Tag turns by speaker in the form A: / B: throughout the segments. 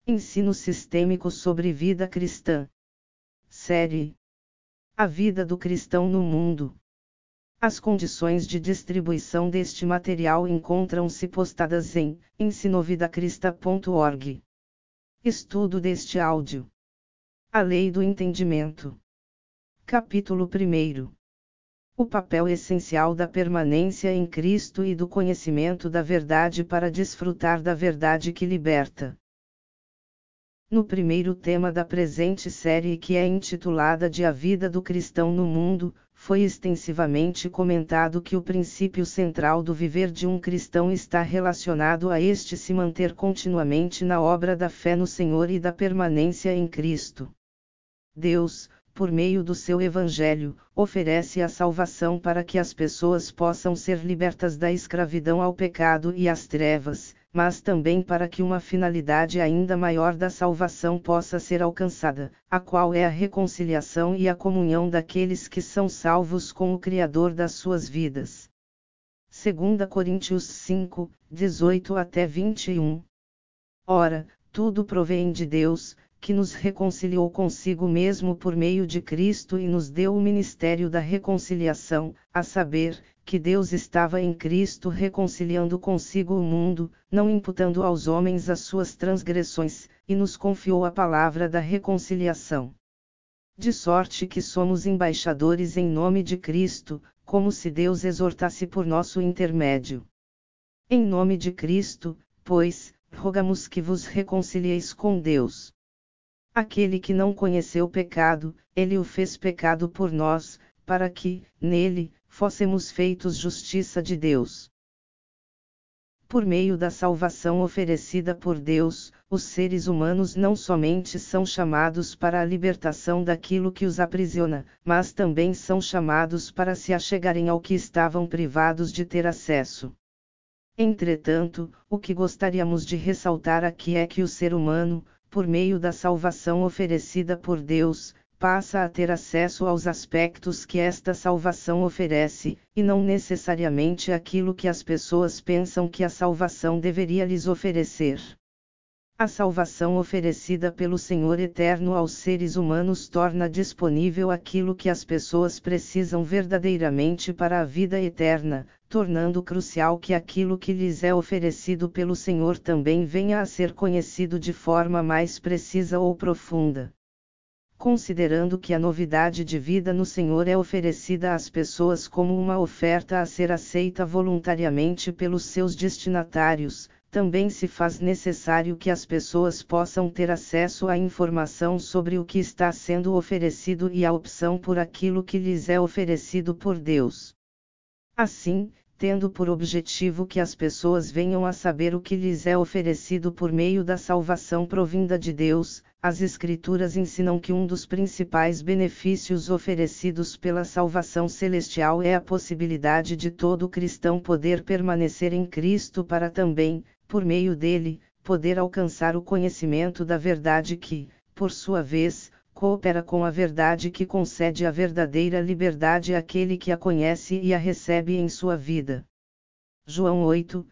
A: Ensino sistêmico sobre vida cristã. Série: A vida do cristão no mundo. As condições de distribuição deste material encontram-se postadas em ensinovidacrista.org. Estudo deste áudio. A Lei do Entendimento. Capítulo 1. O papel essencial da permanência em Cristo e do conhecimento da verdade para desfrutar da verdade que liberta. No primeiro tema da presente série, que é intitulada de A Vida do Cristão no Mundo, foi extensivamente comentado que o princípio central do viver de um cristão está relacionado a este se manter continuamente na obra da fé no Senhor e da permanência em Cristo. Deus, por meio do seu Evangelho, oferece a salvação para que as pessoas possam ser libertas da escravidão ao pecado e às trevas, mas também para que uma finalidade ainda maior da salvação possa ser alcançada, a qual é a reconciliação e a comunhão daqueles que são salvos com o Criador das suas vidas. 2 Coríntios 5, 18-21. Ora, tudo provém de Deus, que nos reconciliou consigo mesmo por meio de Cristo e nos deu o ministério da reconciliação, a saber, que Deus estava em Cristo reconciliando consigo o mundo, não imputando aos homens as suas transgressões, e nos confiou a palavra da reconciliação. De sorte que somos embaixadores em nome de Cristo, como se Deus exortasse por nosso intermédio. Em nome de Cristo, pois, rogamos que vos reconcilieis com Deus. Aquele que não conheceu pecado, ele o fez pecado por nós, para que, nele, fôssemos feitos justiça de Deus. Por meio da salvação oferecida por Deus, os seres humanos não somente são chamados para a libertação daquilo que os aprisiona, mas também são chamados para se achegarem ao que estavam privados de ter acesso. Entretanto, o que gostaríamos de ressaltar aqui é que o ser humano, por meio da salvação oferecida por Deus, passa a ter acesso aos aspectos que esta salvação oferece, e não necessariamente aquilo que as pessoas pensam que a salvação deveria lhes oferecer. A salvação oferecida pelo Senhor Eterno aos seres humanos torna disponível aquilo que as pessoas precisam verdadeiramente para a vida eterna, tornando crucial que aquilo que lhes é oferecido pelo Senhor também venha a ser conhecido de forma mais precisa ou profunda. Considerando que a novidade de vida no Senhor é oferecida às pessoas como uma oferta a ser aceita voluntariamente pelos seus destinatários, também se faz necessário que as pessoas possam ter acesso à informação sobre o que está sendo oferecido e à opção por aquilo que lhes é oferecido por Deus. Assim, tendo por objetivo que as pessoas venham a saber o que lhes é oferecido por meio da salvação provinda de Deus, as Escrituras ensinam que um dos principais benefícios oferecidos pela salvação celestial é a possibilidade de todo cristão poder permanecer em Cristo para também, por meio dele, poder alcançar o conhecimento da verdade que, por sua vez, coopera com a verdade que concede a verdadeira liberdade àquele que a conhece e a recebe em sua vida. João 8,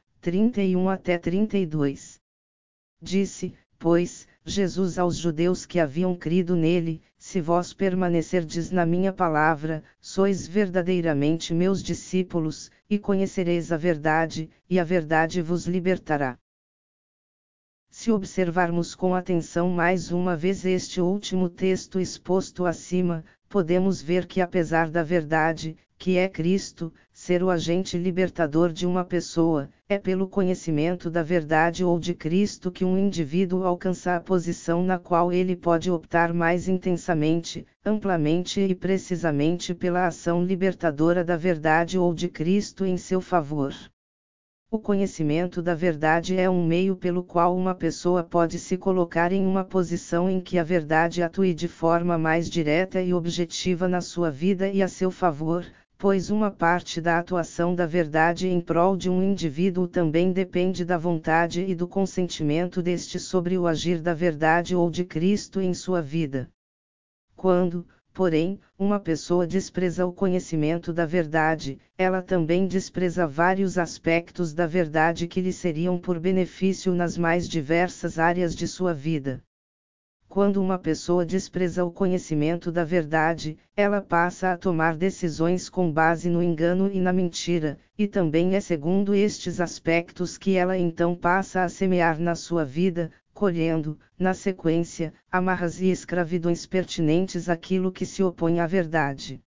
A: 31-32. Disse, pois, Jesus aos judeus que haviam crido nele: se vós permanecerdes na minha palavra, sois verdadeiramente meus discípulos, e conhecereis a verdade, e a verdade vos libertará. Se observarmos com atenção mais uma vez este último texto exposto acima, podemos ver que apesar da verdade, que é Cristo, ser o agente libertador de uma pessoa, é pelo conhecimento da verdade ou de Cristo que um indivíduo alcança a posição na qual ele pode optar mais intensamente, amplamente e precisamente pela ação libertadora da verdade ou de Cristo em seu favor. O conhecimento da verdade é um meio pelo qual uma pessoa pode se colocar em uma posição em que a verdade atue de forma mais direta e objetiva na sua vida e a seu favor, pois uma parte da atuação da verdade em prol de um indivíduo também depende da vontade e do consentimento deste sobre o agir da verdade ou de Cristo em sua vida. Quando, porém, uma pessoa despreza o conhecimento da verdade, ela também despreza vários aspectos da verdade que lhe seriam por benefício nas mais diversas áreas de sua vida. Quando uma pessoa despreza o conhecimento da verdade, ela passa a tomar decisões com base no engano e na mentira, e também é segundo estes aspectos que ela então passa a semear na sua vida, colhendo, na sequência, amarras e escravidões pertinentes àquilo que se opõe à verdade.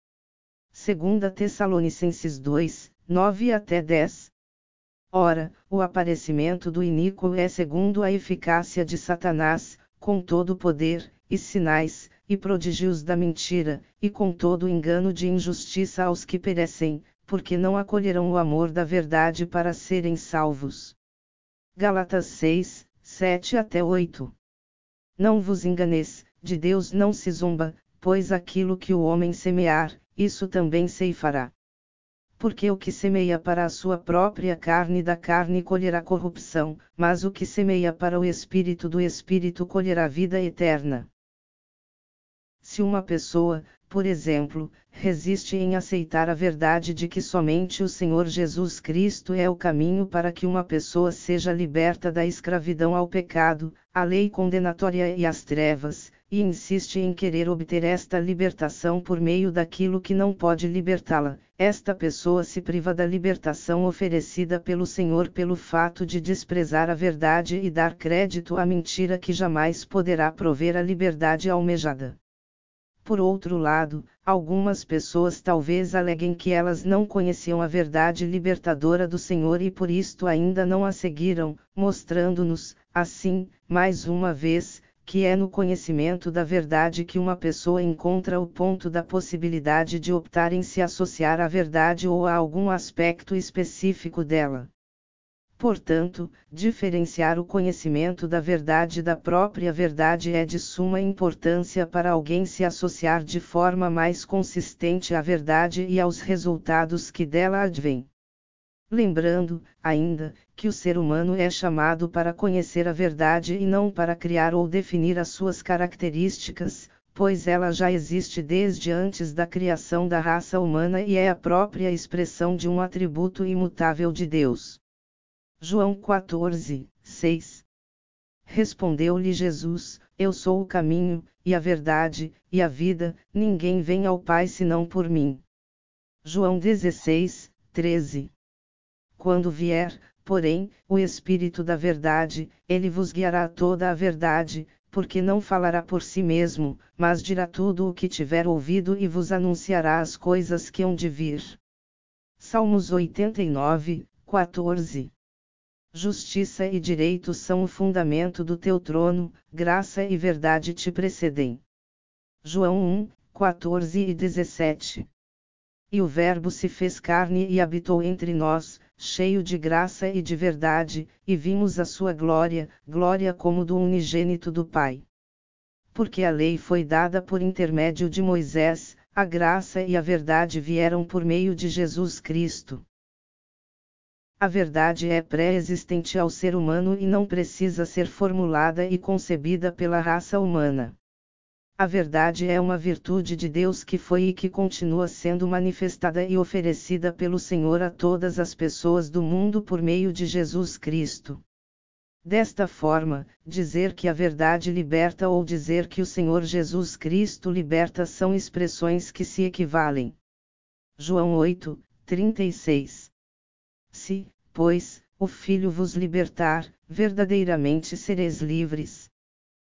A: 2 Tessalonicenses 2, 9 até 10. Ora, o aparecimento do iníquo é segundo a eficácia de Satanás, com todo o poder, e sinais, e prodígios da mentira, e com todo o engano de injustiça aos que perecem, porque não acolherão o amor da verdade para serem salvos. Gálatas 6, 7 até 8. Não vos enganeis, de Deus não se zomba, pois aquilo que o homem semear, isso também ceifará. Porque o que semeia para a sua própria carne da carne colherá corrupção, mas o que semeia para o Espírito do Espírito colherá vida eterna. Se uma pessoa, por exemplo, resiste em aceitar a verdade de que somente o Senhor Jesus Cristo é o caminho para que uma pessoa seja liberta da escravidão ao pecado, à lei condenatória e às trevas, e insiste em querer obter esta libertação por meio daquilo que não pode libertá-la, esta pessoa se priva da libertação oferecida pelo Senhor pelo fato de desprezar a verdade e dar crédito à mentira que jamais poderá prover a liberdade almejada. Por outro lado, algumas pessoas talvez aleguem que elas não conheciam a verdade libertadora do Senhor e por isto ainda não a seguiram, mostrando-nos, assim, mais uma vez, que é no conhecimento da verdade que uma pessoa encontra o ponto da possibilidade de optar em se associar à verdade ou a algum aspecto específico dela. Portanto, diferenciar o conhecimento da verdade da própria verdade é de suma importância para alguém se associar de forma mais consistente à verdade e aos resultados que dela advêm. Lembrando, ainda, que o ser humano é chamado para conhecer a verdade e não para criar ou definir as suas características, pois ela já existe desde antes da criação da raça humana e é a própria expressão de um atributo imutável de Deus. João 14, 6. Respondeu-lhe Jesus: Eu sou o caminho, e a verdade, e a vida, ninguém vem ao Pai senão por mim. João 16, 13. Quando vier, porém, o Espírito da verdade, ele vos guiará a toda a verdade, porque não falará por si mesmo, mas dirá tudo o que tiver ouvido e vos anunciará as coisas que hão de vir. Salmos 89, 14. Justiça e direito são o fundamento do teu trono, graça e verdade te precedem. João 1, 14 e 17. E o Verbo se fez carne e habitou entre nós, cheio de graça e de verdade, e vimos a sua glória, glória como do unigênito do Pai. Porque a lei foi dada por intermédio de Moisés, a graça e a verdade vieram por meio de Jesus Cristo. A verdade é pré-existente ao ser humano e não precisa ser formulada e concebida pela raça humana. A verdade é uma virtude de Deus que foi e que continua sendo manifestada e oferecida pelo Senhor a todas as pessoas do mundo por meio de Jesus Cristo. Desta forma, dizer que a verdade liberta ou dizer que o Senhor Jesus Cristo liberta são expressões que se equivalem. João 8, 36. Se, pois, o Filho vos libertar, verdadeiramente sereis livres.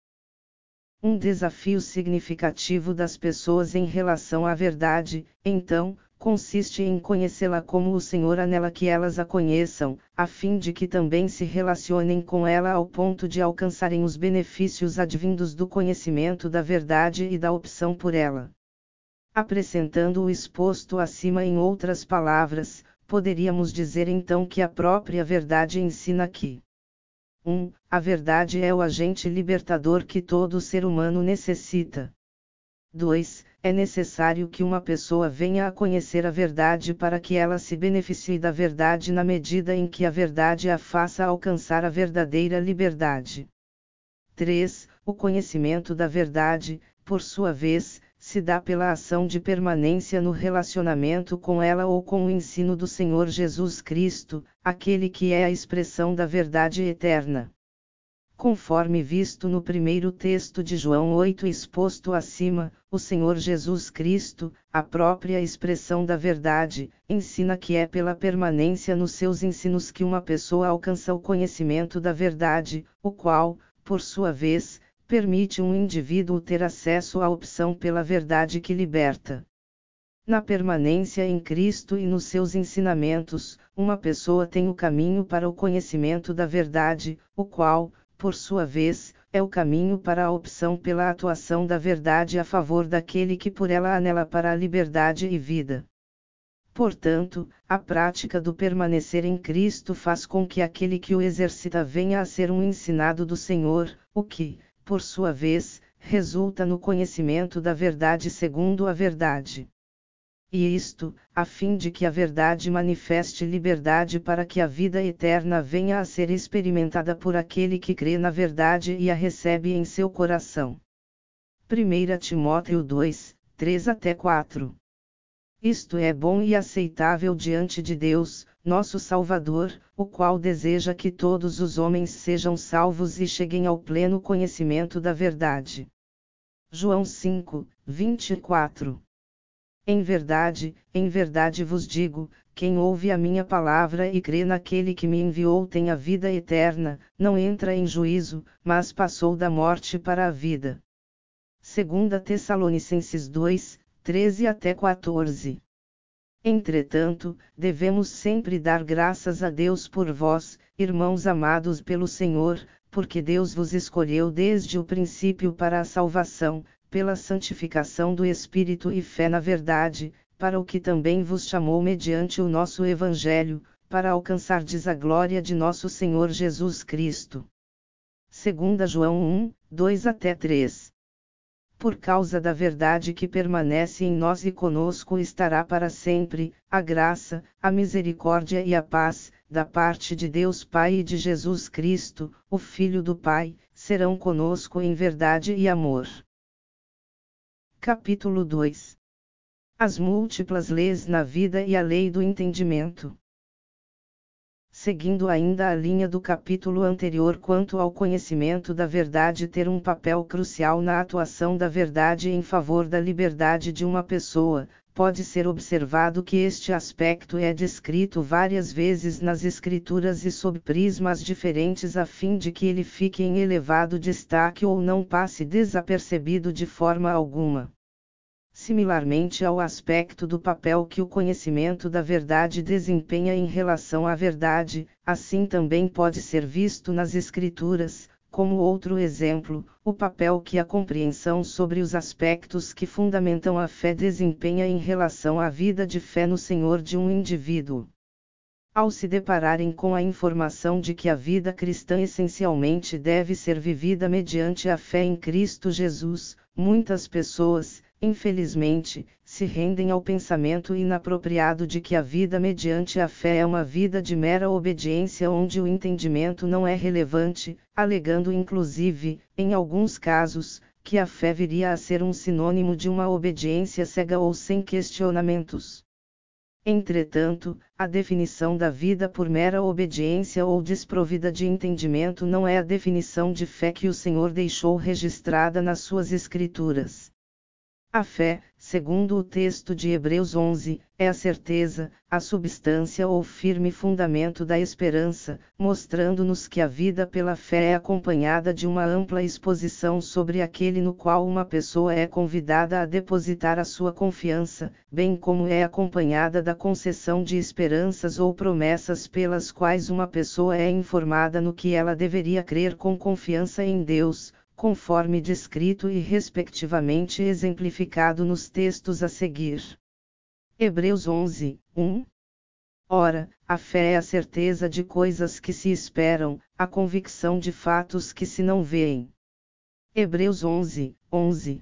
A: Um desafio significativo das pessoas em relação à verdade, então, consiste em conhecê-la como o Senhor anela que elas a conheçam, a fim de que também se relacionem com ela ao ponto de alcançarem os benefícios advindos do conhecimento da verdade e da opção por ela. Acrescentando o exposto acima em outras palavras, poderíamos dizer então que a própria verdade ensina que 1. A verdade é o agente libertador que todo ser humano necessita. 2. É necessário que uma pessoa venha a conhecer a verdade para que ela se beneficie da verdade na medida em que a verdade a faça alcançar a verdadeira liberdade. 3. O conhecimento da verdade, por sua vez, se dá pela ação de permanência no relacionamento com ela ou com o ensino do Senhor Jesus Cristo, aquele que é a expressão da verdade eterna. Conforme visto no primeiro texto de João 8 exposto acima, o Senhor Jesus Cristo, a própria expressão da verdade, ensina que é pela permanência nos seus ensinos que uma pessoa alcança o conhecimento da verdade, o qual, por sua vez, permite um indivíduo ter acesso à opção pela verdade que liberta. Na permanência em Cristo e nos seus ensinamentos, uma pessoa tem o caminho para o conhecimento da verdade, o qual, por sua vez, é o caminho para a opção pela atuação da verdade a favor daquele que por ela anela para a liberdade e vida. Portanto, a prática do permanecer em Cristo faz com que aquele que o exercita venha a ser um ensinado do Senhor, o que, por sua vez, resulta no conhecimento da verdade segundo a verdade. E isto, a fim de que a verdade manifeste liberdade para que a vida eterna venha a ser experimentada por aquele que crê na verdade e a recebe em seu coração. 1 Timóteo 2, 3-4. Isto é bom e aceitável diante de Deus, nosso Salvador, o qual deseja que todos os homens sejam salvos e cheguem ao pleno conhecimento da verdade. João 5, 24. Em verdade vos digo, quem ouve a minha palavra e crê naquele que me enviou tem a vida eterna, não entra em juízo, mas passou da morte para a vida. 2 Tessalonicenses 2, 13-14. Entretanto, devemos sempre dar graças a Deus por vós, irmãos amados pelo Senhor, porque Deus vos escolheu desde o princípio para a salvação, pela santificação do Espírito e fé na verdade, para o que também vos chamou mediante o nosso Evangelho, para alcançardes a glória de nosso Senhor Jesus Cristo. 2 João 1, 2-3. Por causa da verdade que permanece em nós e conosco estará para sempre, a graça, a misericórdia e a paz, da parte de Deus Pai e de Jesus Cristo, o Filho do Pai, serão conosco em verdade e amor. Capítulo 2. As múltiplas leis na vida e a lei do entendimento. Seguindo ainda a linha do capítulo anterior quanto ao conhecimento da verdade ter um papel crucial na atuação da verdade em favor da liberdade de uma pessoa, pode ser observado que este aspecto é descrito várias vezes nas Escrituras e sob prismas diferentes a fim de que ele fique em elevado destaque ou não passe desapercebido de forma alguma. Similarmente ao aspecto do papel que o conhecimento da verdade desempenha em relação à verdade, assim também pode ser visto nas Escrituras, como outro exemplo, o papel que a compreensão sobre os aspectos que fundamentam a fé desempenha em relação à vida de fé no Senhor de um indivíduo. Ao se depararem com a informação de que a vida cristã essencialmente deve ser vivida mediante a fé em Cristo Jesus, muitas pessoas, infelizmente, se rendem ao pensamento inapropriado de que a vida mediante a fé é uma vida de mera obediência onde o entendimento não é relevante, alegando inclusive, em alguns casos, que a fé viria a ser um sinônimo de uma obediência cega ou sem questionamentos. Entretanto, a definição da vida por mera obediência ou desprovida de entendimento não é a definição de fé que o Senhor deixou registrada nas suas Escrituras. A fé, segundo o texto de Hebreus 11, é a certeza, a substância ou firme fundamento da esperança, mostrando-nos que a vida pela fé é acompanhada de uma ampla exposição sobre aquele no qual uma pessoa é convidada a depositar a sua confiança, bem como é acompanhada da concessão de esperanças ou promessas pelas quais uma pessoa é informada no que ela deveria crer com confiança em Deus, conforme descrito e respectivamente exemplificado nos textos a seguir. Hebreus 11, 1. Ora, a fé é a certeza de coisas que se esperam, a convicção de fatos que se não veem. Hebreus 11, 11.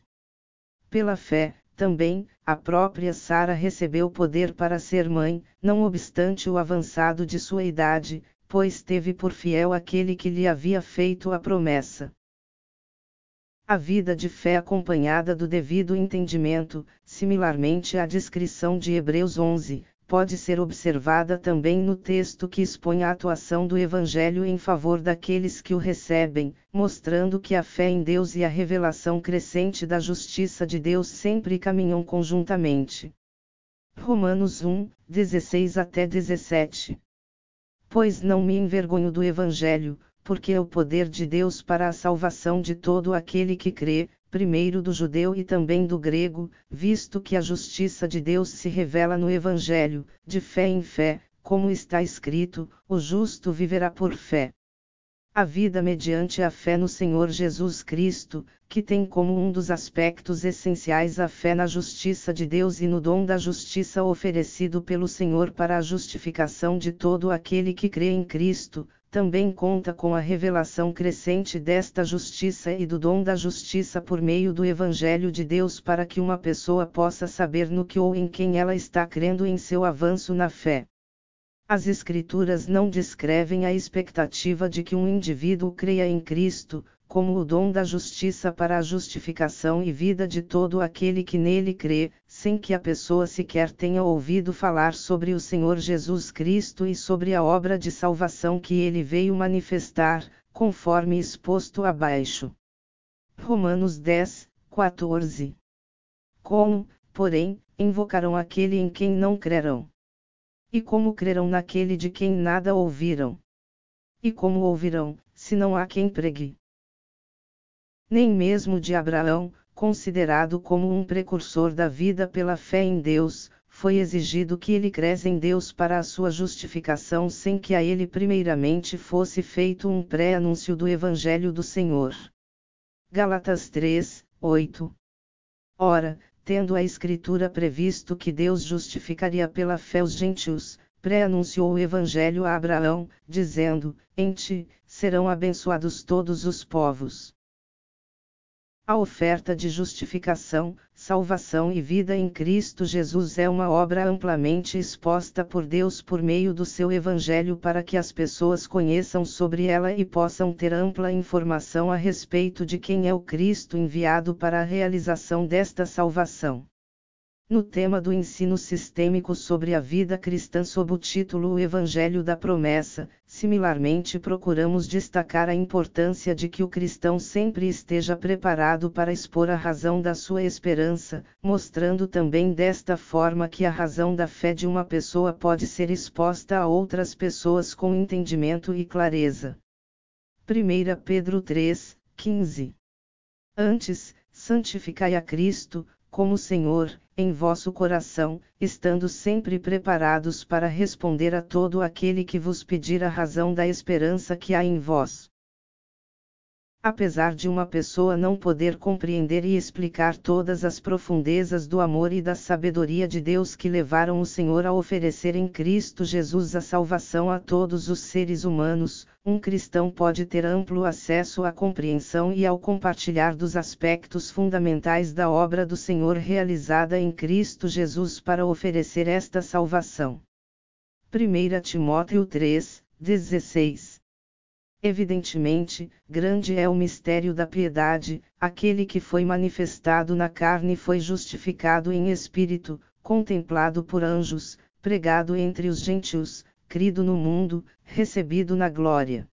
A: Pela fé, também, a própria Sara recebeu poder para ser mãe, não obstante o avançado de sua idade, pois teve por fiel aquele que lhe havia feito a promessa. A vida de fé acompanhada do devido entendimento, similarmente à descrição de Hebreus 11, pode ser observada também no texto que expõe a atuação do Evangelho em favor daqueles que o recebem, mostrando que a fé em Deus e a revelação crescente da justiça de Deus sempre caminham conjuntamente. Romanos 1, 16 até 17. Pois não me envergonho do Evangelho, porque é o poder de Deus para a salvação de todo aquele que crê, primeiro do judeu e também do grego, visto que a justiça de Deus se revela no Evangelho, de fé em fé, como está escrito: o justo viverá por fé. A vida mediante a fé no Senhor Jesus Cristo, que tem como um dos aspectos essenciais a fé na justiça de Deus e no dom da justiça oferecido pelo Senhor para a justificação de todo aquele que crê em Cristo, também conta com a revelação crescente desta justiça e do dom da justiça por meio do Evangelho de Deus para que uma pessoa possa saber no que ou em quem ela está crendo em seu avanço na fé. As Escrituras não descrevem a expectativa de que um indivíduo creia em Cristo, como o dom da justiça para a justificação e vida de todo aquele que nele crê, sem que a pessoa sequer tenha ouvido falar sobre o Senhor Jesus Cristo e sobre a obra de salvação que ele veio manifestar, conforme exposto abaixo. Romanos 10, 14. Como, porém, invocarão aquele em quem não crerão? E como crerão naquele de quem nada ouviram? E como ouvirão, se não há quem pregue? Nem mesmo de Abraão, considerado como um precursor da vida pela fé em Deus, foi exigido que ele cresse em Deus para a sua justificação sem que a ele primeiramente fosse feito um pré-anúncio do Evangelho do Senhor. Gálatas 3, 8. Ora, tendo a Escritura previsto que Deus justificaria pela fé os gentios, pré-anunciou o Evangelho a Abraão, dizendo: em ti serão abençoados todos os povos. A oferta de justificação, salvação e vida em Cristo Jesus é uma obra amplamente exposta por Deus por meio do seu Evangelho para que as pessoas conheçam sobre ela e possam ter ampla informação a respeito de quem é o Cristo enviado para a realização desta salvação. No tema do ensino sistêmico sobre a vida cristã sob o título O Evangelho da Promessa, similarmente procuramos destacar a importância de que o cristão sempre esteja preparado para expor a razão da sua esperança, mostrando também desta forma que a razão da fé de uma pessoa pode ser exposta a outras pessoas com entendimento e clareza. 1 Pedro 3, 15. Antes, santificai a Cristo, como Senhor, em vosso coração, estando sempre preparados para responder a todo aquele que vos pedir a razão da esperança que há em vós. Apesar de uma pessoa não poder compreender e explicar todas as profundezas do amor e da sabedoria de Deus que levaram o Senhor a oferecer em Cristo Jesus a salvação a todos os seres humanos, um cristão pode ter amplo acesso à compreensão e ao compartilhar dos aspectos fundamentais da obra do Senhor realizada em Cristo Jesus para oferecer esta salvação. 1 Timóteo 3, 16. Evidentemente, grande é o mistério da piedade, aquele que foi manifestado na carne foi justificado em espírito, contemplado por anjos, pregado entre os gentios, crido no mundo, recebido na glória.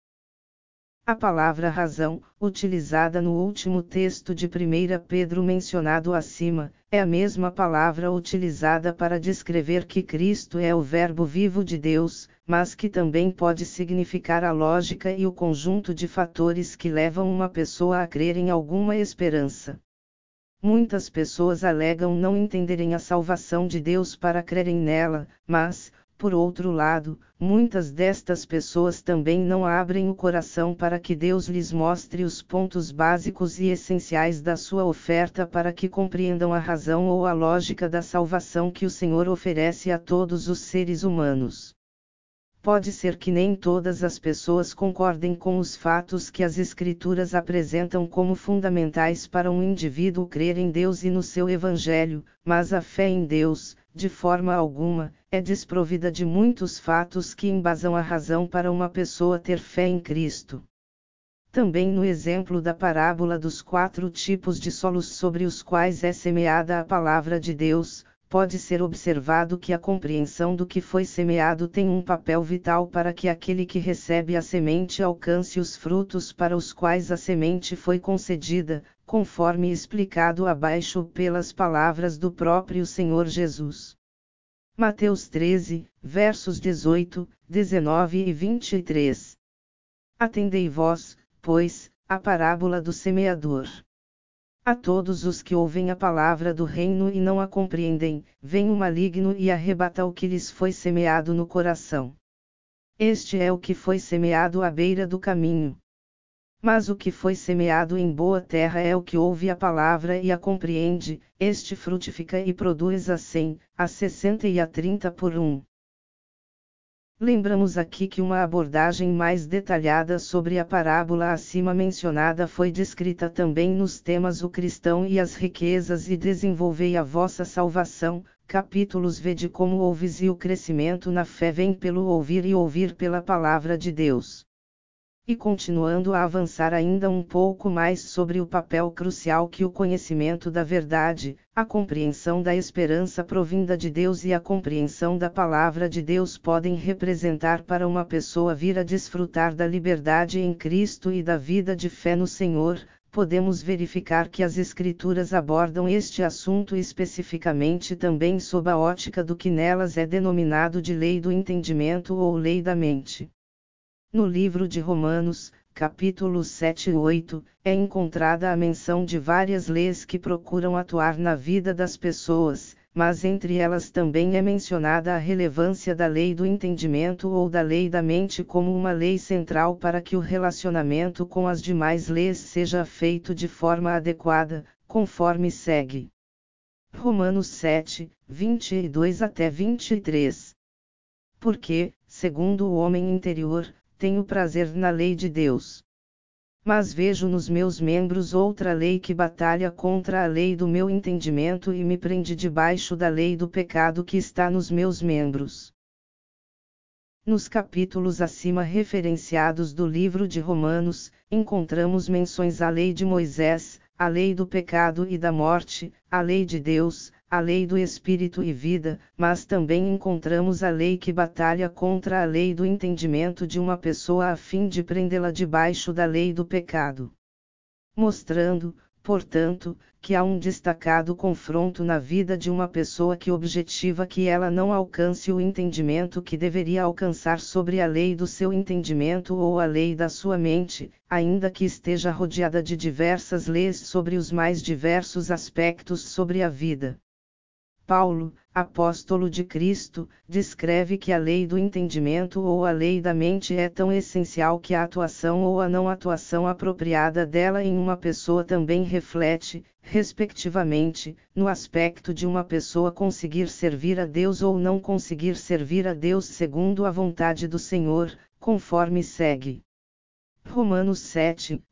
A: A palavra razão, utilizada no último texto de 1 Pedro mencionado acima, é a mesma palavra utilizada para descrever que Cristo é o Verbo vivo de Deus, mas que também pode significar a lógica e o conjunto de fatores que levam uma pessoa a crer em alguma esperança. Muitas pessoas alegam não entenderem a salvação de Deus para crerem nela, mas, por outro lado, muitas destas pessoas também não abrem o coração para que Deus lhes mostre os pontos básicos e essenciais da sua oferta para que compreendam a razão ou a lógica da salvação que o Senhor oferece a todos os seres humanos. Pode ser que nem todas as pessoas concordem com os fatos que as Escrituras apresentam como fundamentais para um indivíduo crer em Deus e no seu Evangelho, mas a fé em Deus, de forma alguma, é desprovida de muitos fatos que embasam a razão para uma pessoa ter fé em Cristo. Também no exemplo da parábola dos 4 tipos de solos sobre os quais é semeada a palavra de Deus, pode ser observado que a compreensão do que foi semeado tem um papel vital para que aquele que recebe a semente alcance os frutos para os quais a semente foi concedida, conforme explicado abaixo pelas palavras do próprio Senhor Jesus. Mateus 13, versos 18, 19 e 23. Atendei vós, pois, à parábola do semeador. A todos os que ouvem a palavra do reino e não a compreendem, vem o maligno e arrebata o que lhes foi semeado no coração. Este é o que foi semeado à beira do caminho. Mas o que foi semeado em boa terra é o que ouve a palavra e a compreende, este frutifica e produz a 100, a 60 e a 30 por 1. Lembramos aqui que uma abordagem mais detalhada sobre a parábola acima mencionada foi descrita também nos temas O Cristão e as Riquezas e Desenvolvei a Vossa Salvação, capítulos Vede como ouves e o crescimento na fé vem pelo ouvir e ouvir pela palavra de Deus. E continuando a avançar ainda um pouco mais sobre o papel crucial que o conhecimento da verdade, a compreensão da esperança provinda de Deus e a compreensão da palavra de Deus podem representar para uma pessoa vir a desfrutar da liberdade em Cristo e da vida de fé no Senhor, podemos verificar que as Escrituras abordam este assunto especificamente também sob a ótica do que nelas é denominado de lei do entendimento ou lei da mente. No livro de Romanos, capítulos 7 e 8, é encontrada a menção de várias leis que procuram atuar na vida das pessoas, mas entre elas também é mencionada a relevância da lei do entendimento ou da lei da mente como uma lei central para que o relacionamento com as demais leis seja feito de forma adequada, conforme segue. Romanos 7, 22 até 23. Porque, segundo o homem interior, tenho prazer na lei de Deus. Mas vejo nos meus membros outra lei que batalha contra a lei do meu entendimento e me prende debaixo da lei do pecado que está nos meus membros. Nos capítulos acima referenciados do livro de Romanos, encontramos menções à lei de Moisés, à lei do pecado e da morte, à lei de Deus, a lei do Espírito e vida, mas também encontramos a lei que batalha contra a lei do entendimento de uma pessoa a fim de prendê-la debaixo da lei do pecado. Mostrando, portanto, que há um destacado confronto na vida de uma pessoa que objetiva que ela não alcance o entendimento que deveria alcançar sobre a lei do seu entendimento ou a lei da sua mente, ainda que esteja rodeada de diversas leis sobre os mais diversos aspectos sobre a vida. Paulo, apóstolo de Cristo, descreve que a lei do entendimento ou a lei da mente é tão essencial que a atuação ou a não atuação apropriada dela em uma pessoa também reflete, respectivamente, no aspecto de uma pessoa conseguir servir a Deus ou não conseguir servir a Deus segundo a vontade do Senhor, conforme segue. Romanos 7,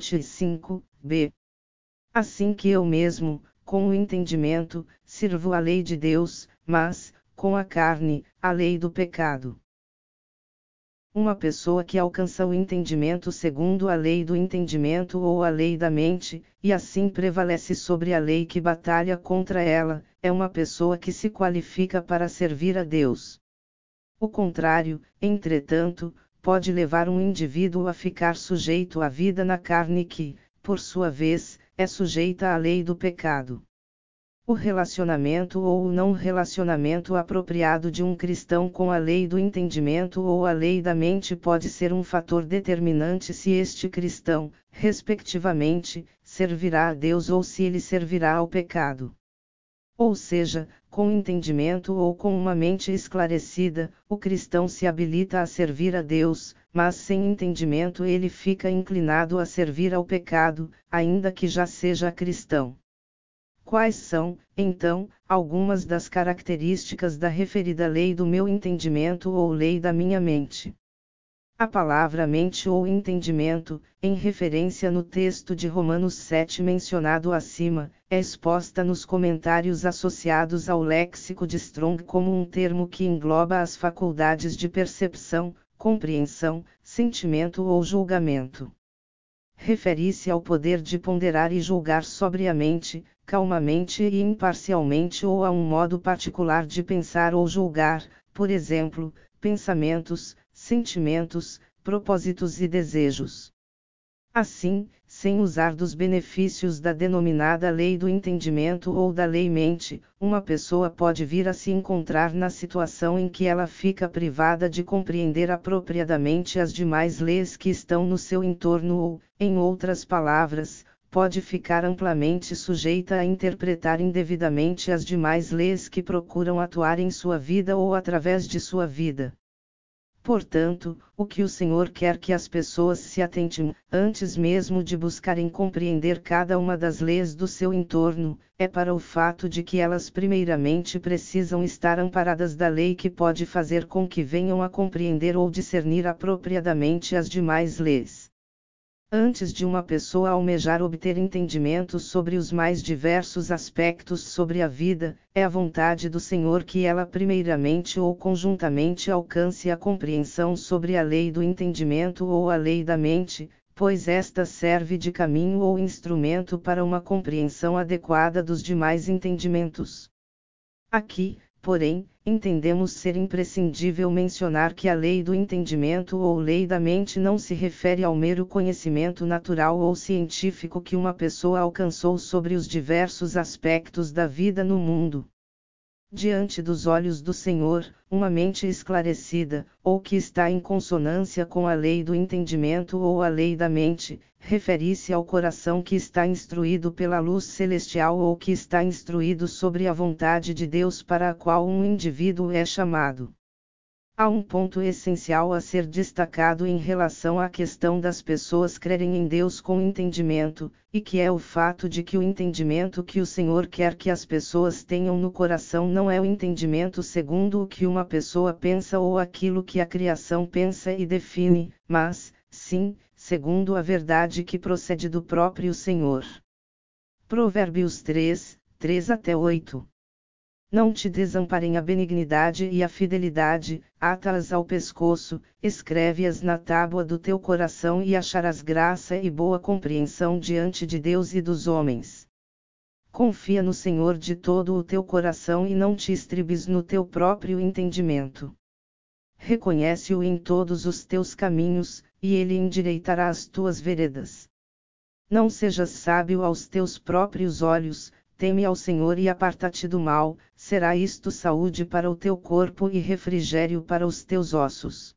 A: 25b. Assim que eu mesmo, com o entendimento, sirvo a lei de Deus, mas, com a carne, a lei do pecado. Uma pessoa que alcança o entendimento segundo a lei do entendimento ou a lei da mente, e assim prevalece sobre a lei que batalha contra ela, é uma pessoa que se qualifica para servir a Deus. O contrário, entretanto, pode levar um indivíduo a ficar sujeito à vida na carne que, por sua vez, é sujeita à lei do pecado. O relacionamento ou o não relacionamento apropriado de um cristão com a lei do entendimento ou a lei da mente pode ser um fator determinante se este cristão, respectivamente, servirá a Deus ou se ele servirá ao pecado. Ou seja, com entendimento ou com uma mente esclarecida, o cristão se habilita a servir a Deus, mas sem entendimento ele fica inclinado a servir ao pecado, ainda que já seja cristão. Quais são, então, algumas das características da referida lei do meu entendimento ou lei da minha mente? A palavra mente ou entendimento, em referência no texto de Romanos 7 mencionado acima, é exposta nos comentários associados ao léxico de Strong como um termo que engloba as faculdades de percepção, compreensão, sentimento ou julgamento. refere-se ao poder de ponderar e julgar sobriamente, calmamente e imparcialmente ou a um modo particular de pensar ou julgar, por exemplo, pensamentos, sentimentos, propósitos e desejos. Assim, sem usar dos benefícios da denominada lei do entendimento ou da lei-mente, uma pessoa pode vir a se encontrar na situação em que ela fica privada de compreender apropriadamente as demais leis que estão no seu entorno ou, em outras palavras, pode ficar amplamente sujeita a interpretar indevidamente as demais leis que procuram atuar em sua vida ou através de sua vida. Portanto, o que o Senhor quer que as pessoas se atentem, antes mesmo de buscarem compreender cada uma das leis do seu entorno, é para o fato de que elas primeiramente precisam estar amparadas da lei que pode fazer com que venham a compreender ou discernir apropriadamente as demais leis. Antes de uma pessoa almejar obter entendimento sobre os mais diversos aspectos sobre a vida, é a vontade do Senhor que ela primeiramente ou conjuntamente alcance a compreensão sobre a lei do entendimento ou a lei da mente, pois esta serve de caminho ou instrumento para uma compreensão adequada dos demais entendimentos. Aqui, porém, entendemos ser imprescindível mencionar que a lei do entendimento ou lei da mente não se refere ao mero conhecimento natural ou científico que uma pessoa alcançou sobre os diversos aspectos da vida no mundo. Diante dos olhos do Senhor, uma mente esclarecida, ou que está em consonância com a lei do entendimento ou a lei da mente, refere-se ao coração que está instruído pela luz celestial ou que está instruído sobre a vontade de Deus para a qual um indivíduo é chamado. Há um ponto essencial a ser destacado em relação à questão das pessoas crerem em Deus com entendimento, e que é o fato de que o entendimento que o Senhor quer que as pessoas tenham no coração não é o entendimento segundo o que uma pessoa pensa ou aquilo que a criação pensa e define, mas, sim, segundo a verdade que procede do próprio Senhor. Provérbios 3, 3-8. Não te desamparem a benignidade e a fidelidade, ata-as ao pescoço, escreve-as na tábua do teu coração e acharás graça e boa compreensão diante de Deus e dos homens. Confia no Senhor de todo o teu coração e não te estribes no teu próprio entendimento. Reconhece-o em todos os teus caminhos, e ele endireitará as tuas veredas. Não sejas sábio aos teus próprios olhos, teme ao Senhor e aparta-te do mal, será isto saúde para o teu corpo e refrigério para os teus ossos.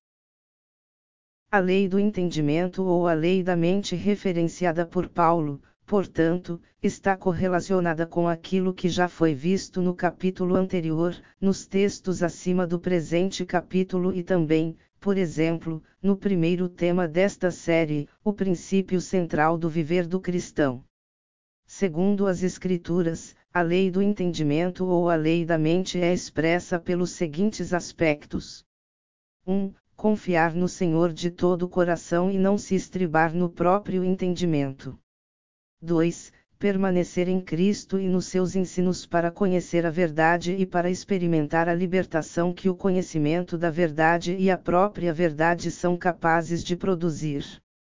A: A lei do entendimento ou a lei da mente referenciada por Paulo, portanto, está correlacionada com aquilo que já foi visto no capítulo anterior, nos textos acima do presente capítulo e também, por exemplo, no primeiro tema desta série, o princípio central do viver do cristão. Segundo as Escrituras, a lei do entendimento ou a lei da mente é expressa pelos seguintes aspectos: 1. Confiar no Senhor de todo o coração e não se estribar no próprio entendimento. 2. Permanecer em Cristo e nos seus ensinos para conhecer a verdade e para experimentar a libertação que o conhecimento da verdade e a própria verdade são capazes de produzir.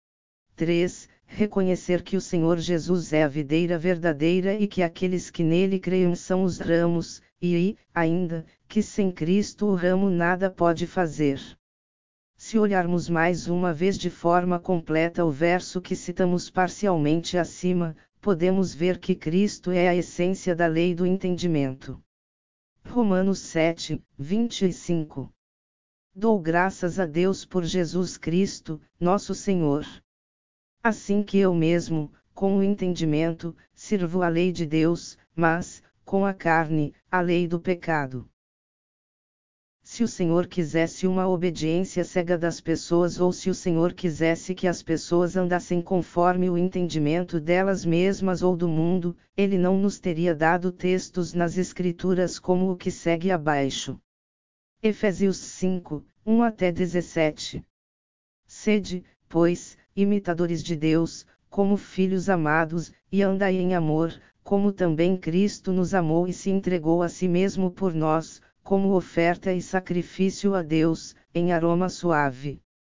A: 3. Reconhecer que o Senhor Jesus é a videira verdadeira e que aqueles que nele creem são os ramos, e, ainda, que sem Cristo o ramo nada pode fazer. Se olharmos mais uma vez de forma completa o verso que citamos parcialmente acima, podemos ver que Cristo é a essência da lei do entendimento. Romanos 7, 25. Dou graças a Deus por Jesus Cristo, nosso Senhor. Assim que eu mesmo, com o entendimento, sirvo a lei de Deus, mas, com a carne, a lei do pecado. Se o Senhor quisesse uma obediência cega das pessoas ou se o Senhor quisesse que as pessoas andassem conforme o entendimento delas mesmas ou do mundo, Ele não nos teria dado textos nas Escrituras como o que segue abaixo. Efésios 5, 1-17. Sede, pois, imitadores de Deus, como filhos amados, e andai em amor, como também Cristo nos amou e se entregou a si mesmo por nós, como oferta e sacrifício a Deus, em aroma suave.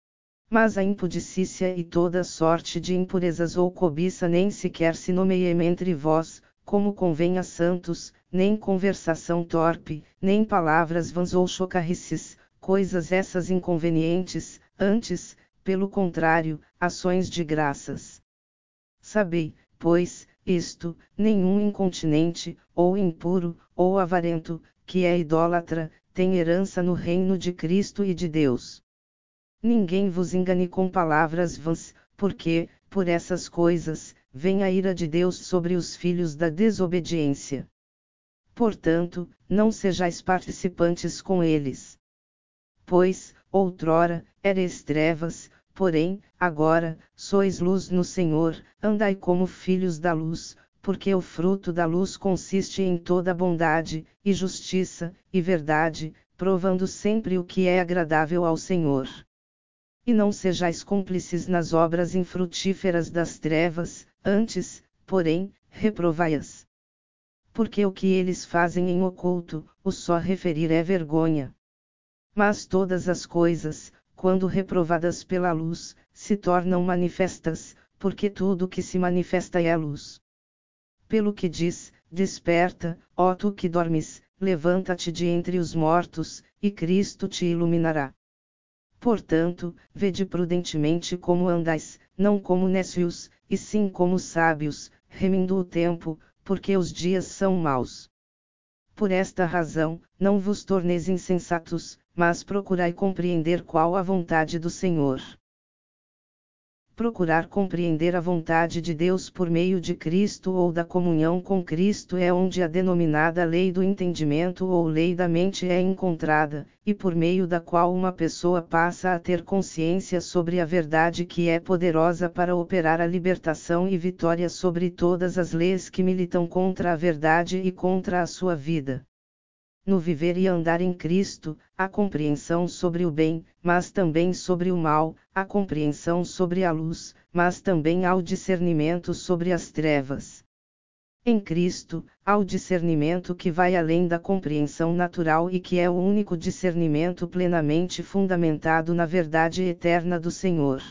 A: Mas a impudicícia e toda sorte de impurezas ou cobiça nem sequer se nomeiem entre vós, como convém a santos, nem conversação torpe, nem palavras vãs ou chocarrices, coisas essas inconvenientes, antes, pelo contrário, ações de graças. Sabei, pois, isto: nenhum incontinente, ou impuro, ou avarento, que é idólatra, tem herança no reino de Cristo e de Deus. Ninguém vos engane com palavras vãs, porque, por essas coisas, vem a ira de Deus sobre os filhos da desobediência. Portanto, não sejais participantes com eles. Pois, outrora, erais trevas, porém, agora, sois luz no Senhor, andai como filhos da luz, porque o fruto da luz consiste em toda bondade, e justiça, e verdade, provando sempre o que é agradável ao Senhor. E não sejais cúmplices nas obras infrutíferas das trevas, antes, porém, reprovai-as. Porque o que eles fazem em oculto, o só referir é vergonha. Mas todas as coisas, quando reprovadas pela luz, se tornam manifestas, porque tudo que se manifesta é a luz. Pelo que diz: desperta, ó tu que dormes, levanta-te de entre os mortos, e Cristo te iluminará. Portanto, vede prudentemente como andais, não como nécios, e sim como sábios, remindo o tempo, porque os dias são maus. Por esta razão, não vos torneis insensatos, mas procurai compreender qual a vontade do Senhor. Procurar compreender a vontade de Deus por meio de Cristo ou da comunhão com Cristo é onde a denominada lei do entendimento ou lei da mente é encontrada, e por meio da qual uma pessoa passa a ter consciência sobre a verdade que é poderosa para operar a libertação e vitória sobre todas as leis que militam contra a verdade e contra a sua vida. No viver e andar em Cristo, a compreensão sobre o bem, mas também sobre o mal, a compreensão sobre a luz, mas também há o discernimento sobre as trevas. Em Cristo, há o discernimento que vai além da compreensão natural e que é o único discernimento plenamente fundamentado na verdade eterna do Senhor.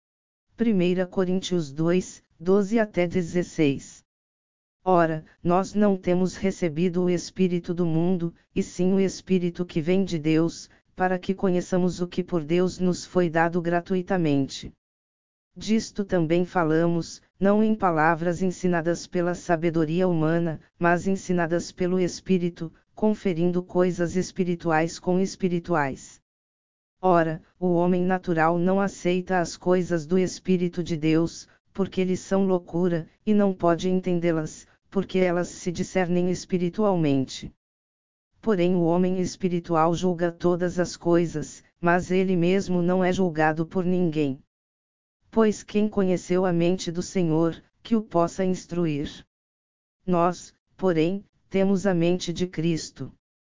A: 1 Coríntios 2, 12 até 16. Ora, nós não temos recebido o Espírito do mundo, e sim o Espírito que vem de Deus, para que conheçamos o que por Deus nos foi dado gratuitamente. Disto também falamos, não em palavras ensinadas pela sabedoria humana, mas ensinadas pelo Espírito, conferindo coisas espirituais com espirituais. Ora, o homem natural não aceita as coisas do Espírito de Deus, porque lhes são loucura, e não pode entendê-las, porque elas se discernem espiritualmente. Porém o homem espiritual julga todas as coisas, mas ele mesmo não é julgado por ninguém. Pois quem conheceu a mente do Senhor, que o possa instruir? Nós, porém, temos a mente de Cristo.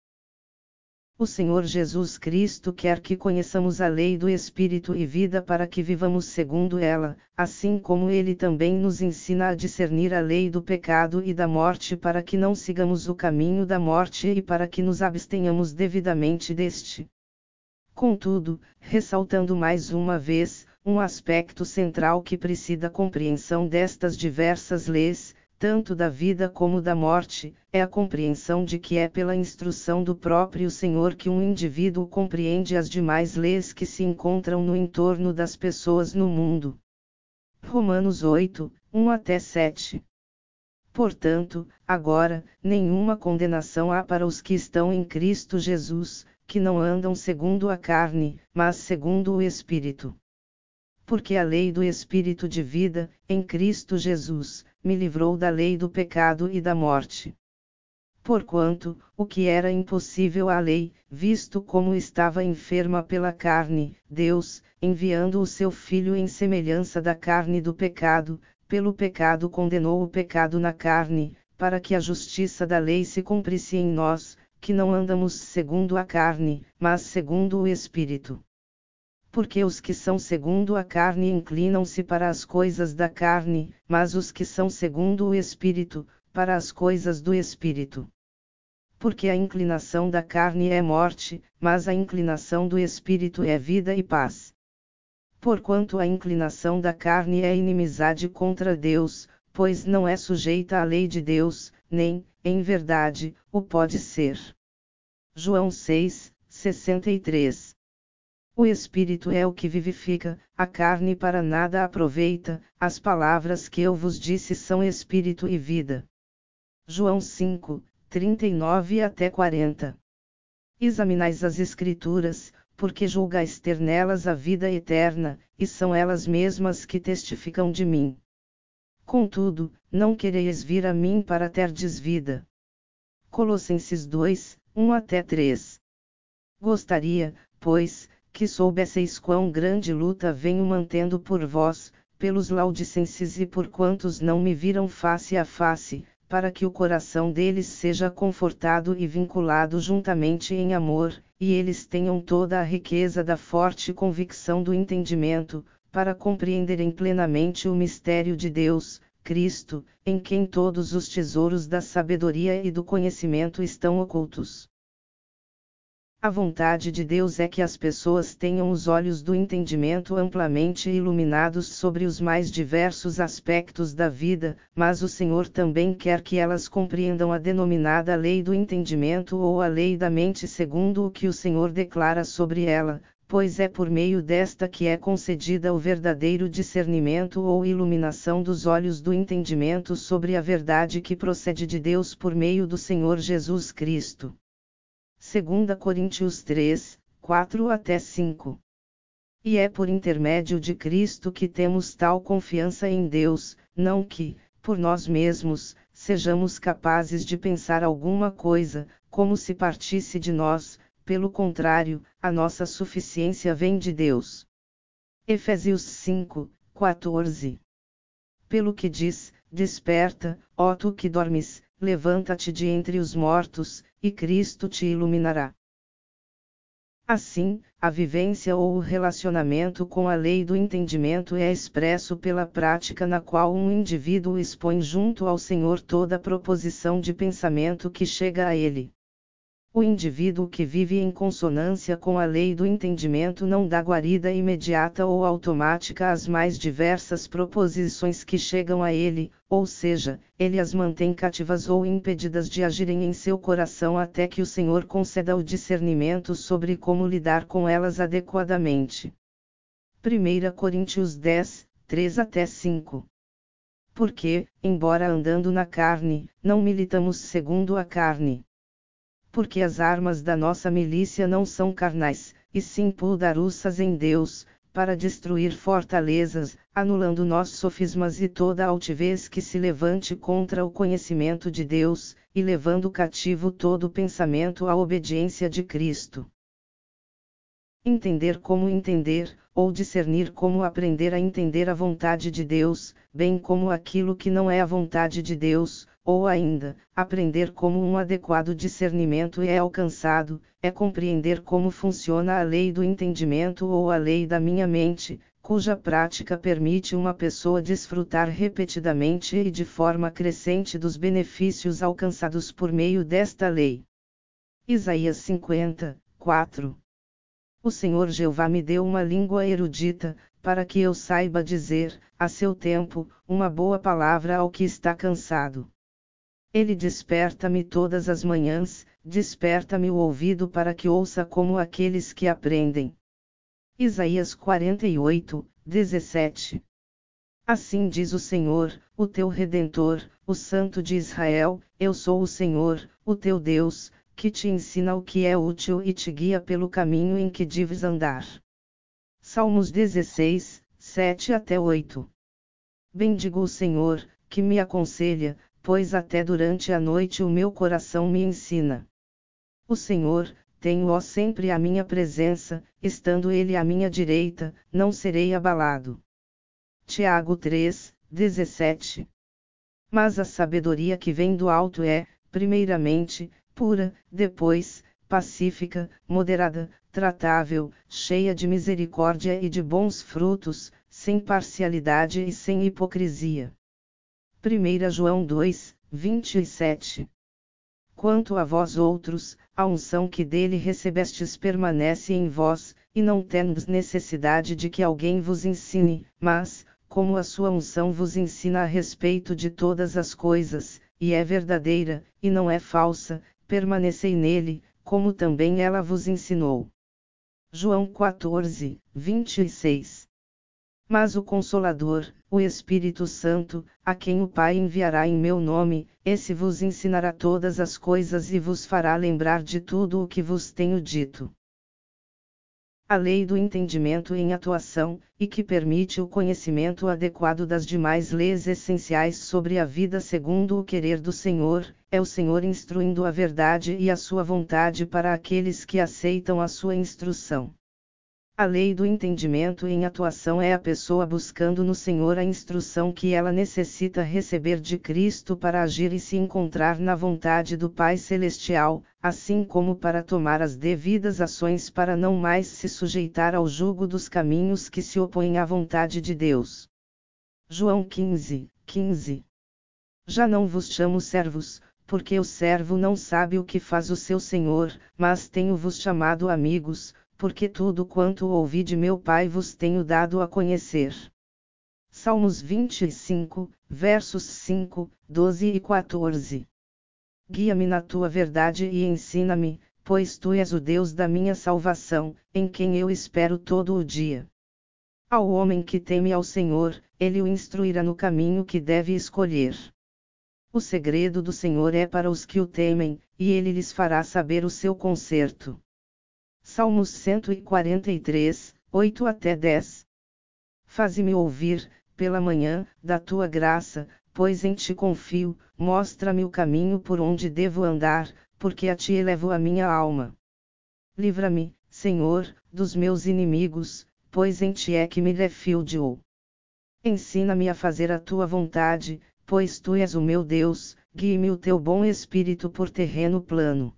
A: O Senhor Jesus Cristo quer que conheçamos a lei do Espírito e vida para que vivamos segundo ela, assim como Ele também nos ensina a discernir a lei do pecado e da morte para que não sigamos o caminho da morte e para que nos abstenhamos devidamente deste. Contudo, ressaltando mais uma vez, um aspecto central que precede a compreensão destas diversas leis, tanto da vida como da morte, é a compreensão de que é pela instrução do próprio Senhor que um indivíduo compreende as demais leis que se encontram no entorno das pessoas no mundo. Romanos 8, 1 até 7. Portanto, agora, nenhuma condenação há para os que estão em Cristo Jesus, que não andam segundo a carne, mas segundo o Espírito. Porque a lei do Espírito de vida, em Cristo Jesus, me livrou da lei do pecado e da morte. Porquanto, o que era impossível à lei, visto como estava enferma pela carne, Deus, enviando o seu Filho em semelhança da carne do pecado, pelo pecado condenou o pecado na carne, para que a justiça da lei se cumprisse em nós, que não andamos segundo a carne, mas segundo o Espírito. Porque os que são segundo a carne inclinam-se para as coisas da carne, mas os que são segundo o Espírito, para as coisas do Espírito. Porque a inclinação da carne é morte, mas a inclinação do Espírito é vida e paz. Porquanto a inclinação da carne é inimizade contra Deus, pois não é sujeita à lei de Deus, nem, em verdade, o pode ser. João 6:63. O Espírito é o que vivifica, a carne para nada aproveita, as palavras que eu vos disse são Espírito e vida. João 5:39-40. Examinais as Escrituras, porque julgais ter nelas a vida eterna, e são elas mesmas que testificam de mim. Contudo, não quereis vir a mim para terdes vida. Colossenses 2:1-3. Gostaria, pois, que soubesseis quão grande luta venho mantendo por vós, pelos laudicenses e por quantos não me viram face a face, para que o coração deles seja confortado e vinculado juntamente em amor, e eles tenham toda a riqueza da forte convicção do entendimento, para compreenderem plenamente o mistério de Deus, Cristo, em quem todos os tesouros da sabedoria e do conhecimento estão ocultos. A vontade de Deus é que as pessoas tenham os olhos do entendimento amplamente iluminados sobre os mais diversos aspectos da vida, mas o Senhor também quer que elas compreendam a denominada lei do entendimento ou a lei da mente segundo o que o Senhor declara sobre ela, pois é por meio desta que é concedida o verdadeiro discernimento ou iluminação dos olhos do entendimento sobre a verdade que procede de Deus por meio do Senhor Jesus Cristo. 2 Coríntios 3:4-5. E é por intermédio de Cristo que temos tal confiança em Deus, não que, por nós mesmos, sejamos capazes de pensar alguma coisa, como se partisse de nós, pelo contrário, a nossa suficiência vem de Deus. Efésios 5:14. Pelo que diz: Desperta, ó tu que dormes, levanta-te de entre os mortos, e Cristo te iluminará. Assim, a vivência ou o relacionamento com a lei do entendimento é expresso pela prática na qual um indivíduo expõe junto ao Senhor toda proposição de pensamento que chega a ele. O indivíduo que vive em consonância com a lei do entendimento não dá guarida imediata ou automática às mais diversas proposições que chegam a ele, ou seja, ele as mantém cativas ou impedidas de agirem em seu coração até que o Senhor conceda o discernimento sobre como lidar com elas adequadamente. 1 Coríntios 10:3-5. Porque, embora andando na carne, não militamos segundo a carne. Porque as armas da nossa milícia não são carnais, e sim poderosas em Deus, para destruir fortalezas, anulando nossos sofismas e toda altivez que se levante contra o conhecimento de Deus, e levando cativo todo pensamento à obediência de Cristo. Entender como entender, ou discernir como aprender a entender a vontade de Deus, bem como aquilo que não é a vontade de Deus, ou ainda, aprender como um adequado discernimento é alcançado, é compreender como funciona a lei do entendimento ou a lei da minha mente, cuja prática permite uma pessoa desfrutar repetidamente e de forma crescente dos benefícios alcançados por meio desta lei. Isaías 50:4. O Senhor Jeová me deu uma língua erudita, para que eu saiba dizer, a seu tempo, uma boa palavra ao que está cansado. Ele desperta-me todas as manhãs, desperta-me o ouvido para que ouça como aqueles que aprendem. Isaías 48:17. Assim diz o Senhor, o teu Redentor, o Santo de Israel: Eu sou o Senhor, o teu Deus, que te ensina o que é útil e te guia pelo caminho em que deves andar. Salmos 16:7-8. Bendigo o Senhor, que me aconselha, pois até durante a noite o meu coração me ensina. O Senhor, tenho-o sempre à minha presença, estando Ele à minha direita, não serei abalado. Tiago 3:17. Mas a sabedoria que vem do alto é, primeiramente, pura, depois, pacífica, moderada, tratável, cheia de misericórdia e de bons frutos, sem parcialidade e sem hipocrisia. 1 João 2:27. Quanto a vós outros, a unção que dele recebestes permanece em vós, e não tendes necessidade de que alguém vos ensine, mas, como a sua unção vos ensina a respeito de todas as coisas, e é verdadeira, e não é falsa, permanecei nele, como também ela vos ensinou. João 14, 26. Mas o Consolador, o Espírito Santo, a quem o Pai enviará em meu nome, esse vos ensinará todas as coisas e vos fará lembrar de tudo o que vos tenho dito. A lei do entendimento em atuação, e que permite o conhecimento adequado das demais leis essenciais sobre a vida segundo o querer do Senhor, é o Senhor instruindo a verdade e a sua vontade para aqueles que aceitam a sua instrução. A lei do entendimento em atuação é a pessoa buscando no Senhor a instrução que ela necessita receber de Cristo para agir e se encontrar na vontade do Pai Celestial, assim como para tomar as devidas ações para não mais se sujeitar ao jugo dos caminhos que se opõem à vontade de Deus. João 15, 15. Já não vos chamo servos, porque o servo não sabe o que faz o seu senhor, mas tenho-vos chamado amigos, porque tudo quanto ouvi de meu Pai vos tenho dado a conhecer. Salmos 25, versos 5, 12 e 14. Guia-me na tua verdade e ensina-me, pois tu és o Deus da minha salvação, em quem eu espero todo o dia. Ao homem que teme ao Senhor, ele o instruirá no caminho que deve escolher. O segredo do Senhor é para os que o temem, e ele lhes fará saber o seu conserto. Salmos 143, 8 até 10. Faze-me ouvir, pela manhã, da tua graça, pois em ti confio, mostra-me o caminho por onde devo andar, porque a ti elevo a minha alma. Livra-me, Senhor, dos meus inimigos, pois em ti é que me refugio. Ensina-me a fazer a tua vontade, pois tu és o meu Deus, guie-me o teu bom espírito por terreno plano.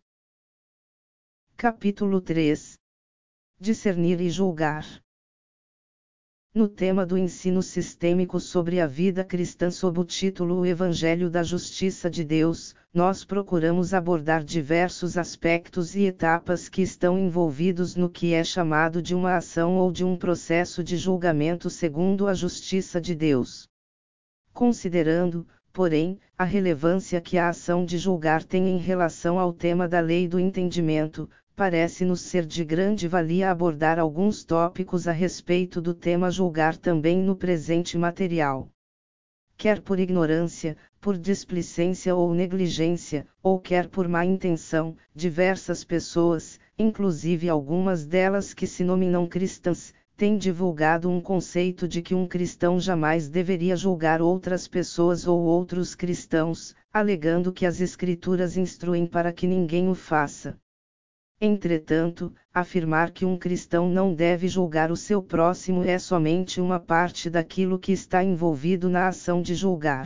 A: Capítulo 3. Discernir e julgar. No tema do ensino sistêmico sobre a vida cristã sob o título O Evangelho da Justiça de Deus, nós procuramos abordar diversos aspectos e etapas que estão envolvidos no que é chamado de uma ação ou de um processo de julgamento segundo a justiça de Deus. Considerando, porém, a relevância que a ação de julgar tem em relação ao tema da lei do entendimento, parece-nos ser de grande valia abordar alguns tópicos a respeito do tema julgar também no presente material. Quer por ignorância, por displicência ou negligência, ou quer por má intenção, diversas pessoas, inclusive algumas delas que se nominam cristãs, têm divulgado um conceito de que um cristão jamais deveria julgar outras pessoas ou outros cristãos, alegando que as Escrituras instruem para que ninguém o faça. Entretanto, afirmar que um cristão não deve julgar o seu próximo é somente uma parte daquilo que está envolvido na ação de julgar.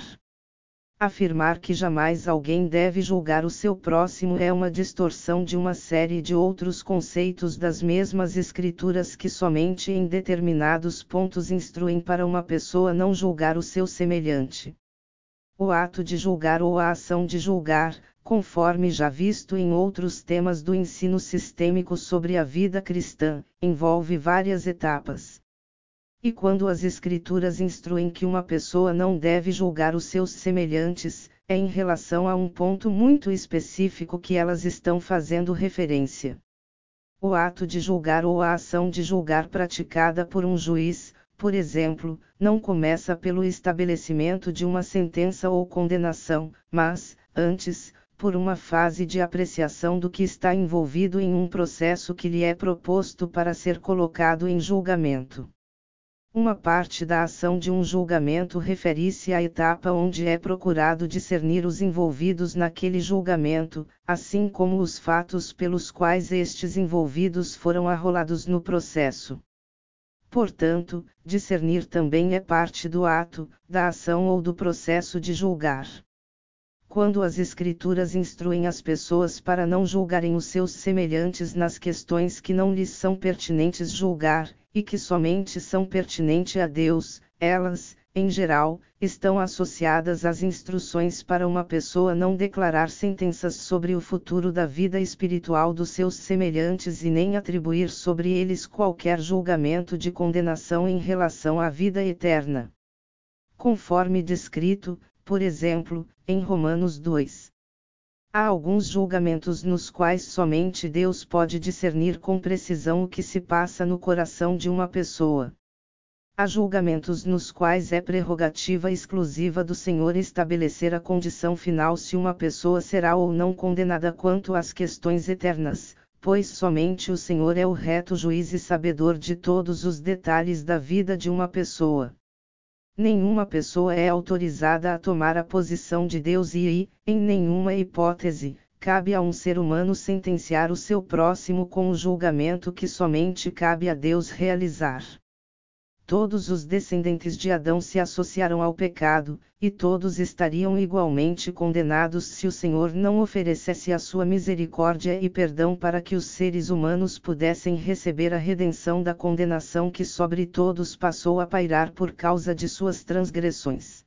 A: Afirmar que jamais alguém deve julgar o seu próximo é uma distorção de uma série de outros conceitos das mesmas Escrituras que somente em determinados pontos instruem para uma pessoa não julgar o seu semelhante. O ato de julgar ou a ação de julgar, conforme já visto em outros temas do ensino sistêmico sobre a vida cristã, envolve várias etapas. E quando as Escrituras instruem que uma pessoa não deve julgar os seus semelhantes, é em relação a um ponto muito específico que elas estão fazendo referência. O ato de julgar ou a ação de julgar praticada por um juiz, por exemplo, não começa pelo estabelecimento de uma sentença ou condenação, mas, antes, por uma fase de apreciação do que está envolvido em um processo que lhe é proposto para ser colocado em julgamento. Uma parte da ação de um julgamento refere-se à etapa onde é procurado discernir os envolvidos naquele julgamento, assim como os fatos pelos quais estes envolvidos foram arrolados no processo. Portanto, discernir também é parte do ato, da ação ou do processo de julgar. Quando as Escrituras instruem as pessoas para não julgarem os seus semelhantes nas questões que não lhes são pertinentes julgar, e que somente são pertinentes a Deus, elas, em geral, estão associadas às instruções para uma pessoa não declarar sentenças sobre o futuro da vida espiritual dos seus semelhantes e nem atribuir sobre eles qualquer julgamento de condenação em relação à vida eterna. Conforme descrito, por exemplo, em Romanos 2. Há alguns julgamentos nos quais somente Deus pode discernir com precisão o que se passa no coração de uma pessoa. Há julgamentos nos quais é prerrogativa exclusiva do Senhor estabelecer a condição final se uma pessoa será ou não condenada quanto às questões eternas, pois somente o Senhor é o reto juiz e sabedor de todos os detalhes da vida de uma pessoa. Nenhuma pessoa é autorizada a tomar a posição de Deus e, em nenhuma hipótese, cabe a um ser humano sentenciar o seu próximo com o julgamento que somente cabe a Deus realizar. Todos os descendentes de Adão se associaram ao pecado, e todos estariam igualmente condenados se o Senhor não oferecesse a sua misericórdia e perdão para que os seres humanos pudessem receber a redenção da condenação que sobre todos passou a pairar por causa de suas transgressões.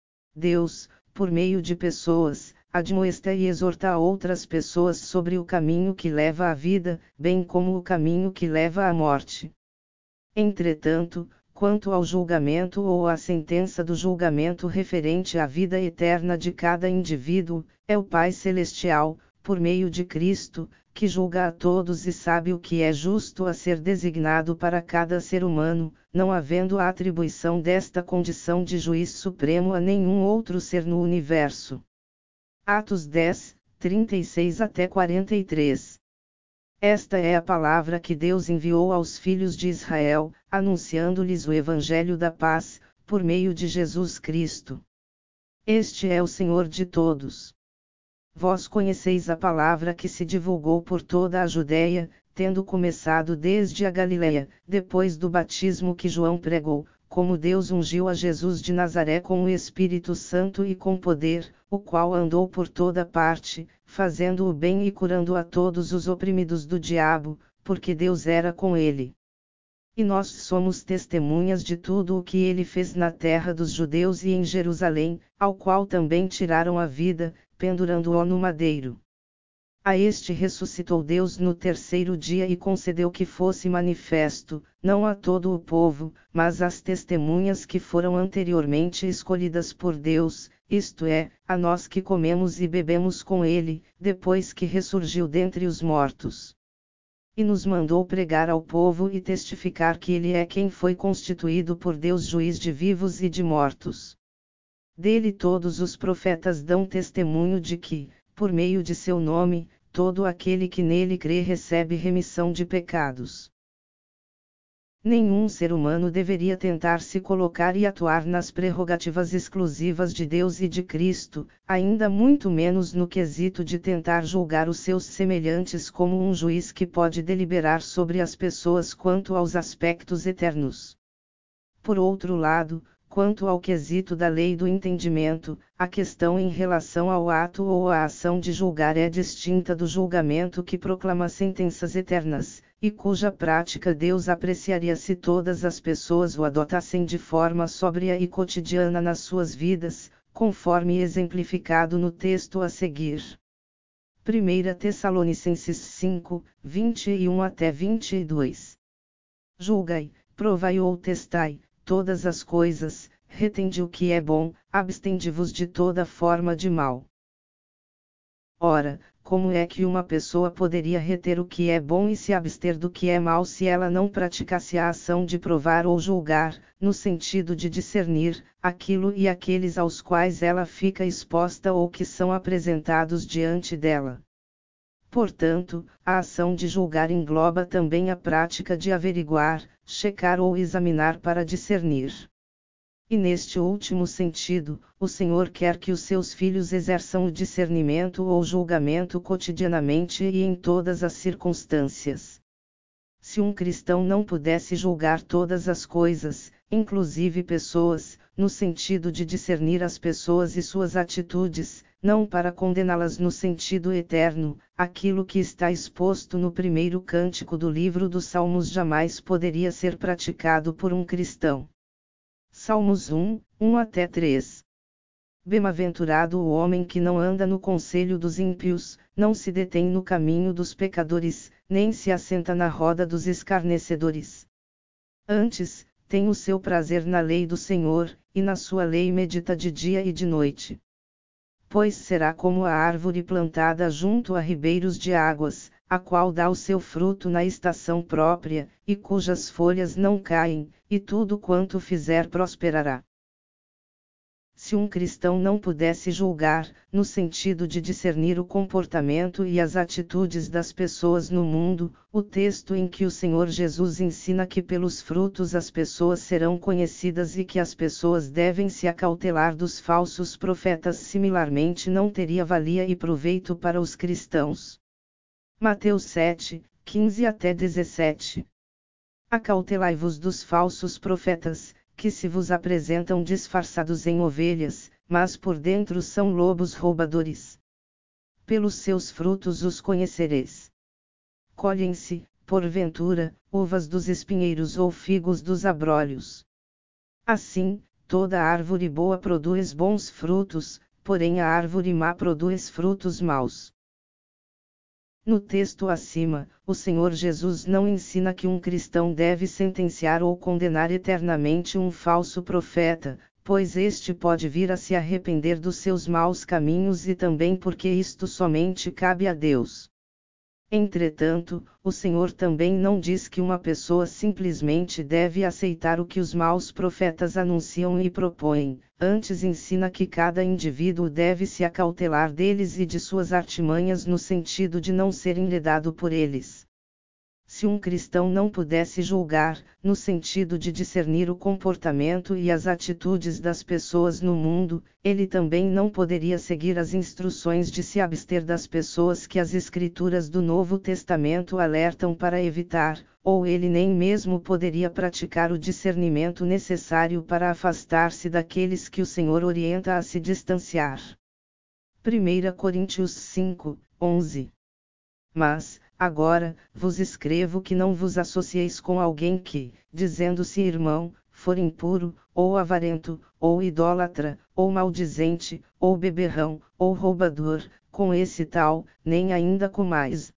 A: Deus, por meio de pessoas, admoesta e exorta outras pessoas sobre o caminho que leva à vida, bem como o caminho que leva à morte. Entretanto, quanto ao julgamento ou à sentença do julgamento referente à vida eterna de cada indivíduo, é o Pai Celestial, por meio de Cristo, que julga a todos e sabe o que é justo a ser designado para cada ser humano, não havendo a atribuição desta condição de juiz supremo a nenhum outro ser no universo. Atos 10, 36 até 43. Esta é a palavra que Deus enviou aos filhos de Israel, anunciando-lhes o Evangelho da paz, por meio de Jesus Cristo. Este é o Senhor de todos. Vós conheceis a palavra que se divulgou por toda a Judéia, tendo começado desde a Galiléia, depois do batismo que João pregou, como Deus ungiu a Jesus de Nazaré com o Espírito Santo e com poder, o qual andou por toda parte, fazendo o bem e curando a todos os oprimidos do diabo, porque Deus era com ele. E nós somos testemunhas de tudo o que ele fez na terra dos judeus e em Jerusalém, ao qual também tiraram a vida, pendurando-o no madeiro. A este ressuscitou Deus no terceiro dia e concedeu que fosse manifesto, não a todo o povo, mas às testemunhas que foram anteriormente escolhidas por Deus, isto é, a nós que comemos e bebemos com ele, depois que ressurgiu dentre os mortos. E nos mandou pregar ao povo e testificar que ele é quem foi constituído por Deus juiz de vivos e de mortos. Dele todos os profetas dão testemunho de que, por meio de seu nome, todo aquele que nele crê recebe remissão de pecados. Nenhum ser humano deveria tentar se colocar e atuar nas prerrogativas exclusivas de Deus e de Cristo, ainda muito menos no quesito de tentar julgar os seus semelhantes como um juiz que pode deliberar sobre as pessoas quanto aos aspectos eternos. Por outro lado, quanto ao quesito da lei do entendimento, a questão em relação ao ato ou à ação de julgar é distinta do julgamento que proclama sentenças eternas, e cuja prática Deus apreciaria se todas as pessoas o adotassem de forma sóbria e cotidiana nas suas vidas, conforme exemplificado no texto a seguir. 1 Tessalonicenses 5, 21 até 22. Julgai, provai ou testai todas as coisas, retende o que é bom, abstende-vos de toda forma de mal. Ora, como é que uma pessoa poderia reter o que é bom e se abster do que é mal se ela não praticasse a ação de provar ou julgar, no sentido de discernir, aquilo e aqueles aos quais ela fica exposta ou que são apresentados diante dela? Portanto, a ação de julgar engloba também a prática de averiguar, checar ou examinar para discernir. E neste último sentido, o Senhor quer que os seus filhos exerçam o discernimento ou julgamento cotidianamente e em todas as circunstâncias. Se um cristão não pudesse julgar todas as coisas, inclusive pessoas, no sentido de discernir as pessoas e suas atitudes, não para condená-las no sentido eterno, aquilo que está exposto no primeiro cântico do livro dos Salmos jamais poderia ser praticado por um cristão. Salmos 1, 1-3. Bem-aventurado o homem que não anda no conselho dos ímpios, não se detém no caminho dos pecadores, nem se assenta na roda dos escarnecedores. Antes, tem o seu prazer na lei do Senhor, e na sua lei medita de dia e de noite. Pois será como a árvore plantada junto a ribeiros de águas, a qual dá o seu fruto na estação própria, e cujas folhas não caem, e tudo quanto fizer prosperará. Se um cristão não pudesse julgar, no sentido de discernir o comportamento e as atitudes das pessoas no mundo, o texto em que o Senhor Jesus ensina que pelos frutos as pessoas serão conhecidas e que as pessoas devem se acautelar dos falsos profetas similarmente não teria valia e proveito para os cristãos. Mateus 7, 15-17. Acautelai-vos dos falsos profetas, que se vos apresentam disfarçados em ovelhas, mas por dentro são lobos roubadores. Pelos seus frutos os conhecereis. Colhem-se, porventura, uvas dos espinheiros ou figos dos abrolhos. Assim, toda árvore boa produz bons frutos, porém a árvore má produz frutos maus. No texto acima, o Senhor Jesus não ensina que um cristão deve sentenciar ou condenar eternamente um falso profeta, pois este pode vir a se arrepender dos seus maus caminhos e também porque isto somente cabe a Deus. Entretanto, o Senhor também não diz que uma pessoa simplesmente deve aceitar o que os maus profetas anunciam e propõem, antes ensina que cada indivíduo deve se acautelar deles e de suas artimanhas no sentido de não ser enredado por eles. Se um cristão não pudesse julgar, no sentido de discernir o comportamento e as atitudes das pessoas no mundo, ele também não poderia seguir as instruções de se abster das pessoas que as Escrituras do Novo Testamento alertam para evitar, ou ele nem mesmo poderia praticar o discernimento necessário para afastar-se daqueles que o Senhor orienta a se distanciar. 1 Coríntios 5, 11. Mas, agora, vos escrevo que não vos associeis com alguém que, dizendo-se irmão, for impuro, ou avarento, ou idólatra, ou maldizente, ou beberrão, ou roubador, com esse tal, nem ainda comais.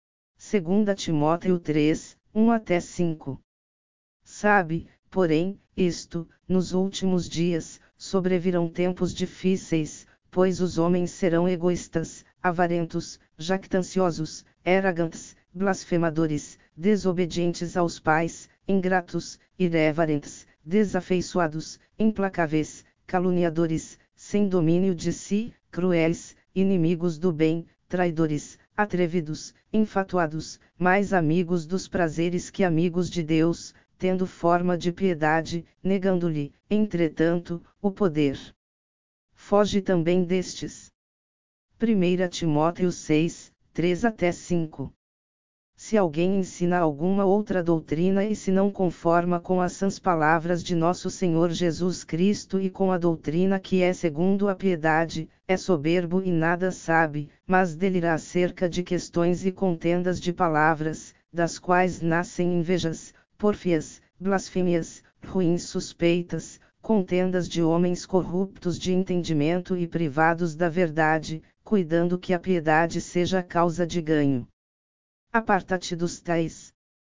A: 2 Timóteo 3, 1-5. Sabe, porém, isto, nos últimos dias, sobrevirão tempos difíceis, pois os homens serão egoístas, avarentos, jactanciosos, arrogantes, blasfemadores, desobedientes aos pais, ingratos, irreverentes, desafeiçoados, implacáveis, caluniadores, sem domínio de si, cruéis, inimigos do bem, traidores, atrevidos, infatuados, mais amigos dos prazeres que amigos de Deus, tendo forma de piedade, negando-lhe, entretanto, o poder. Foge também destes. 1 Timóteo 6, 3-5. Se alguém ensina alguma outra doutrina e se não conforma com as sãs palavras de nosso Senhor Jesus Cristo e com a doutrina que é segundo a piedade, é soberbo e nada sabe, mas delira acerca de questões e contendas de palavras, das quais nascem invejas, pórfias, blasfêmias, ruins suspeitas, contendas de homens corruptos de entendimento e privados da verdade, cuidando que a piedade seja causa de ganho. Aparta-te dos tais.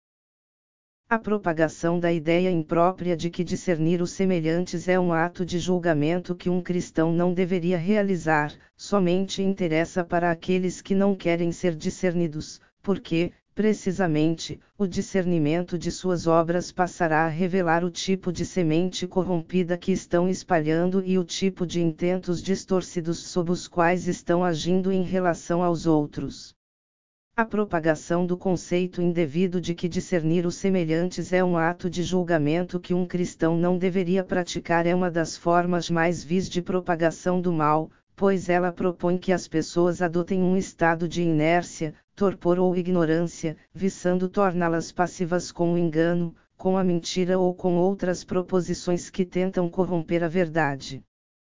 A: A propagação da ideia imprópria de que discernir os semelhantes é um ato de julgamento que um cristão não deveria realizar, somente interessa para aqueles que não querem ser discernidos, porque, precisamente, o discernimento de suas obras passará a revelar o tipo de semente corrompida que estão espalhando e o tipo de intentos distorcidos sob os quais estão agindo em relação aos outros. A propagação do conceito indevido de que discernir os semelhantes é um ato de julgamento que um cristão não deveria praticar é uma das formas mais vis de propagação do mal, pois ela propõe que as pessoas adotem um estado de inércia, torpor ou ignorância, visando torná-las passivas com o engano, com a mentira ou com outras proposições que tentam corromper a verdade.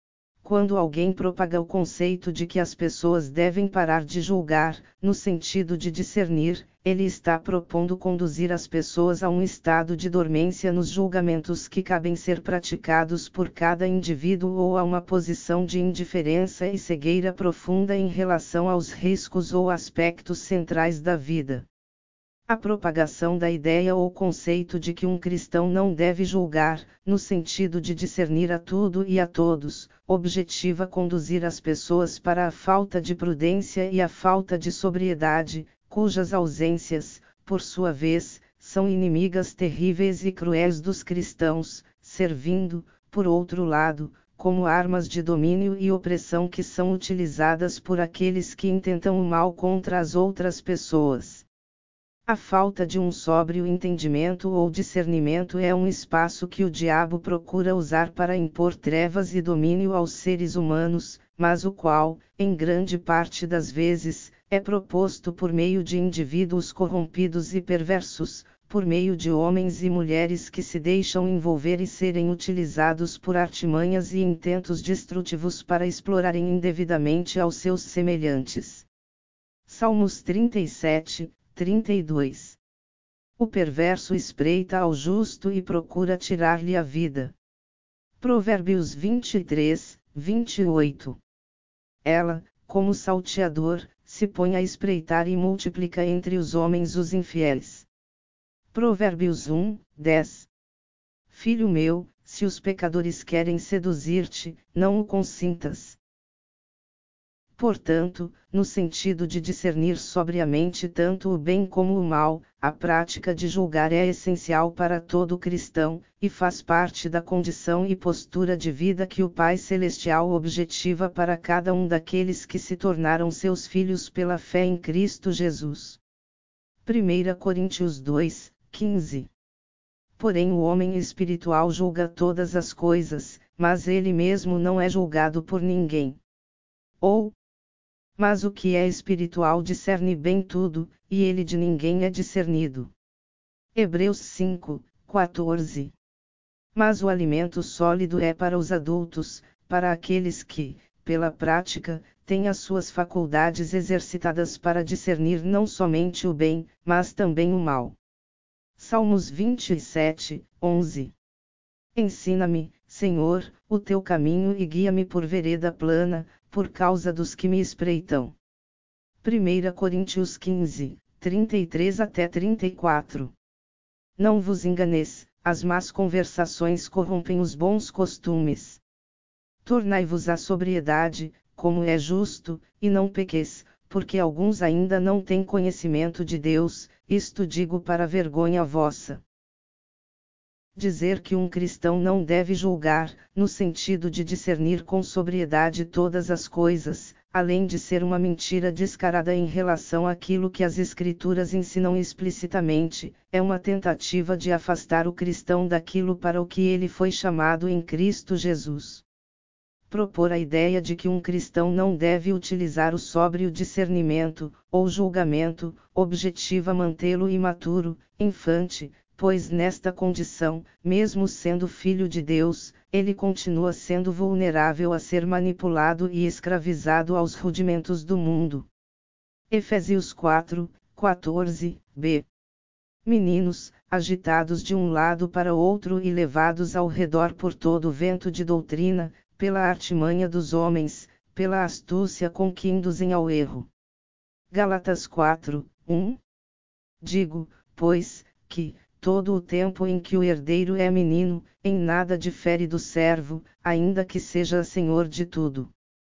A: quando alguém propaga o conceito de que as pessoas devem parar de julgar, no sentido de discernir, ele está propondo conduzir as pessoas a um estado de dormência nos julgamentos que cabem ser praticados por cada indivíduo ou a uma posição de indiferença e cegueira profunda em relação aos riscos ou aspectos centrais da vida. A propagação da ideia ou conceito de que um cristão não deve julgar, no sentido de discernir a tudo e a todos, objetiva conduzir as pessoas para a falta de prudência e a falta de sobriedade, cujas ausências, por sua vez, são inimigas terríveis e cruéis dos cristãos, servindo, por outro lado, como armas de domínio e opressão que são utilizadas por aqueles que intentam o mal contra as outras pessoas. A falta de um sóbrio entendimento ou discernimento é um espaço que o diabo procura usar para impor trevas e domínio aos seres humanos, mas o qual, em grande parte das vezes, é proposto por meio de indivíduos corrompidos e perversos, por meio de homens e mulheres que se deixam envolver e serem utilizados por artimanhas e intentos destrutivos para explorarem indevidamente aos seus semelhantes. Salmos 37, 32. O perverso espreita ao justo e procura tirar-lhe a vida. Provérbios 23, 28. Ela, como salteador, se põe a espreitar e multiplica entre os homens os infiéis. Provérbios 1, 10. Filho meu, se os pecadores querem seduzir-te, não o consintas. Portanto, no sentido de discernir sobriamente tanto o bem como o mal, a prática de julgar é essencial para todo cristão, e faz parte da condição e postura de vida que o Pai Celestial objetiva para cada um daqueles que se tornaram seus filhos pela fé em Cristo Jesus. 1 Coríntios 2, 15. Porém o homem espiritual julga todas as coisas, mas ele mesmo não é julgado por ninguém. Mas o que é espiritual discerne bem tudo, e ele de ninguém é discernido. Hebreus 5, 14. Mas o alimento sólido é para os adultos, para aqueles que, pela prática, têm as suas faculdades exercitadas para discernir não somente o bem, mas também o mal. Salmos 27, 11. Ensina-me, Senhor, o teu caminho e guia-me por vereda plana, por causa dos que me espreitam. 1 Coríntios 15, 33 até 34. Não vos enganeis, as más conversações corrompem os bons costumes. Tornai-vos à sobriedade, como é justo, e não pequeis, porque alguns ainda não têm conhecimento de Deus, isto digo para vergonha vossa. Dizer que um cristão não deve julgar, no sentido de discernir com sobriedade todas as coisas, além de ser uma mentira descarada em relação àquilo que as Escrituras ensinam explicitamente, é uma tentativa de afastar o cristão daquilo para o que ele foi chamado em Cristo Jesus. Propor a ideia de que um cristão não deve utilizar o sóbrio discernimento, ou julgamento, objetiva mantê-lo imaturo, infante, pois nesta condição, mesmo sendo filho de Deus, ele continua sendo vulnerável a ser manipulado e escravizado aos rudimentos do mundo. Efésios 4, 14b. Meninos, agitados de um lado para outro e levados ao redor por todo o vento de doutrina, pela artimanha dos homens, pela astúcia com que induzem ao erro. Gálatas 4, 1. Digo, pois, que, todo o tempo em que o herdeiro é menino, em nada difere do servo, ainda que seja senhor de tudo.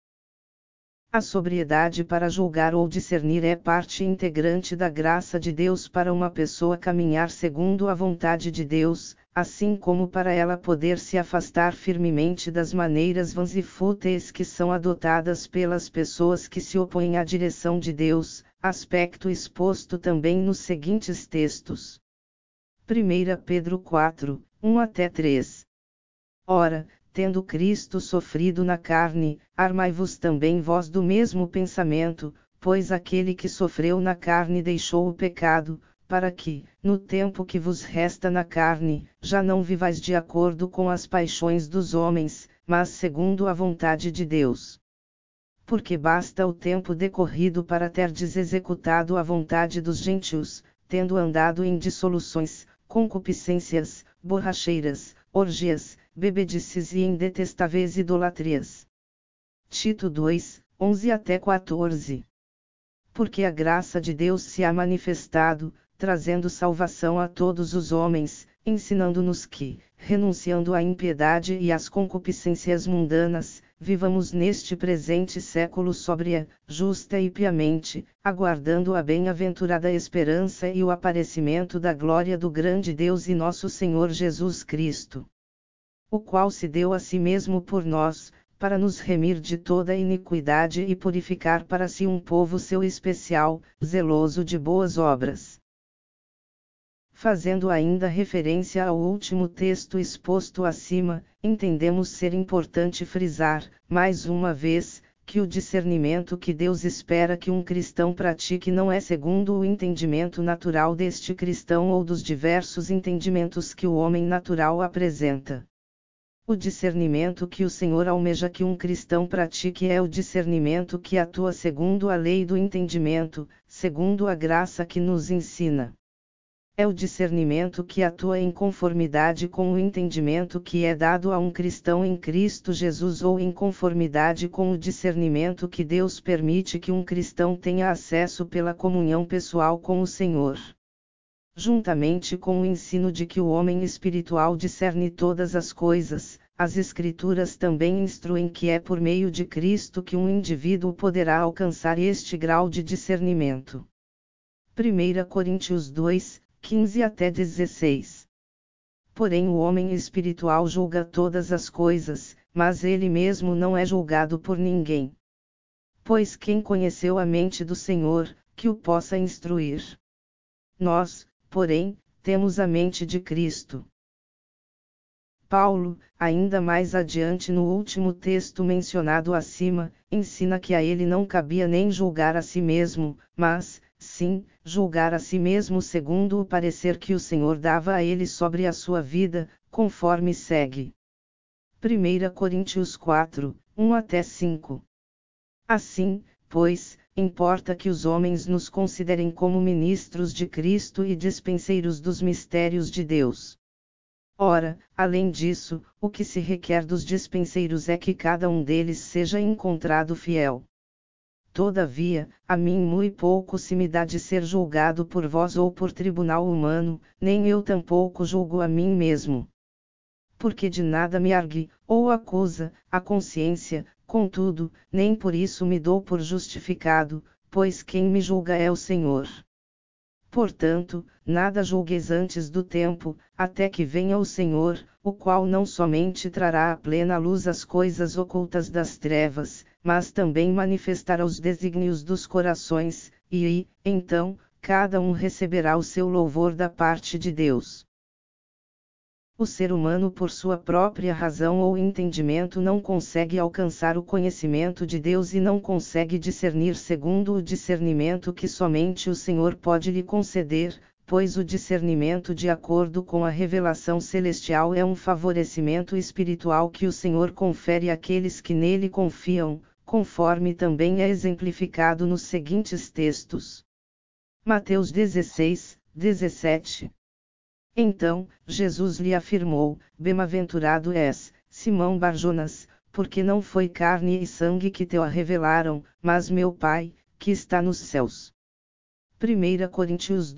A: A sobriedade para julgar ou discernir é parte integrante da graça de Deus para uma pessoa caminhar segundo a vontade de Deus, assim como para ela poder se afastar firmemente das maneiras vãs e fúteis que são adotadas pelas pessoas que se opõem à direção de Deus, aspecto exposto também nos seguintes textos. 1 Pedro 4, 1 até 3. Ora, tendo Cristo sofrido na carne, armai-vos também vós do mesmo pensamento, pois aquele que sofreu na carne deixou o pecado, para que, no tempo que vos resta na carne, já não vivais de acordo com as paixões dos homens, mas segundo a vontade de Deus. Porque basta o tempo decorrido para terdes executado a vontade dos gentios, tendo andado em dissoluções, concupiscências, borracheiras, orgias, bebedices e em detestáveis idolatrias. Tito 2, 11-14. Porque a graça de Deus se há manifestado, trazendo salvação a todos os homens, ensinando-nos que, renunciando à impiedade e às concupiscências mundanas, vivamos neste presente século sóbria, justa e piamente, aguardando a bem-aventurada esperança e o aparecimento da glória do grande Deus e nosso Senhor Jesus Cristo, o qual se deu a si mesmo por nós, para nos remir de toda iniquidade e purificar para si um povo seu especial, zeloso de boas obras. Fazendo ainda referência ao último texto exposto acima, entendemos ser importante frisar, mais uma vez, que o discernimento que Deus espera que um cristão pratique não é segundo o entendimento natural deste cristão ou dos diversos entendimentos que o homem natural apresenta. O discernimento que o Senhor almeja que um cristão pratique é o discernimento que atua segundo a lei do entendimento, segundo a graça que nos ensina. É o discernimento que atua em conformidade com o entendimento que é dado a um cristão em Cristo Jesus ou em conformidade com o discernimento que Deus permite que um cristão tenha acesso pela comunhão pessoal com o Senhor. Juntamente com o ensino de que o homem espiritual discerne todas as coisas, as Escrituras também instruem que é por meio de Cristo que um indivíduo poderá alcançar este grau de discernimento. 1 Coríntios 2, 15-16. Porém o homem espiritual julga todas as coisas, mas ele mesmo não é julgado por ninguém. Pois quem conheceu a mente do Senhor, que o possa instruir? Nós, porém, temos a mente de Cristo. Paulo, ainda mais adiante no último texto mencionado acima, ensina que a ele não cabia nem julgar a si mesmo, mas, sim, julgar a si mesmo segundo o parecer que o Senhor dava a ele sobre a sua vida, conforme segue. 1 Coríntios 4, 1-5. Assim, pois, importa que os homens nos considerem como ministros de Cristo e dispenseiros dos mistérios de Deus. Ora, além disso, o que se requer dos dispenseiros é que cada um deles seja encontrado fiel. Todavia, a mim muito pouco se me dá de ser julgado por vós ou por tribunal humano, nem eu tampouco julgo a mim mesmo. Porque de nada me argue, ou acusa, a consciência, contudo, nem por isso me dou por justificado, pois quem me julga é o Senhor. Portanto, nada julgueis antes do tempo, até que venha o Senhor, o qual não somente trará à plena luz as coisas ocultas das trevas, mas também manifestará os desígnios dos corações, e, então, cada um receberá o seu louvor da parte de Deus. O ser humano por sua própria razão ou entendimento não consegue alcançar o conhecimento de Deus e não consegue discernir segundo o discernimento que somente o Senhor pode lhe conceder, pois o discernimento de acordo com a revelação celestial é um favorecimento espiritual que o Senhor confere àqueles que nele confiam, conforme também é exemplificado nos seguintes textos. Mateus 16, 17. Então, Jesus lhe afirmou: Bem-aventurado és, Simão Barjonas, porque não foi carne e sangue que te o revelaram, mas meu Pai, que está nos céus. 1 Coríntios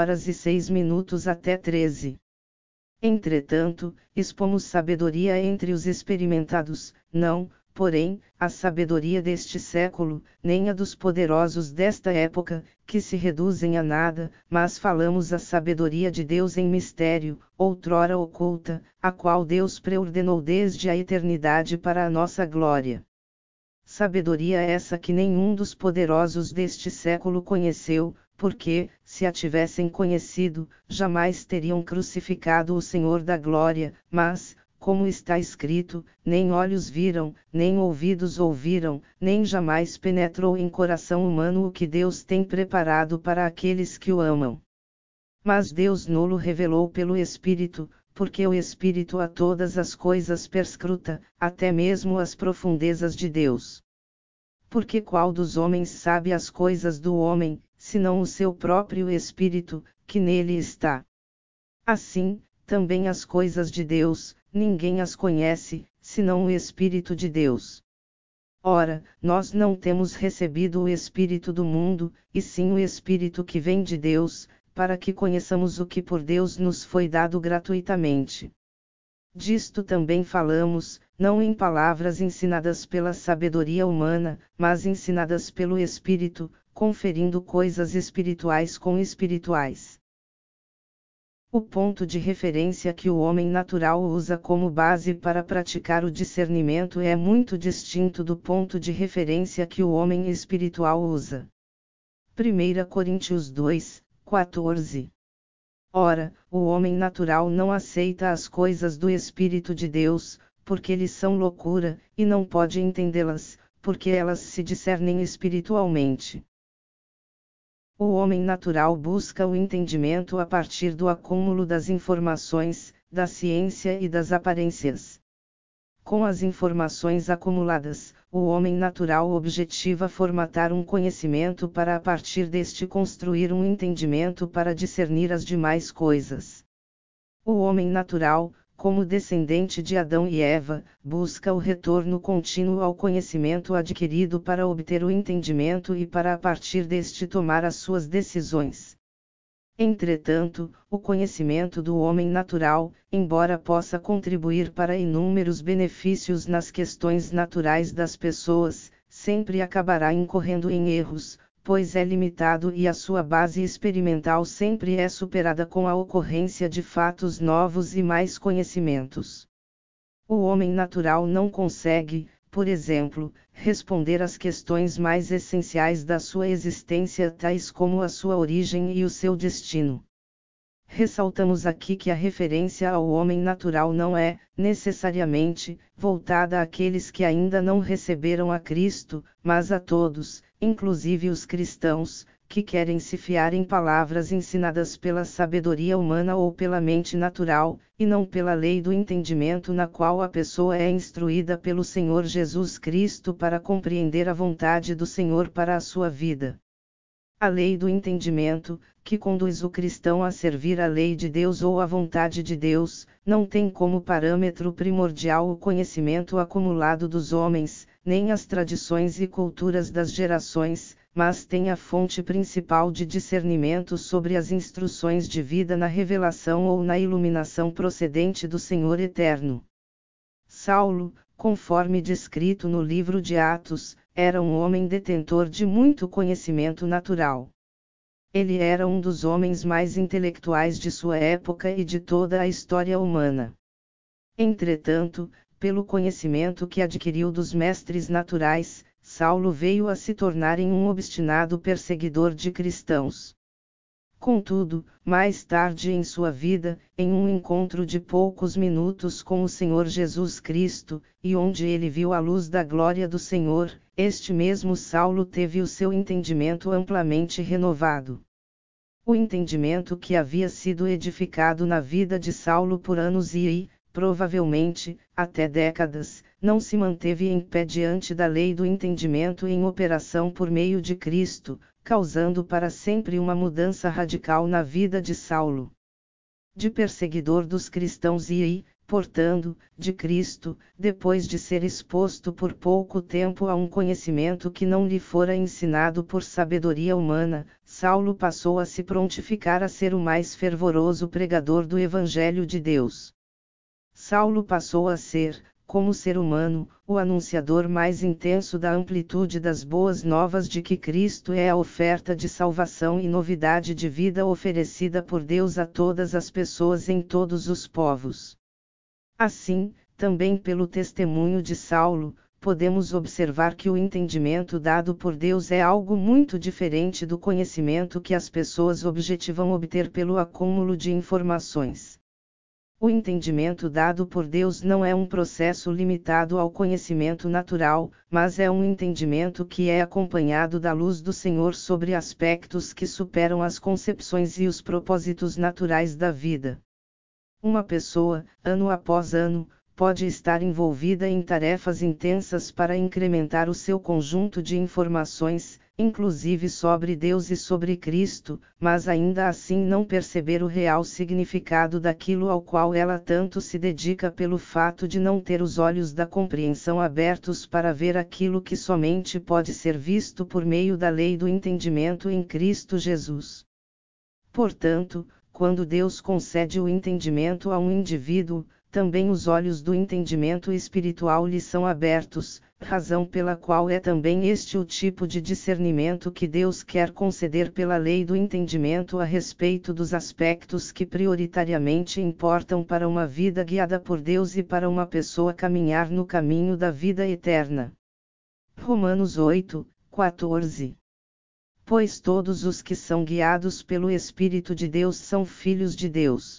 A: 2:06-13. Entretanto, expomos sabedoria entre os experimentados, não, porém, a sabedoria deste século, nem a dos poderosos desta época, que se reduzem a nada, mas falamos a sabedoria de Deus em mistério, outrora oculta, a qual Deus preordenou desde a eternidade para a nossa glória. Sabedoria essa que nenhum dos poderosos deste século conheceu, porque, se a tivessem conhecido, jamais teriam crucificado o Senhor da glória, mas, como está escrito, nem olhos viram, nem ouvidos ouviram, nem jamais penetrou em coração humano o que Deus tem preparado para aqueles que o amam. Mas Deus nolo revelou pelo Espírito, porque o Espírito a todas as coisas perscruta, até mesmo as profundezas de Deus. Porque qual dos homens sabe as coisas do homem, senão o seu próprio Espírito, que nele está? Assim, também as coisas de Deus, ninguém as conhece, senão o Espírito de Deus. Ora, nós não temos recebido o Espírito do mundo, e sim o Espírito que vem de Deus, para que conheçamos o que por Deus nos foi dado gratuitamente. Disto também falamos, não em palavras ensinadas pela sabedoria humana, mas ensinadas pelo Espírito, conferindo coisas espirituais com espirituais. O ponto de referência que o homem natural usa como base para praticar o discernimento é muito distinto do ponto de referência que o homem espiritual usa. 1 Coríntios 2, 14. Ora, o homem natural não aceita as coisas do Espírito de Deus, porque lhes são loucura, e não pode entendê-las, porque elas se discernem espiritualmente. O homem natural busca o entendimento a partir do acúmulo das informações, da ciência e das aparências. Com as informações acumuladas, o homem natural objetiva formatar um conhecimento para a partir deste construir um entendimento para discernir as demais coisas. O homem natural, como descendente de Adão e Eva, busca o retorno contínuo ao conhecimento adquirido para obter o entendimento e para a partir deste tomar as suas decisões. Entretanto, o conhecimento do homem natural, embora possa contribuir para inúmeros benefícios nas questões naturais das pessoas, sempre acabará incorrendo em erros, pois é limitado e a sua base experimental sempre é superada com a ocorrência de fatos novos e mais conhecimentos. O homem natural não consegue, por exemplo, responder às questões mais essenciais da sua existência, tais como a sua origem e o seu destino. Ressaltamos aqui que a referência ao homem natural não é, necessariamente, voltada àqueles que ainda não receberam a Cristo, mas a todos, inclusive os cristãos, que querem se fiar em palavras ensinadas pela sabedoria humana ou pela mente natural, e não pela lei do entendimento na qual a pessoa é instruída pelo Senhor Jesus Cristo para compreender a vontade do Senhor para a sua vida. A lei do entendimento, que conduz o cristão a servir a lei de Deus ou a vontade de Deus, não tem como parâmetro primordial o conhecimento acumulado dos homens, nem as tradições e culturas das gerações, mas tem a fonte principal de discernimento sobre as instruções de vida na revelação ou na iluminação procedente do Senhor Eterno. Saulo, conforme descrito no livro de Atos, era um homem detentor de muito conhecimento natural. Ele era um dos homens mais intelectuais de sua época e de toda a história humana. Entretanto, pelo conhecimento que adquiriu dos mestres naturais, Saulo veio a se tornar um obstinado perseguidor de cristãos. Contudo, mais tarde em sua vida, em um encontro de poucos minutos com o Senhor Jesus Cristo, e onde ele viu a luz da glória do Senhor, este mesmo Saulo teve o seu entendimento amplamente renovado. O entendimento que havia sido edificado na vida de Saulo por anos e, provavelmente, até décadas, não se manteve em pé diante da lei do entendimento em operação por meio de Cristo, causando para sempre uma mudança radical na vida de Saulo. De perseguidor dos cristãos e, portanto, de Cristo, depois de ser exposto por pouco tempo a um conhecimento que não lhe fora ensinado por sabedoria humana, Saulo passou a se prontificar a ser o mais fervoroso pregador do Evangelho de Deus. Saulo passou a ser, como ser humano, o anunciador mais intenso da amplitude das boas novas de que Cristo é a oferta de salvação e novidade de vida oferecida por Deus a todas as pessoas em todos os povos. Assim, também pelo testemunho de Saulo, podemos observar que o entendimento dado por Deus é algo muito diferente do conhecimento que as pessoas objetivam obter pelo acúmulo de informações. O entendimento dado por Deus não é um processo limitado ao conhecimento natural, mas é um entendimento que é acompanhado da luz do Senhor sobre aspectos que superam as concepções e os propósitos naturais da vida. Uma pessoa, ano após ano, pode estar envolvida em tarefas intensas para incrementar o seu conjunto de informações, inclusive sobre Deus e sobre Cristo, mas ainda assim não perceber o real significado daquilo ao qual ela tanto se dedica pelo fato de não ter os olhos da compreensão abertos para ver aquilo que somente pode ser visto por meio da lei do entendimento em Cristo Jesus. Portanto, quando Deus concede o entendimento a um indivíduo, também os olhos do entendimento espiritual lhe são abertos, razão pela qual é também este o tipo de discernimento que Deus quer conceder pela lei do entendimento a respeito dos aspectos que prioritariamente importam para uma vida guiada por Deus e para uma pessoa caminhar no caminho da vida eterna. Romanos 8, 14. Pois todos os que são guiados pelo Espírito de Deus são filhos de Deus.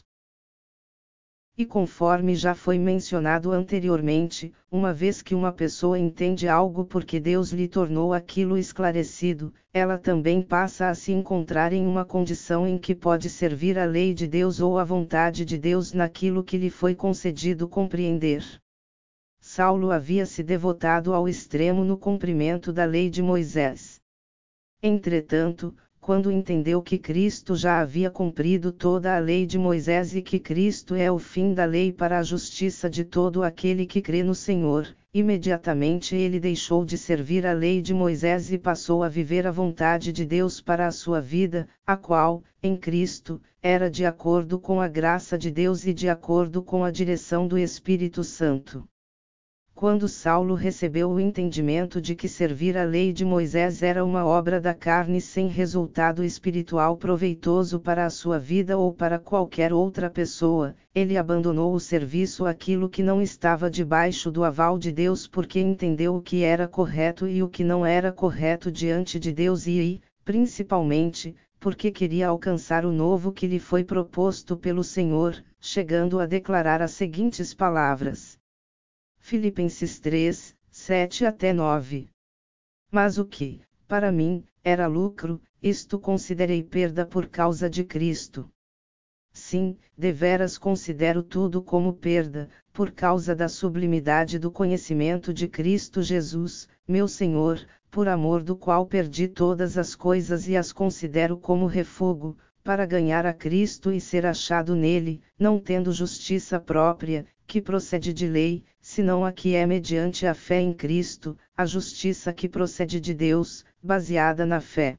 A: E conforme já foi mencionado anteriormente, uma vez que uma pessoa entende algo porque Deus lhe tornou aquilo esclarecido, ela também passa a se encontrar em uma condição em que pode servir a lei de Deus ou a vontade de Deus naquilo que lhe foi concedido compreender. Saulo havia se devotado ao extremo no cumprimento da lei de Moisés. Entretanto, quando entendeu que Cristo já havia cumprido toda a lei de Moisés e que Cristo é o fim da lei para a justiça de todo aquele que crê no Senhor, imediatamente ele deixou de servir a lei de Moisés e passou a viver a vontade de Deus para a sua vida, a qual, em Cristo, era de acordo com a graça de Deus e de acordo com a direção do Espírito Santo. Quando Saulo recebeu o entendimento de que servir a lei de Moisés era uma obra da carne sem resultado espiritual proveitoso para a sua vida ou para qualquer outra pessoa, ele abandonou o serviço àquilo que não estava debaixo do aval de Deus porque entendeu o que era correto e o que não era correto diante de Deus e, principalmente, porque queria alcançar o novo que lhe foi proposto pelo Senhor, chegando a declarar as seguintes palavras. Filipenses 3, 7 até 9. Mas o que, para mim, era lucro, isto considerei perda por causa de Cristo. Sim, deveras considero tudo como perda, por causa da sublimidade do conhecimento de Cristo Jesus, meu Senhor, por amor do qual perdi todas as coisas e as considero como refúgio, para ganhar a Cristo e ser achado nele, não tendo justiça própria, que procede de lei, senão a que é mediante a fé em Cristo, a justiça que procede de Deus, baseada na fé.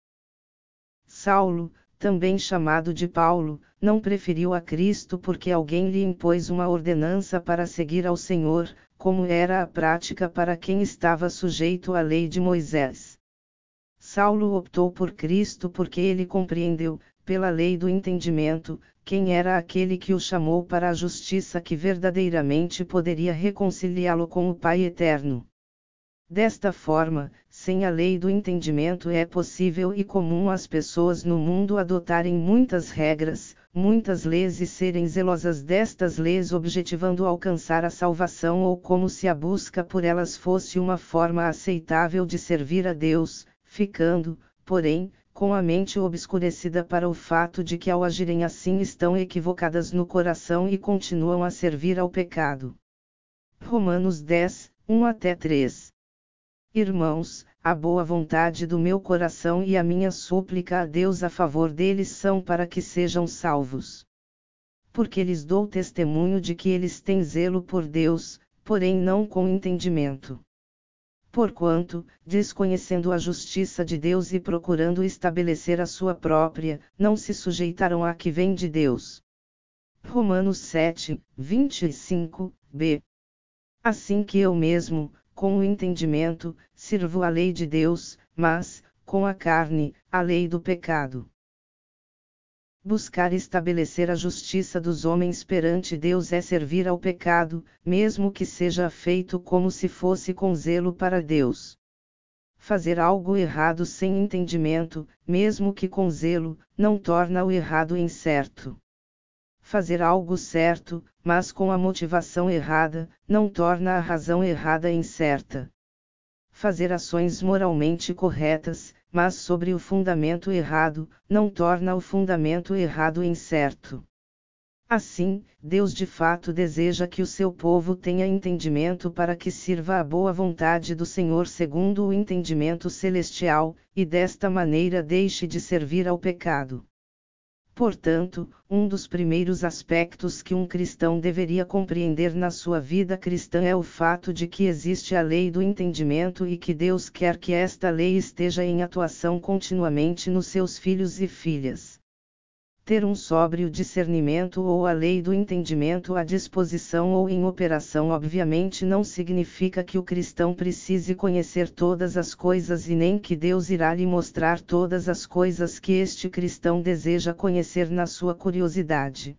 A: Saulo, também chamado de Paulo, não preferiu a Cristo porque alguém lhe impôs uma ordenança para seguir ao Senhor, como era a prática para quem estava sujeito à lei de Moisés. Saulo optou por Cristo porque ele compreendeu, pela lei do entendimento, quem era aquele que o chamou para a justiça que verdadeiramente poderia reconciliá-lo com o Pai eterno. Desta forma, sem a lei do entendimento é possível e comum às pessoas no mundo adotarem muitas regras, muitas leis e serem zelosas destas leis objetivando alcançar a salvação ou como se a busca por elas fosse uma forma aceitável de servir a Deus, ficando, porém, com a mente obscurecida para o fato de que ao agirem assim estão equivocadas no coração e continuam a servir ao pecado. Romanos 10, 1 até 3. Irmãos, a boa vontade do meu coração e a minha súplica a Deus a favor deles são para que sejam salvos. Porque lhes dou testemunho de que eles têm zelo por Deus, porém não com entendimento. Porquanto, desconhecendo a justiça de Deus e procurando estabelecer a sua própria, não se sujeitaram à que vem de Deus. Romanos 7, 25b. Assim que eu mesmo, com o entendimento, sirvo a lei de Deus, mas, com a carne, a lei do pecado. Buscar estabelecer a justiça dos homens perante Deus é servir ao pecado, mesmo que seja feito como se fosse com zelo para Deus. Fazer algo errado sem entendimento, mesmo que com zelo, não torna o errado incerto. Fazer algo certo, mas com a motivação errada, não torna a razão errada incerta. Fazer ações moralmente corretas, mas sobre o fundamento errado, não torna o fundamento errado incerto. Assim, Deus de fato deseja que o seu povo tenha entendimento para que sirva a boa vontade do Senhor segundo o entendimento celestial, e desta maneira deixe de servir ao pecado. Portanto, um dos primeiros aspectos que um cristão deveria compreender na sua vida cristã é o fato de que existe a lei do entendimento e que Deus quer que esta lei esteja em atuação continuamente nos seus filhos e filhas. Ter um sóbrio discernimento ou a lei do entendimento à disposição ou em operação obviamente não significa que o cristão precise conhecer todas as coisas e nem que Deus irá lhe mostrar todas as coisas que este cristão deseja conhecer na sua curiosidade.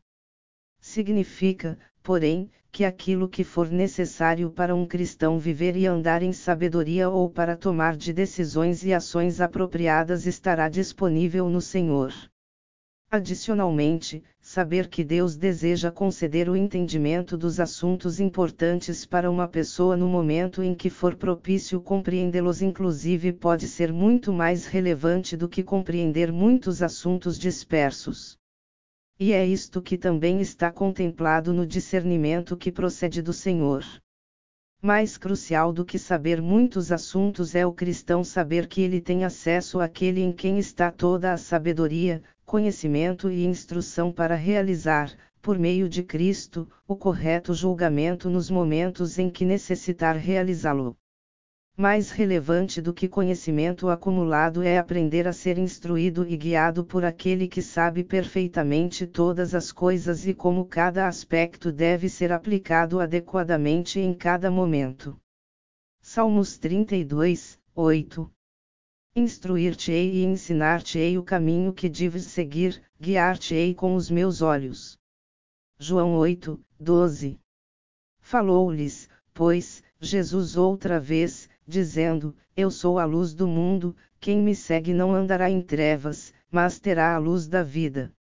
A: Significa, porém, que aquilo que for necessário para um cristão viver e andar em sabedoria ou para tomar de decisões e ações apropriadas estará disponível no Senhor. Adicionalmente, saber que Deus deseja conceder o entendimento dos assuntos importantes para uma pessoa no momento em que for propício compreendê-los inclusive pode ser muito mais relevante do que compreender muitos assuntos dispersos. E é isto que também está contemplado no discernimento que procede do Senhor. Mais crucial do que saber muitos assuntos é o cristão saber que ele tem acesso àquele em quem está toda a sabedoria, conhecimento e instrução para realizar, por meio de Cristo, o correto julgamento nos momentos em que necessitar realizá-lo. Mais relevante do que conhecimento acumulado é aprender a ser instruído e guiado por aquele que sabe perfeitamente todas as coisas e como cada aspecto deve ser aplicado adequadamente em cada momento. Salmos 32, 8. Instruir-te-ei e ensinar-te-ei o caminho que deves seguir, guiar-te-ei com os meus olhos. João 8, 12. Falou-lhes, pois, Jesus outra vez, dizendo: Eu sou a luz do mundo, quem me segue não andará em trevas, mas terá a luz da vida.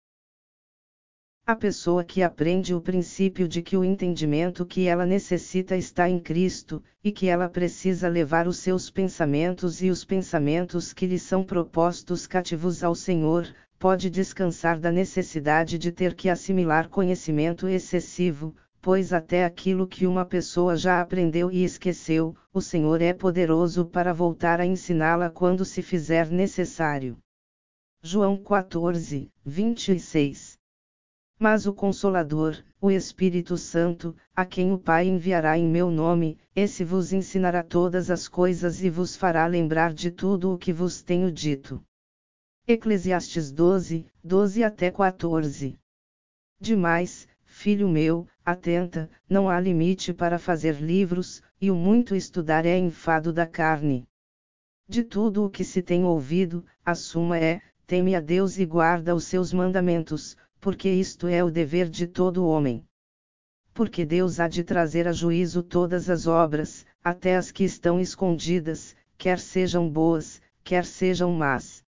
A: A pessoa que aprende o princípio de que o entendimento que ela necessita está em Cristo, e que ela precisa levar os seus pensamentos e os pensamentos que lhe são propostos cativos ao Senhor, pode descansar da necessidade de ter que assimilar conhecimento excessivo, pois até aquilo que uma pessoa já aprendeu e esqueceu, o Senhor é poderoso para voltar a ensiná-la quando se fizer necessário. João 14, 26. Mas o Consolador, o Espírito Santo, a quem o Pai enviará em meu nome, esse vos ensinará todas as coisas e vos fará lembrar de tudo o que vos tenho dito. Eclesiastes 12, 12 até 14. Demais, filho meu, atenta, não há limite para fazer livros, e o muito estudar é enfado da carne. De tudo o que se tem ouvido, a suma é: teme a Deus e guarda os seus mandamentos, porque isto é o dever de todo homem. Porque Deus há de trazer a juízo todas as obras, até as que estão escondidas, quer sejam boas, quer sejam más.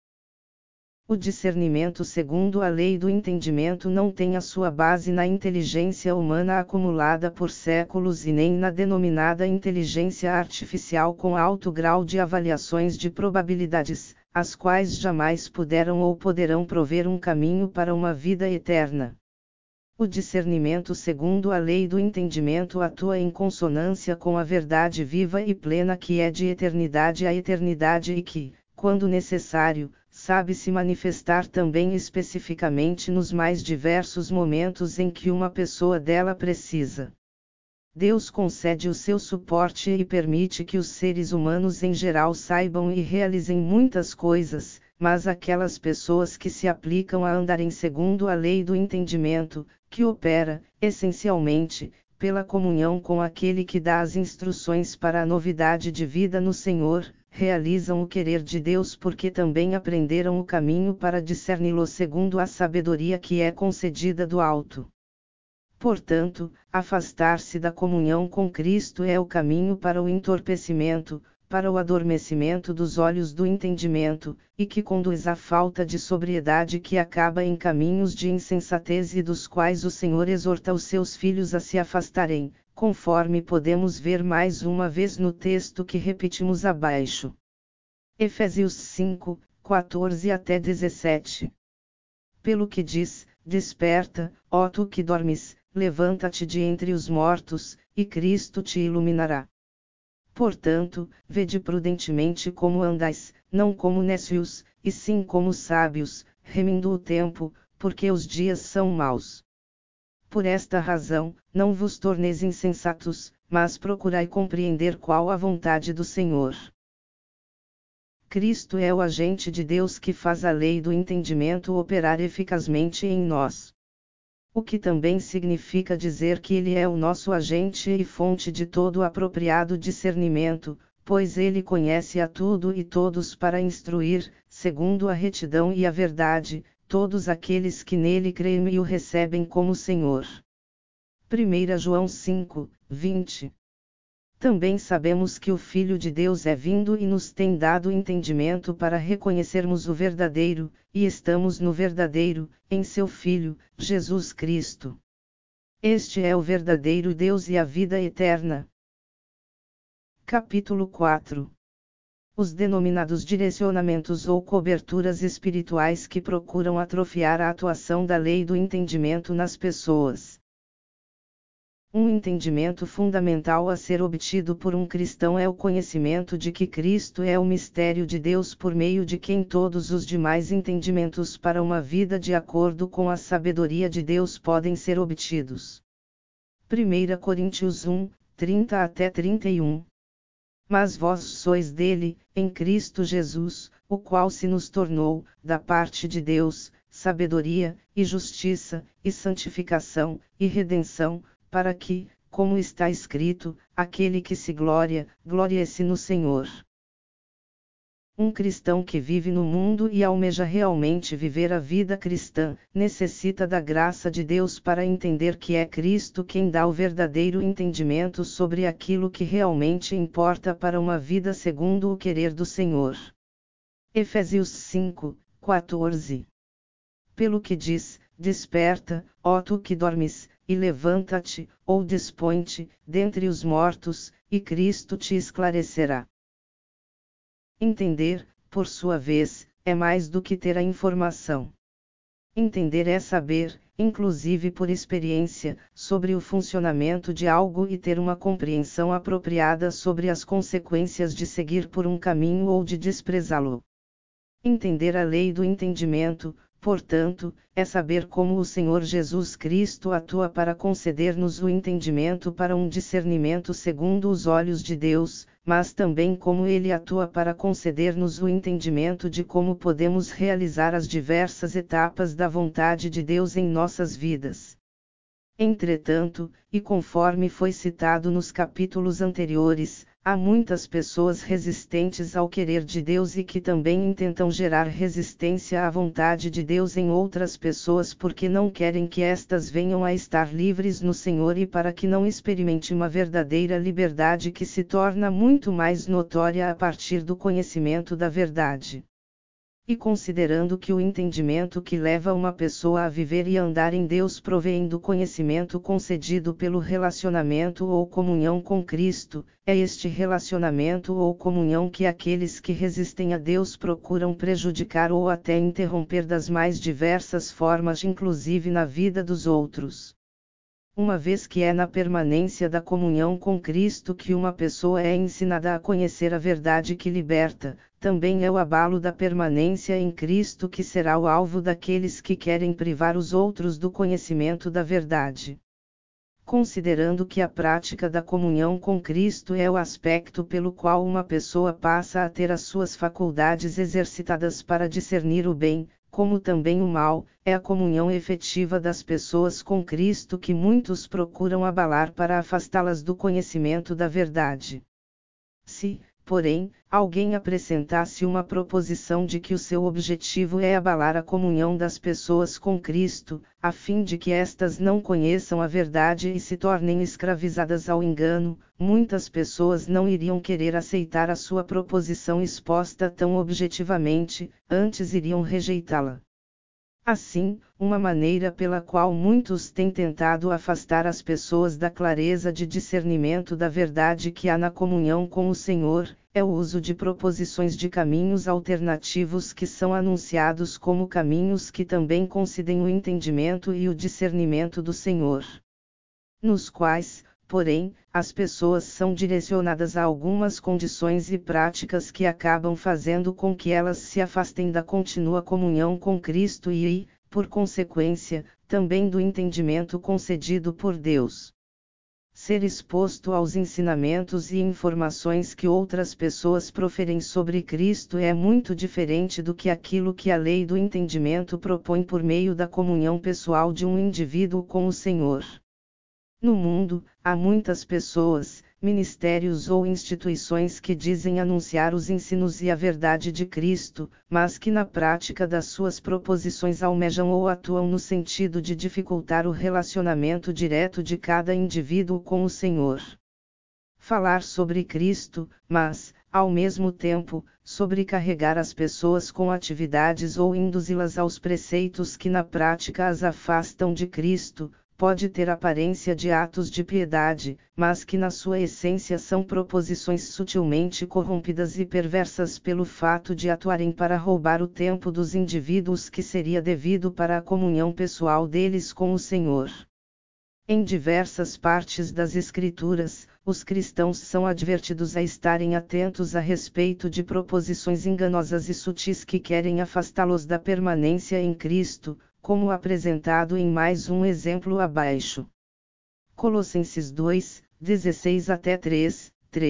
A: O discernimento segundo a lei do entendimento não tem a sua base na inteligência humana acumulada por séculos e nem na denominada inteligência artificial com alto grau de avaliações de probabilidades, as quais jamais puderam ou poderão prover um caminho para uma vida eterna. O discernimento segundo a lei do entendimento atua em consonância com a verdade viva e plena que é de eternidade a eternidade e que, quando necessário, sabe se manifestar também especificamente nos mais diversos momentos em que uma pessoa dela precisa. Deus concede o seu suporte e permite que os seres humanos em geral saibam e realizem muitas coisas, mas aquelas pessoas que se aplicam a andarem segundo a lei do entendimento, que opera, essencialmente, pela comunhão com aquele que dá as instruções para a novidade de vida no Senhor, realizam o querer de Deus porque também aprenderam o caminho para discerni-lo segundo a sabedoria que é concedida do alto. Portanto, afastar-se da comunhão com Cristo é o caminho para o entorpecimento, para o adormecimento dos olhos do entendimento, e que conduz à falta de sobriedade que acaba em caminhos de insensatez e dos quais o Senhor exorta os seus filhos a se afastarem, conforme podemos ver mais uma vez no texto que repetimos abaixo. Efésios 5, 14 até 17. Pelo que diz: Desperta, ó tu que dormes, levanta-te de entre os mortos, e Cristo te iluminará. Portanto, vede prudentemente como andais, não como nécios, e sim como sábios, remindo o tempo, porque os dias são maus. Por esta razão, não vos torneis insensatos, mas procurai compreender qual a vontade do Senhor. Cristo é o agente de Deus que faz a lei do entendimento operar eficazmente em nós. O que também significa dizer que Ele é o nosso agente e fonte de todo o apropriado discernimento, pois Ele conhece a tudo e todos para instruir, segundo a retidão e a verdade, todos aqueles que nele creem e o recebem como Senhor. 1 João 5, 20. Também sabemos que o Filho de Deus é vindo e nos tem dado entendimento para reconhecermos o verdadeiro, e estamos no verdadeiro, em seu Filho, Jesus Cristo. Este é o verdadeiro Deus e a vida eterna. Capítulo 4. Os denominados direcionamentos ou coberturas espirituais que procuram atrofiar a atuação da lei do entendimento nas pessoas. Um entendimento fundamental a ser obtido por um cristão é o conhecimento de que Cristo é o mistério de Deus por meio de quem todos os demais entendimentos para uma vida de acordo com a sabedoria de Deus podem ser obtidos. 1 Coríntios 1, 30-31. Mas vós sois dele, em Cristo Jesus, o qual se nos tornou, da parte de Deus, sabedoria, e justiça, e santificação, e redenção, para que, como está escrito, aquele que se gloria, glorie-se no Senhor. Um cristão que vive no mundo e almeja realmente viver a vida cristã, necessita da graça de Deus para entender que é Cristo quem dá o verdadeiro entendimento sobre aquilo que realmente importa para uma vida segundo o querer do Senhor. Efésios 5, 14. Pelo que diz: Desperta, ó tu que dormes, e levanta-te, ou dispõe-te, dentre os mortos, e Cristo te esclarecerá. Entender, por sua vez, é mais do que ter a informação. Entender é saber, inclusive por experiência, sobre o funcionamento de algo e ter uma compreensão apropriada sobre as consequências de seguir por um caminho ou de desprezá-lo. Entender a lei do entendimento, portanto, é saber como o Senhor Jesus Cristo atua para conceder-nos o entendimento para um discernimento segundo os olhos de Deus, mas também como Ele atua para conceder-nos o entendimento de como podemos realizar as diversas etapas da vontade de Deus em nossas vidas. Entretanto, e conforme foi citado nos capítulos anteriores, há muitas pessoas resistentes ao querer de Deus e que também intentam gerar resistência à vontade de Deus em outras pessoas porque não querem que estas venham a estar livres no Senhor e para que não experimente uma verdadeira liberdade que se torna muito mais notória a partir do conhecimento da verdade. E considerando que o entendimento que leva uma pessoa a viver e andar em Deus provém do conhecimento concedido pelo relacionamento ou comunhão com Cristo, é este relacionamento ou comunhão que aqueles que resistem a Deus procuram prejudicar ou até interromper das mais diversas formas, inclusive na vida dos outros. Uma vez que é na permanência da comunhão com Cristo que uma pessoa é ensinada a conhecer a verdade que liberta, também é o abalo da permanência em Cristo que será o alvo daqueles que querem privar os outros do conhecimento da verdade. Considerando que a prática da comunhão com Cristo é o aspecto pelo qual uma pessoa passa a ter as suas faculdades exercitadas para discernir o bem, como também o mal, é a comunhão efetiva das pessoas com Cristo que muitos procuram abalar para afastá-las do conhecimento da verdade. Se, porém, alguém apresentasse uma proposição de que o seu objetivo é abalar a comunhão das pessoas com Cristo, a fim de que estas não conheçam a verdade e se tornem escravizadas ao engano, muitas pessoas não iriam querer aceitar a sua proposição exposta tão objetivamente, antes iriam rejeitá-la. Assim, uma maneira pela qual muitos têm tentado afastar as pessoas da clareza de discernimento da verdade que há na comunhão com o Senhor, é o uso de proposições de caminhos alternativos que são anunciados como caminhos que também concedem o entendimento e o discernimento do Senhor. Nos quais, porém, as pessoas são direcionadas a algumas condições e práticas que acabam fazendo com que elas se afastem da contínua comunhão com Cristo e, por consequência, também do entendimento concedido por Deus. Ser exposto aos ensinamentos e informações que outras pessoas proferem sobre Cristo é muito diferente do que aquilo que a lei do entendimento propõe por meio da comunhão pessoal de um indivíduo com o Senhor. No mundo, há muitas pessoas, ministérios ou instituições que dizem anunciar os ensinos e a verdade de Cristo, mas que na prática das suas proposições almejam ou atuam no sentido de dificultar o relacionamento direto de cada indivíduo com o Senhor. Falar sobre Cristo, mas, ao mesmo tempo, sobrecarregar as pessoas com atividades ou induzi-las aos preceitos que na prática as afastam de Cristo, pode ter aparência de atos de piedade, mas que na sua essência são proposições sutilmente corrompidas e perversas pelo fato de atuarem para roubar o tempo dos indivíduos que seria devido para a comunhão pessoal deles com o Senhor. Em diversas partes das Escrituras, os cristãos são advertidos a estarem atentos a respeito de proposições enganosas e sutis que querem afastá-los da permanência em Cristo, como apresentado em mais um exemplo abaixo. Colossenses 2, 16 até 3.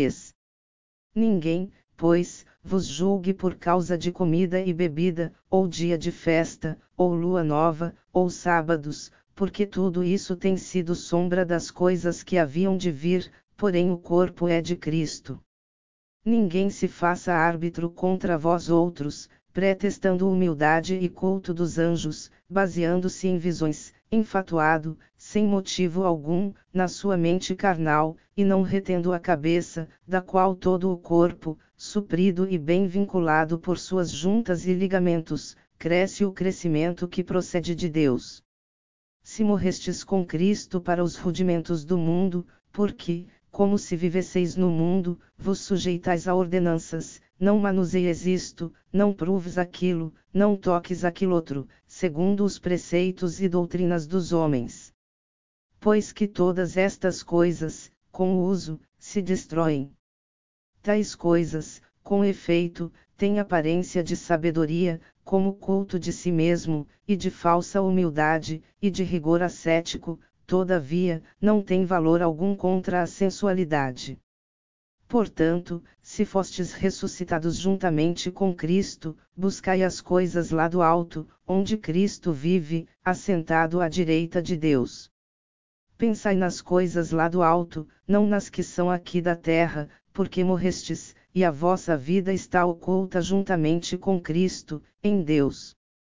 A: Ninguém, pois, vos julgue por causa de comida e bebida, ou dia de festa, ou lua nova, ou sábados, porque tudo isso tem sido sombra das coisas que haviam de vir, porém o corpo é de Cristo. Ninguém se faça árbitro contra vós outros, pretextando humildade e culto dos anjos, baseando-se em visões, enfatuado, sem motivo algum, na sua mente carnal, e não retendo a cabeça, da qual todo o corpo, suprido e bem vinculado por suas juntas e ligamentos, cresce o crescimento que procede de Deus. Se morrestes com Cristo para os rudimentos do mundo, porque, como se vivesseis no mundo, vos sujeitais a ordenanças, não manuseis isto, não pruves aquilo, não toques aquilo outro, segundo os preceitos e doutrinas dos homens. Pois que todas estas coisas, com o uso, se destroem. Tais coisas, com efeito, têm aparência de sabedoria, como o culto de si mesmo, e de falsa humildade, e de rigor ascético, todavia, não tem valor algum contra a sensualidade. Portanto, se fostes ressuscitados juntamente com Cristo, buscai as coisas lá do alto, onde Cristo vive, assentado à direita de Deus. Pensai nas coisas lá do alto, não nas que são aqui da terra, porque morrestes, e a vossa vida está oculta juntamente com Cristo, em Deus.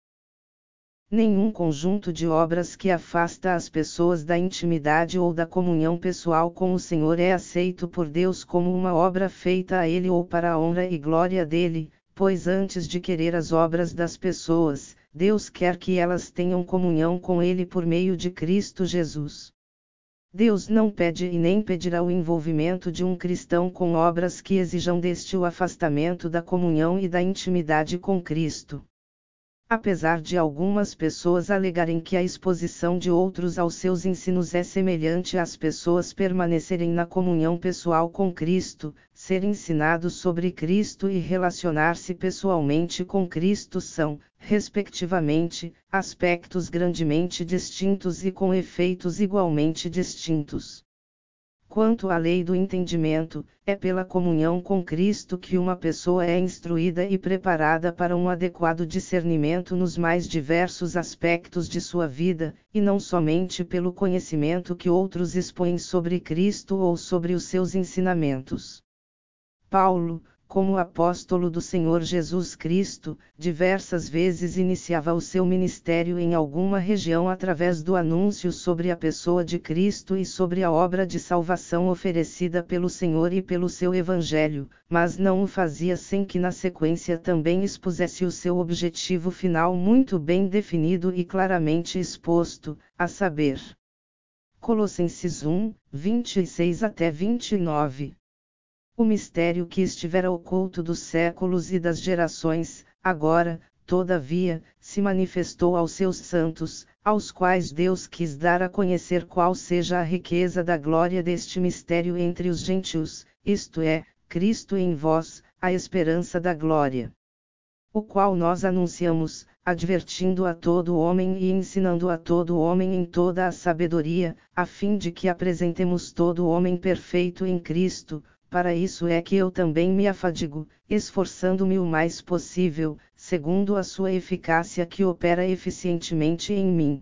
A: Nenhum conjunto de obras que afasta as pessoas da intimidade ou da comunhão pessoal com o Senhor é aceito por Deus como uma obra feita a Ele ou para a honra e glória dele, pois antes de querer as obras das pessoas, Deus quer que elas tenham comunhão com Ele por meio de Cristo Jesus. Deus não pede e nem pedirá o envolvimento de um cristão com obras que exijam deste o afastamento da comunhão e da intimidade com Cristo. Apesar de algumas pessoas alegarem que a exposição de outros aos seus ensinos é semelhante às pessoas permanecerem na comunhão pessoal com Cristo, ser ensinado sobre Cristo e relacionar-se pessoalmente com Cristo são, respectivamente, aspectos grandemente distintos e com efeitos igualmente distintos. Quanto à lei do entendimento, é pela comunhão com Cristo que uma pessoa é instruída e preparada para um adequado discernimento nos mais diversos aspectos de sua vida, e não somente pelo conhecimento que outros expõem sobre Cristo ou sobre os seus ensinamentos. Paulo, como apóstolo do Senhor Jesus Cristo, diversas vezes iniciava o seu ministério em alguma região através do anúncio sobre a pessoa de Cristo e sobre a obra de salvação oferecida pelo Senhor e pelo seu Evangelho, mas não o fazia sem que na sequência também expusesse o seu objetivo final muito bem definido e claramente exposto, a saber. Colossenses 1, 26 até 29. O mistério que estivera oculto dos séculos e das gerações, agora, todavia, se manifestou aos seus santos, aos quais Deus quis dar a conhecer qual seja a riqueza da glória deste mistério entre os gentios, isto é, Cristo em vós, a esperança da glória. O qual nós anunciamos, advertindo a todo homem e ensinando a todo homem em toda a sabedoria, a fim de que apresentemos todo homem perfeito em Cristo. Para isso é que eu também me afadigo, esforçando-me o mais possível, segundo a sua eficácia que opera eficientemente em mim.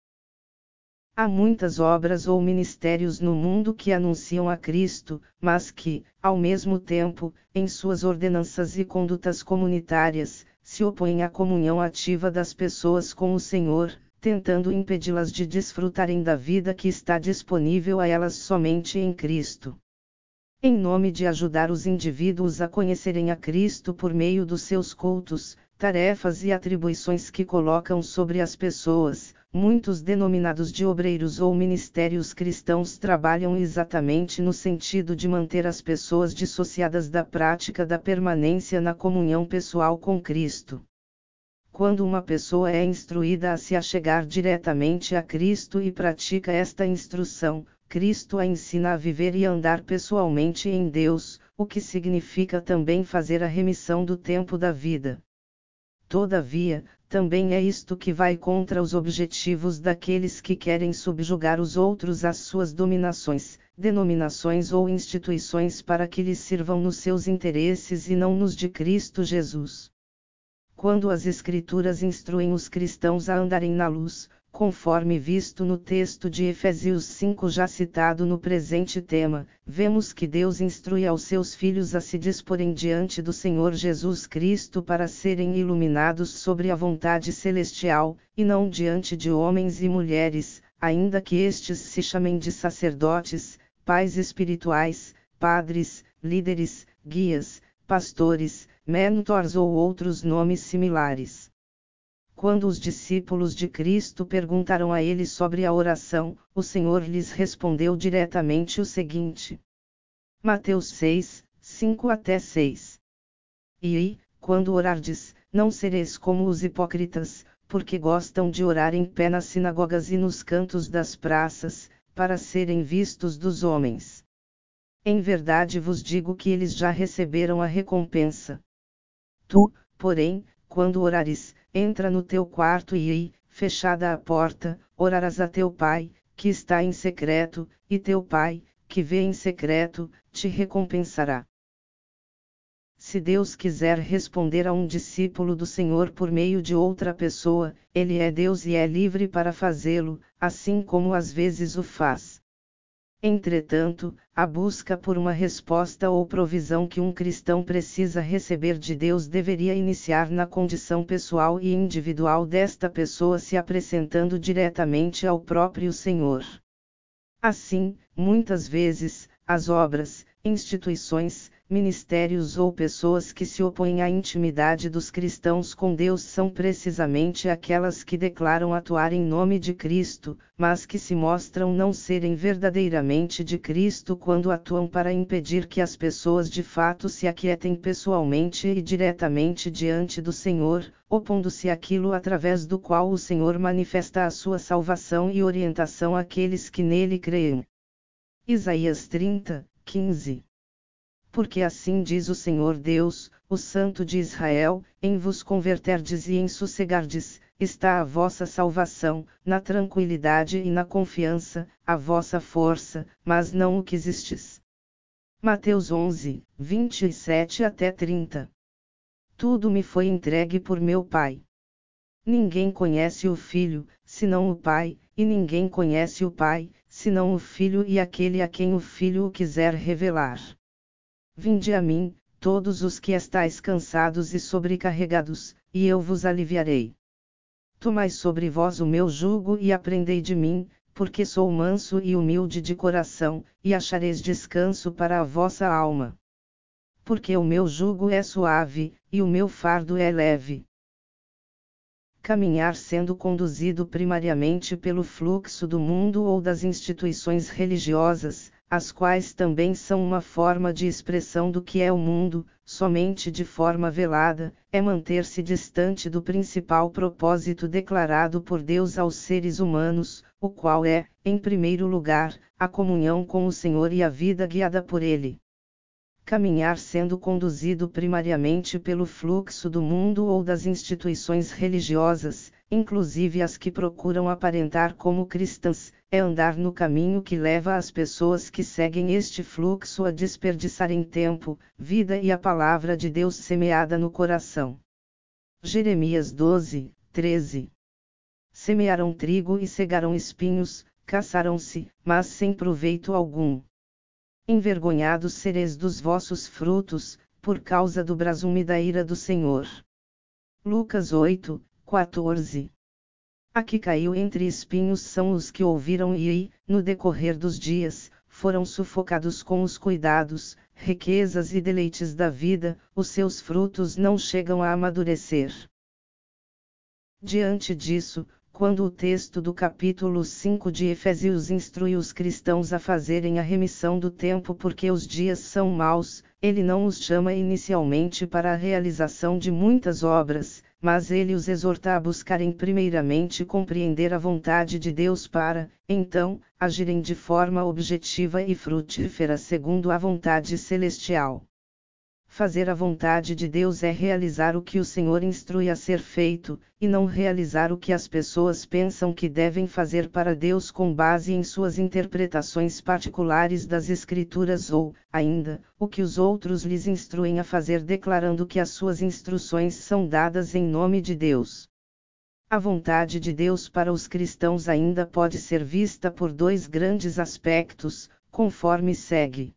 A: Há muitas obras ou ministérios no mundo que anunciam a Cristo, mas que, ao mesmo tempo, em suas ordenanças e condutas comunitárias, se opõem à comunhão ativa das pessoas com o Senhor, tentando impedi-las de desfrutarem da vida que está disponível a elas somente em Cristo. Em nome de ajudar os indivíduos a conhecerem a Cristo por meio dos seus cultos, tarefas e atribuições que colocam sobre as pessoas, muitos denominados de obreiros ou ministérios cristãos trabalham exatamente no sentido de manter as pessoas dissociadas da prática da permanência na comunhão pessoal com Cristo. Quando uma pessoa é instruída a se achegar diretamente a Cristo e pratica esta instrução, Cristo a ensina a viver e andar pessoalmente em Deus, o que significa também fazer a remissão do tempo da vida. Todavia, também é isto que vai contra os objetivos daqueles que querem subjugar os outros às suas dominações, denominações ou instituições para que lhes sirvam nos seus interesses e não nos de Cristo Jesus. Quando as Escrituras instruem os cristãos a andarem na luz, conforme visto no texto de Efésios 5 já citado no presente tema, vemos que Deus instrui aos seus filhos a se disporem diante do Senhor Jesus Cristo para serem iluminados sobre a vontade celestial, e não diante de homens e mulheres, ainda que estes se chamem de sacerdotes, pais espirituais, padres, líderes, guias, pastores, mentors ou outros nomes similares. Quando os discípulos de Cristo perguntaram a ele sobre a oração, o Senhor lhes respondeu diretamente o seguinte. Mateus 6, 5-6. E, quando orardes, não sereis como os hipócritas, porque gostam de orar em pé nas sinagogas e nos cantos das praças, para serem vistos dos homens. Em verdade vos digo que eles já receberam a recompensa. Tu, porém, quando orares, entra no teu quarto e, fechada a porta, orarás a teu pai, que está em secreto, e teu pai, que vê em secreto, te recompensará. Se Deus quiser responder a um discípulo do Senhor por meio de outra pessoa, ele é Deus e é livre para fazê-lo, assim como às vezes o faz. Entretanto, a busca por uma resposta ou provisão que um cristão precisa receber de Deus deveria iniciar na condição pessoal e individual desta pessoa se apresentando diretamente ao próprio Senhor. Assim, muitas vezes, as obras, instituições, ministérios ou pessoas que se opõem à intimidade dos cristãos com Deus são precisamente aquelas que declaram atuar em nome de Cristo, mas que se mostram não serem verdadeiramente de Cristo quando atuam para impedir que as pessoas de fato se aquietem pessoalmente e diretamente diante do Senhor, opondo-se àquilo através do qual o Senhor manifesta a sua salvação e orientação àqueles que nele creem. Isaías 30, 15. Porque assim diz o Senhor Deus, o Santo de Israel, em vos converterdes e em sossegardes, está a vossa salvação, na tranquilidade e na confiança, a vossa força, mas não o quisestes. Mateus 11, 27-30. Tudo me foi entregue por meu Pai. Ninguém conhece o Filho, senão o Pai, e ninguém conhece o Pai, senão o Filho e aquele a quem o Filho o quiser revelar. Vinde a mim, todos os que estáis cansados e sobrecarregados, e eu vos aliviarei. Tomai sobre vós o meu jugo e aprendei de mim, porque sou manso e humilde de coração, e achareis descanso para a vossa alma. Porque o meu jugo é suave, e o meu fardo é leve. Caminhar sendo conduzido primariamente pelo fluxo do mundo ou das instituições religiosas, as quais também são uma forma de expressão do que é o mundo, somente de forma velada, é manter-se distante do principal propósito declarado por Deus aos seres humanos, o qual é, em primeiro lugar, a comunhão com o Senhor e a vida guiada por Ele. Caminhar sendo conduzido primariamente pelo fluxo do mundo ou das instituições religiosas, inclusive as que procuram aparentar como cristãs, é andar no caminho que leva as pessoas que seguem este fluxo a desperdiçarem tempo, vida e a palavra de Deus semeada no coração. Jeremias 12, 13. Semearam trigo e cegaram espinhos, caçaram-se, mas sem proveito algum. Envergonhados sereis dos vossos frutos, por causa do brasume da ira do Senhor. Lucas 8, 14. A que caiu entre espinhos são os que ouviram e, no decorrer dos dias, foram sufocados com os cuidados, riquezas e deleites da vida, os seus frutos não chegam a amadurecer. Diante disso, quando o texto do capítulo 5 de Efésios instrui os cristãos a fazerem a remissão do tempo porque os dias são maus, ele não os chama inicialmente para a realização de muitas obras, mas ele os exorta a buscarem primeiramente compreender a vontade de Deus para, então, agirem de forma objetiva e frutífera segundo a vontade celestial. Fazer a vontade de Deus é realizar o que o Senhor instrui a ser feito, e não realizar o que as pessoas pensam que devem fazer para Deus com base em suas interpretações particulares das Escrituras ou, ainda, o que os outros lhes instruem a fazer declarando que as suas instruções são dadas em nome de Deus. A vontade de Deus para os cristãos ainda pode ser vista por dois grandes aspectos, conforme segue.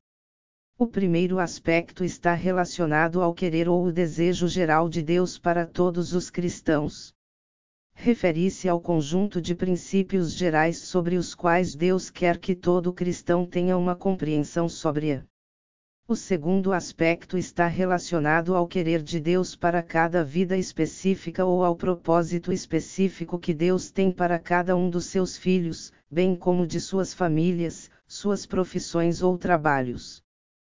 A: O primeiro aspecto está relacionado ao querer ou o desejo geral de Deus para todos os cristãos. Refere-se ao conjunto de princípios gerais sobre os quais Deus quer que todo cristão tenha uma compreensão sóbria. O segundo aspecto está relacionado ao querer de Deus para cada vida específica ou ao propósito específico que Deus tem para cada um dos seus filhos, bem como de suas famílias, suas profissões ou trabalhos.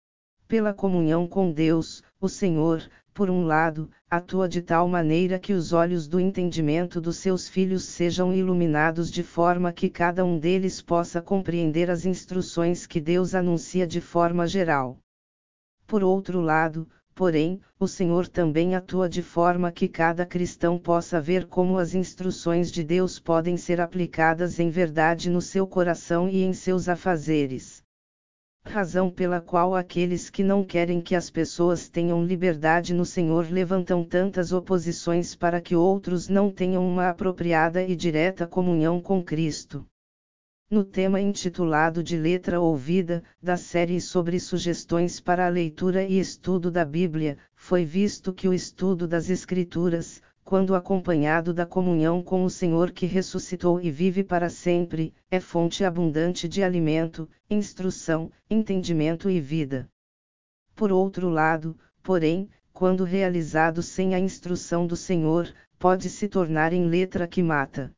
A: Pela comunhão com Deus, o Senhor, por um lado, atua de tal maneira que os olhos do entendimento dos seus filhos sejam iluminados de forma que cada um deles possa compreender as instruções que Deus anuncia de forma geral. Por outro lado, porém, o Senhor também atua de forma que cada cristão possa ver como as instruções de Deus podem ser aplicadas em verdade no seu coração e em seus afazeres. Razão pela qual aqueles que não querem que as pessoas tenham liberdade no Senhor levantam tantas oposições para que outros não tenham uma apropriada e direta comunhão com Cristo. No tema intitulado de Letra Ouvida, da série sobre sugestões para a leitura e estudo da Bíblia, foi visto que o estudo das Escrituras, quando acompanhado da comunhão com o Senhor que ressuscitou e vive para sempre, é fonte abundante de alimento, instrução, entendimento e vida. Por outro lado, porém, quando realizado sem a instrução do Senhor, pode se tornar em letra que mata.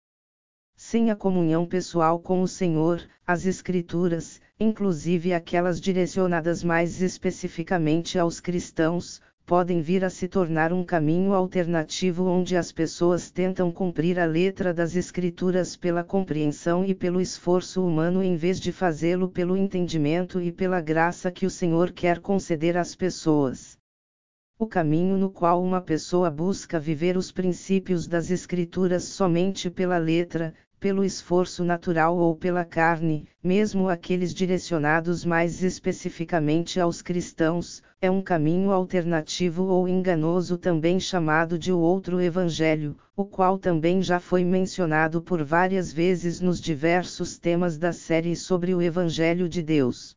A: Sem a comunhão pessoal com o Senhor, as Escrituras, inclusive aquelas direcionadas mais especificamente aos cristãos, podem vir a se tornar um caminho alternativo onde as pessoas tentam cumprir a letra das Escrituras pela compreensão e pelo esforço humano em vez de fazê-lo pelo entendimento e pela graça que o Senhor quer conceder às pessoas. O caminho no qual uma pessoa busca viver os princípios das Escrituras somente pela letra, pelo esforço natural ou pela carne, mesmo aqueles direcionados mais especificamente aos cristãos, é um caminho alternativo ou enganoso também chamado de o outro evangelho, o qual também já foi mencionado por várias vezes nos diversos temas da série sobre o Evangelho de Deus.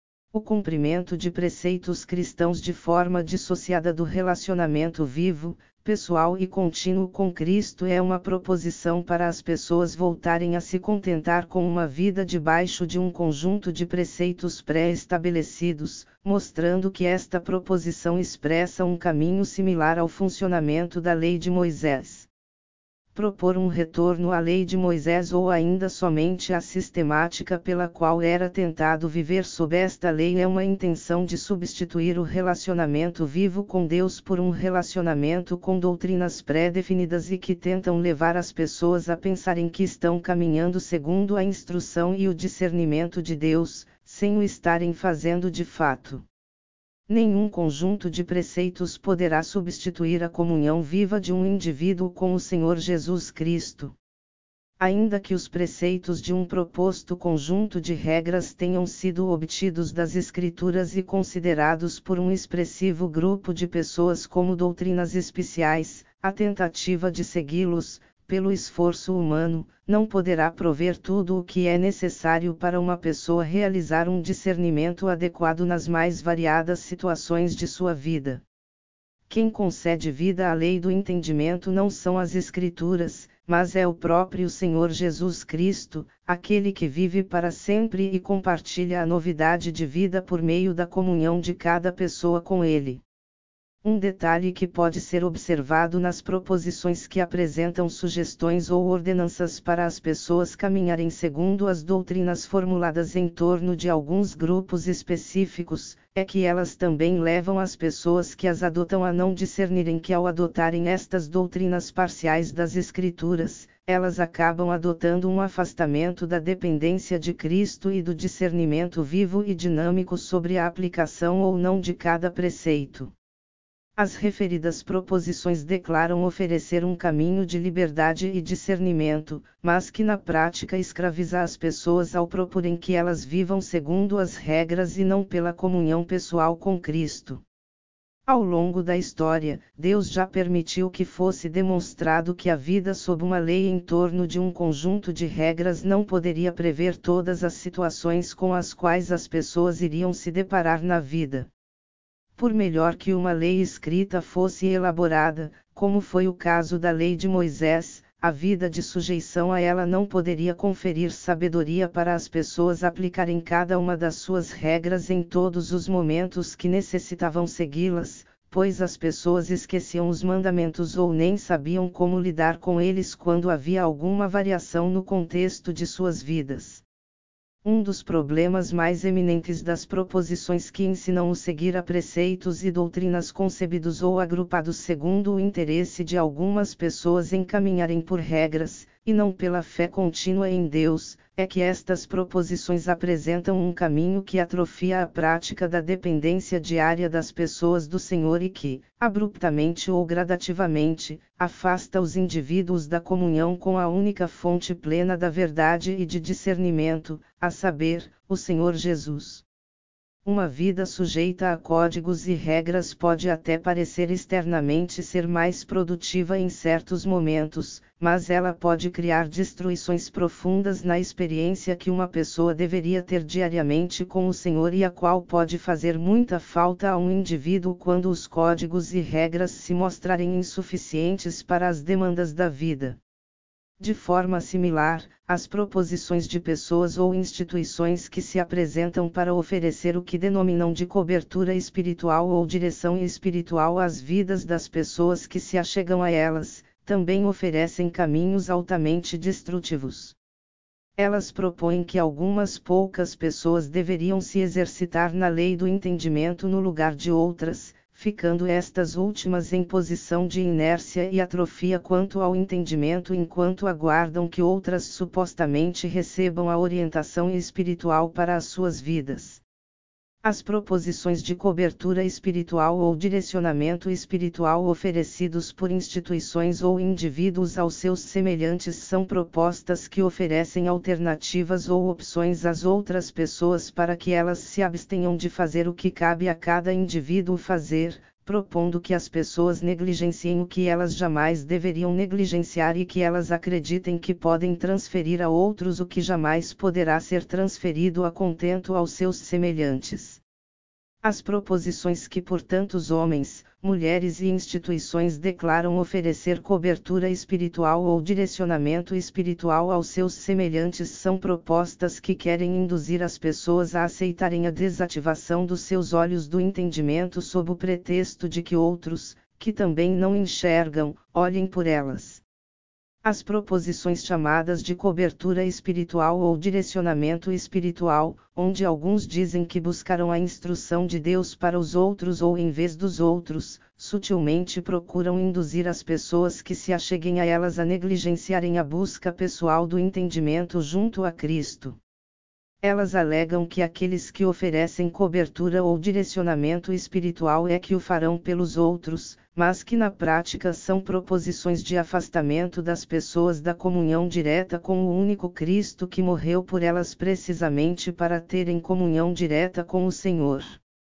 A: O cumprimento de preceitos cristãos de forma dissociada do relacionamento vivo, pessoal e contínuo com Cristo é uma proposição para as pessoas voltarem a se contentar com uma vida debaixo de um conjunto de preceitos pré-estabelecidos, mostrando que esta proposição expressa um caminho similar ao funcionamento da lei de Moisés. propor um retorno à lei de Moisés ou ainda somente à sistemática pela qual era tentado viver sob esta lei é uma intenção de substituir o relacionamento vivo com Deus por um relacionamento com doutrinas pré-definidas e que tentam levar as pessoas a pensarem que estão caminhando segundo a instrução e o discernimento de Deus, sem o estarem fazendo de fato. Nenhum conjunto de preceitos poderá substituir a comunhão viva de um indivíduo com o Senhor Jesus Cristo. Ainda que os preceitos de um proposto conjunto de regras tenham sido obtidos das Escrituras e considerados por um expressivo grupo de pessoas como doutrinas especiais, a tentativa de segui-los, pelo esforço humano, não poderá prover tudo o que é necessário para uma pessoa realizar um discernimento adequado nas mais variadas situações de sua vida. Quem concede vida à lei do entendimento não são as Escrituras, mas é o próprio Senhor Jesus Cristo, aquele que vive para sempre e compartilha a novidade de vida por meio da comunhão de cada pessoa com Ele. Um detalhe que pode ser observado nas proposições que apresentam sugestões ou ordenanças para as pessoas caminharem segundo as doutrinas formuladas em torno de alguns grupos específicos, é que elas também levam as pessoas que as adotam a não discernirem que ao adotarem estas doutrinas parciais das Escrituras, elas acabam adotando um afastamento da dependência de Cristo e do discernimento vivo e dinâmico sobre a aplicação ou não de cada preceito. As referidas proposições declaram oferecer um caminho de liberdade e discernimento, mas que na prática escraviza as pessoas ao proporem que elas vivam segundo as regras e não pela comunhão pessoal com Cristo. Ao longo da história, Deus já permitiu que fosse demonstrado que a vida sob uma lei em torno de um conjunto de regras não poderia prever todas as situações com as quais as pessoas iriam se deparar na vida. Por melhor que uma lei escrita fosse elaborada, como foi o caso da lei de Moisés, a vida de sujeição a ela não poderia conferir sabedoria para as pessoas aplicarem cada uma das suas regras em todos os momentos que necessitavam segui-las, pois as pessoas esqueciam os mandamentos ou nem sabiam como lidar com eles quando havia alguma variação no contexto de suas vidas. Um dos problemas mais eminentes das proposições que ensinam o seguir a preceitos e doutrinas concebidos ou agrupados segundo o interesse de algumas pessoas em caminharem por regras, e não pela fé contínua em Deus, é que estas proposições apresentam um caminho que atrofia a prática da dependência diária das pessoas do Senhor e que, abruptamente ou gradativamente, afasta os indivíduos da comunhão com a única fonte plena da verdade e de discernimento, a saber, o Senhor Jesus. Uma vida sujeita a códigos e regras pode até parecer externamente ser mais produtiva em certos momentos, mas ela pode criar destruições profundas na experiência que uma pessoa deveria ter diariamente com o Senhor e a qual pode fazer muita falta a um indivíduo quando os códigos e regras se mostrarem insuficientes para as demandas da vida. De forma similar, as proposições de pessoas ou instituições que se apresentam para oferecer o que denominam de cobertura espiritual ou direção espiritual às vidas das pessoas que se achegam a elas, também oferecem caminhos altamente destrutivos. Elas propõem que algumas poucas pessoas deveriam se exercitar na lei do entendimento no lugar de outras, ficando estas últimas em posição de inércia e atrofia quanto ao entendimento enquanto aguardam que outras supostamente recebam a orientação espiritual para as suas vidas. As proposições de cobertura espiritual ou direcionamento espiritual oferecidos por instituições ou indivíduos aos seus semelhantes são propostas que oferecem alternativas ou opções às outras pessoas para que elas se abstenham de fazer o que cabe a cada indivíduo fazer, propondo que as pessoas negligenciem o que elas jamais deveriam negligenciar e que elas acreditem que podem transferir a outros o que jamais poderá ser transferido a contento aos seus semelhantes. As proposições que por tantos homens, mulheres e instituições declaram oferecer cobertura espiritual ou direcionamento espiritual aos seus semelhantes são propostas que querem induzir as pessoas a aceitarem a desativação dos seus olhos do entendimento sob o pretexto de que outros, que também não enxergam, olhem por elas. As proposições chamadas de cobertura espiritual ou direcionamento espiritual, onde alguns dizem que buscaram a instrução de Deus para os outros ou em vez dos outros, sutilmente procuram induzir as pessoas que se acheguem a elas a negligenciarem a busca pessoal do entendimento junto a Cristo. Elas alegam que aqueles que oferecem cobertura ou direcionamento espiritual é que o farão pelos outros, mas que na prática são proposições de afastamento das pessoas da comunhão direta com o único Cristo que morreu por elas precisamente para terem comunhão direta com o Senhor.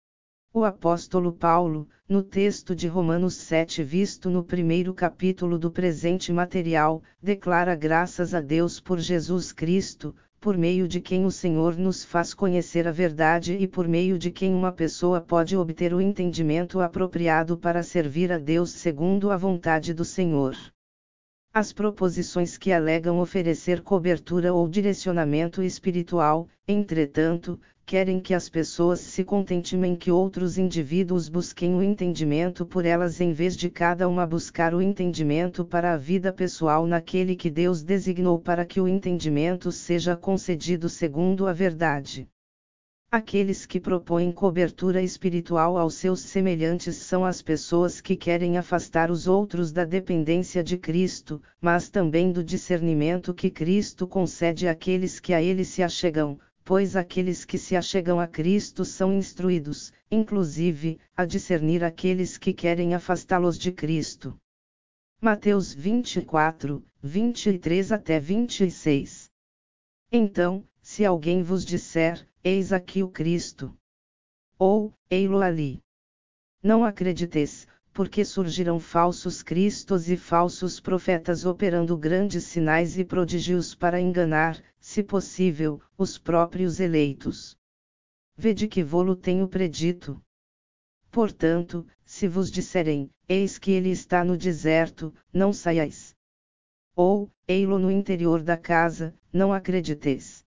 A: O apóstolo Paulo, no texto de Romanos 7 visto no primeiro capítulo do presente material, declara graças a Deus por Jesus Cristo, por meio de quem o Senhor nos faz conhecer a verdade e por meio de quem uma pessoa pode obter o entendimento apropriado para servir a Deus segundo a vontade do Senhor. As proposições que alegam oferecer cobertura ou direcionamento espiritual, entretanto, querem que as pessoas se contentem que outros indivíduos busquem o entendimento por elas em vez de cada uma buscar o entendimento para a vida pessoal naquele que Deus designou para que o entendimento seja concedido segundo a verdade. Aqueles que propõem cobertura espiritual aos seus semelhantes são as pessoas que querem afastar os outros da dependência de Cristo, mas também do discernimento que Cristo concede àqueles que a Ele se achegam, pois aqueles que se achegam a Cristo são instruídos, inclusive, a discernir aqueles que querem afastá-los de Cristo. Mateus 24, 23 até 26. Então, se alguém vos disser, eis aqui o Cristo, ou, ei-lo ali, não acrediteis, porque surgirão falsos cristos e falsos profetas operando grandes sinais e prodígios para enganar, se possível, os próprios eleitos. Vede que vô-lo tenho predito. Portanto, se vos disserem, eis que ele está no deserto, não saiais. Ou, ei-lo no interior da casa, não acrediteis.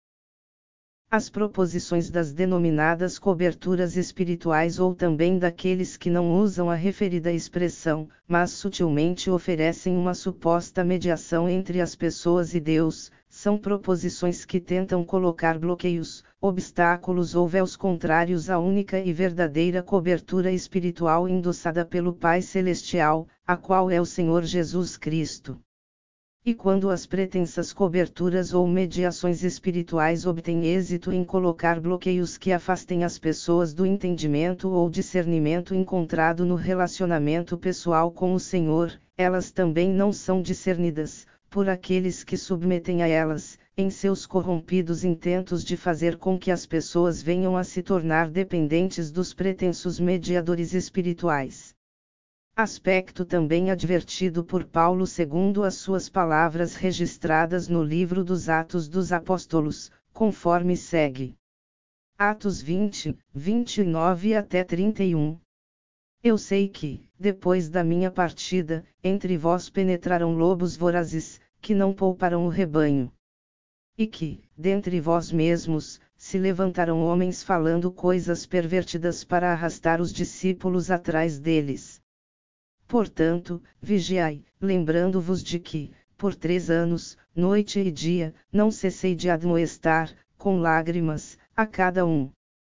A: As proposições das denominadas coberturas espirituais ou também daqueles que não usam a referida expressão, mas sutilmente oferecem uma suposta mediação entre as pessoas e Deus, são proposições que tentam colocar bloqueios, obstáculos ou véus contrários à única e verdadeira cobertura espiritual endossada pelo Pai Celestial, a qual é o Senhor Jesus Cristo. E quando as pretensas coberturas ou mediações espirituais obtêm êxito em colocar bloqueios que afastem as pessoas do entendimento ou discernimento encontrado no relacionamento pessoal com o Senhor, elas também não são discernidas, por aqueles que submetem a elas, em seus corrompidos intentos de fazer com que as pessoas venham a se tornar dependentes dos pretensos mediadores espirituais. Aspecto também advertido por Paulo segundo as suas palavras registradas no livro dos Atos dos Apóstolos, conforme segue. Atos 20, 29 até 31. Eu sei que, depois da minha partida, entre vós penetraram lobos vorazes, que não pouparam o rebanho. E que, dentre vós mesmos, se levantaram homens falando coisas pervertidas para arrastar os discípulos atrás deles. Portanto, vigiai, lembrando-vos de que, por 3 anos, noite e dia, não cessei de admoestar, com lágrimas, a cada um.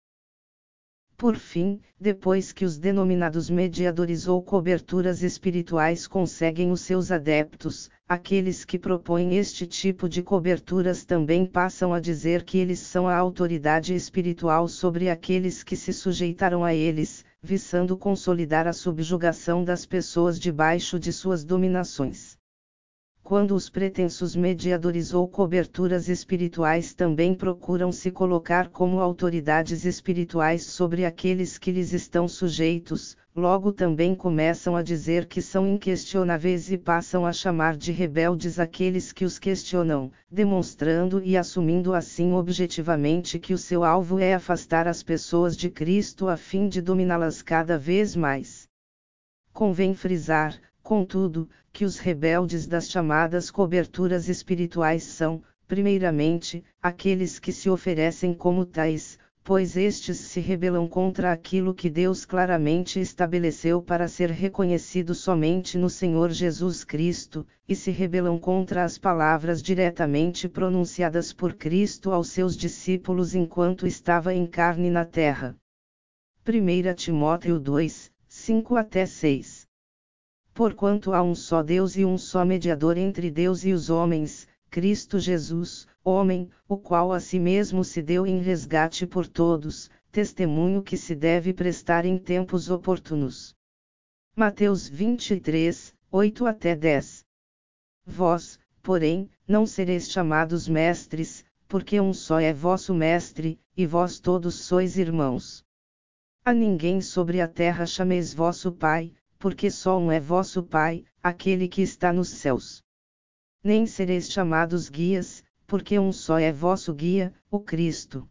A: Por fim, depois que os denominados mediadores ou coberturas espirituais conseguem os seus adeptos, aqueles que propõem este tipo de coberturas também passam a dizer que eles são a autoridade espiritual sobre aqueles que se sujeitaram a eles, visando consolidar a subjugação das pessoas debaixo de suas dominações. Quando os pretensos mediadores ou coberturas espirituais também procuram se colocar como autoridades espirituais sobre aqueles que lhes estão sujeitos, logo também começam a dizer que são inquestionáveis e passam a chamar de rebeldes aqueles que os questionam, demonstrando e assumindo assim objetivamente que o seu alvo é afastar as pessoas de Cristo a fim de dominá-las cada vez mais. Convém frisar, contudo, que os rebeldes das chamadas coberturas espirituais são, primeiramente, aqueles que se oferecem como tais, pois estes se rebelam contra aquilo que Deus claramente estabeleceu para ser reconhecido somente no Senhor Jesus Cristo, e se rebelam contra as palavras diretamente pronunciadas por Cristo aos seus discípulos enquanto estava em carne na terra. 1 Timóteo 2, 5-6. Porquanto há um só Deus e um só mediador entre Deus e os homens, Cristo Jesus, homem, o qual a si mesmo se deu em resgate por todos, testemunho que se deve prestar em tempos oportunos. Mateus 23, 8-10. Vós, porém, não sereis chamados mestres, porque um só é vosso mestre, e vós todos sois irmãos. A ninguém sobre a terra chameis vosso Pai, porque só um é vosso Pai, aquele que está nos céus. Nem sereis chamados guias, porque um só é vosso guia, o Cristo.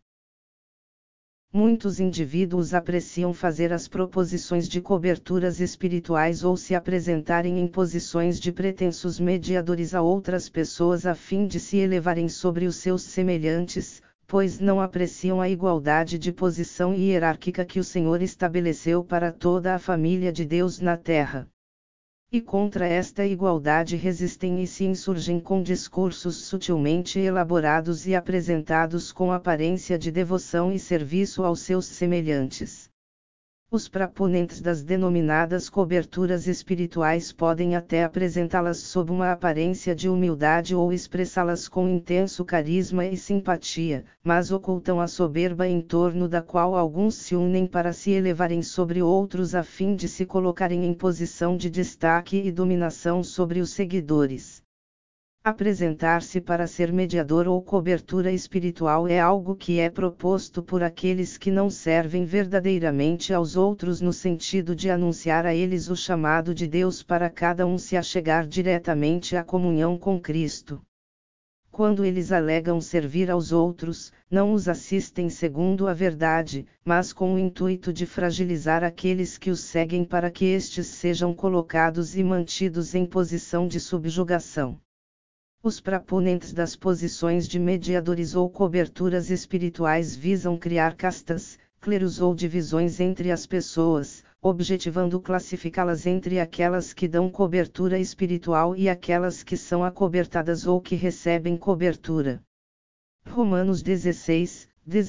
A: Muitos indivíduos apreciam fazer as proposições de coberturas espirituais ou se apresentarem em posições de pretensos mediadores a outras pessoas a fim de se elevarem sobre os seus semelhantes, pois não apreciam a igualdade de posição hierárquica que o Senhor estabeleceu para toda a família de Deus na terra. E contra esta igualdade resistem e se insurgem com discursos sutilmente elaborados e apresentados com aparência de devoção e serviço aos seus semelhantes. Os proponentes das denominadas coberturas espirituais podem até apresentá-las sob uma aparência de humildade ou expressá-las com intenso carisma e simpatia, mas ocultam a soberba em torno da qual alguns se unem para se elevarem sobre outros a fim de se colocarem em posição de destaque e dominação sobre os seguidores. Apresentar-se para ser mediador ou cobertura espiritual é algo que é proposto por aqueles que não servem verdadeiramente aos outros no sentido de anunciar a eles o chamado de Deus para cada um se achegar diretamente à comunhão com Cristo. Quando eles alegam servir aos outros, não os assistem segundo a verdade, mas com o intuito de fragilizar aqueles que os seguem para que estes sejam colocados e mantidos em posição de subjugação. Os proponentes das posições de mediadores ou coberturas espirituais visam criar castas, clérus ou divisões entre as pessoas, objetivando classificá-las entre aquelas que dão cobertura espiritual e aquelas que são acobertadas ou que recebem cobertura. Romanos 16,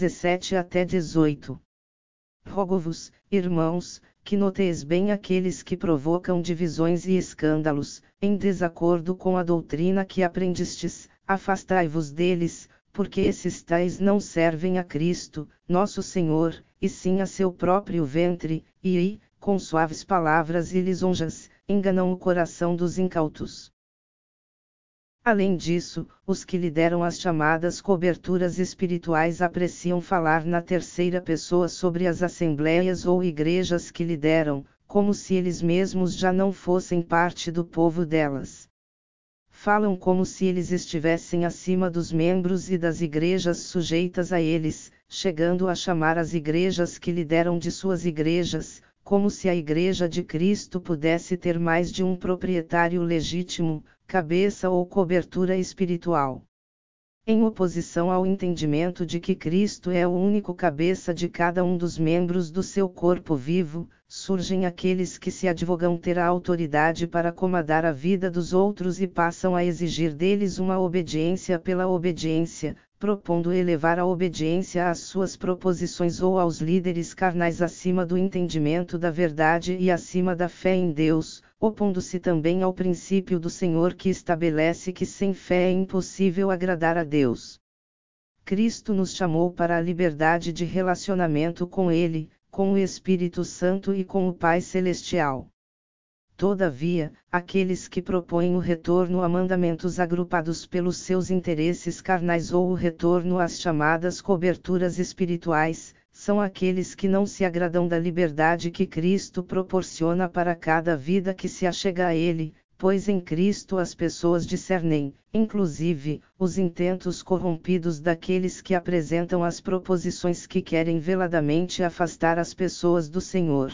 A: 17-18. Rogo-vos, irmãos, que noteis bem aqueles que provocam divisões e escândalos, em desacordo com a doutrina que aprendestes, afastai-vos deles, porque esses tais não servem a Cristo, nosso Senhor, e sim a seu próprio ventre, e, com suaves palavras e lisonjas, enganam o coração dos incautos. Além disso, os que lideram as chamadas coberturas espirituais apreciam falar na terceira pessoa sobre as assembleias ou igrejas que lideram, como se eles mesmos já não fossem parte do povo delas. Falam como se eles estivessem acima dos membros e das igrejas sujeitas a eles, chegando a chamar as igrejas que lideram de suas igrejas, como se a Igreja de Cristo pudesse ter mais de um proprietário legítimo, cabeça ou cobertura espiritual. Em oposição ao entendimento de que Cristo é o único cabeça de cada um dos membros do seu corpo vivo, surgem aqueles que se advogam ter a autoridade para comandar a vida dos outros e passam a exigir deles uma obediência pela obediência, propondo elevar a obediência às suas proposições ou aos líderes carnais acima do entendimento da verdade e acima da fé em Deus, opondo-se também ao princípio do Senhor que estabelece que sem fé é impossível agradar a Deus. Cristo nos chamou para a liberdade de relacionamento com Ele, com o Espírito Santo e com o Pai Celestial. Todavia, aqueles que propõem o retorno a mandamentos agrupados pelos seus interesses carnais ou o retorno às chamadas coberturas espirituais, são aqueles que não se agradam da liberdade que Cristo proporciona para cada vida que se achega a Ele, pois em Cristo as pessoas discernem, inclusive, os intentos corrompidos daqueles que apresentam as proposições que querem veladamente afastar as pessoas do Senhor.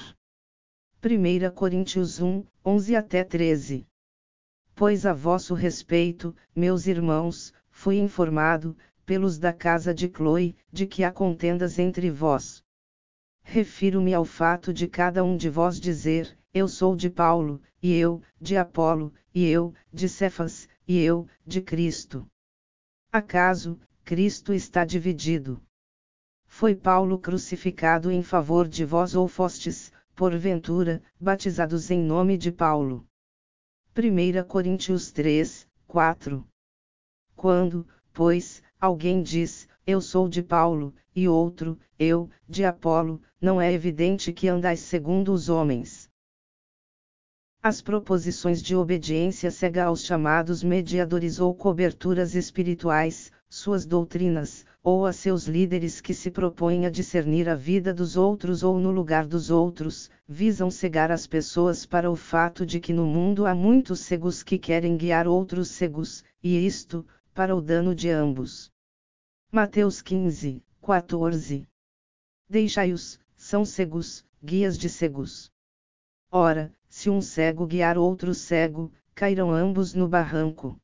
A: 1 Coríntios 1, 11-13. Pois a vosso respeito, meus irmãos, fui informado, pelos da casa de Cloe, de que há contendas entre vós. Refiro-me ao fato de cada um de vós dizer, eu sou de Paulo, e eu, de Apolo, e eu, de Cefas, e eu, de Cristo. Acaso, Cristo está dividido? Foi Paulo crucificado em favor de vós ou fostes, porventura, batizados em nome de Paulo? 1 Coríntios 3, 4. Quando, pois, alguém diz, eu sou de Paulo, e outro, eu, de Apolo, não é evidente que andais segundo os homens. As proposições de obediência cega aos chamados mediadores ou coberturas espirituais, suas doutrinas, ou a seus líderes que se propõem a discernir a vida dos outros ou no lugar dos outros, visam cegar as pessoas para o fato de que no mundo há muitos cegos que querem guiar outros cegos, e isto, para o dano de ambos. Mateus 15, 14. Deixai-os, são cegos, guias de cegos. Ora, se um cego guiar outro cego, cairão ambos no barranco.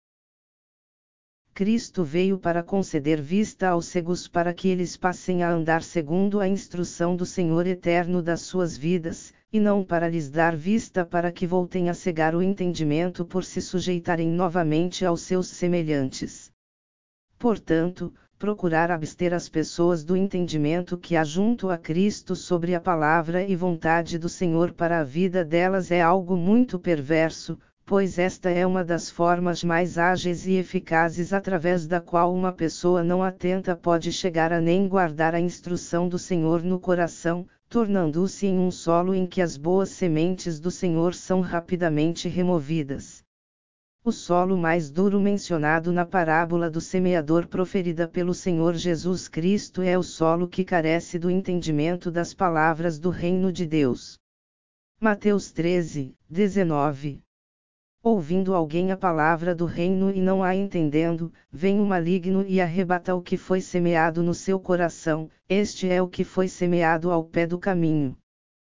A: Cristo veio para conceder vista aos cegos para que eles passem a andar segundo a instrução do Senhor eterno das suas vidas, e não para lhes dar vista para que voltem a cegar o entendimento por se sujeitarem novamente aos seus semelhantes. Portanto, procurar abster as pessoas do entendimento que há junto a Cristo sobre a palavra e vontade do Senhor para a vida delas é algo muito perverso, pois esta é uma das formas mais ágeis e eficazes através da qual uma pessoa não atenta pode chegar a nem guardar a instrução do Senhor no coração, tornando-se em um solo em que as boas sementes do Senhor são rapidamente removidas. O solo mais duro mencionado na parábola do semeador proferida pelo Senhor Jesus Cristo é o solo que carece do entendimento das palavras do reino de Deus. Mateus 13, 19. Ouvindo alguém a palavra do reino e não a entendendo, vem o maligno e arrebata o que foi semeado no seu coração, este é o que foi semeado ao pé do caminho.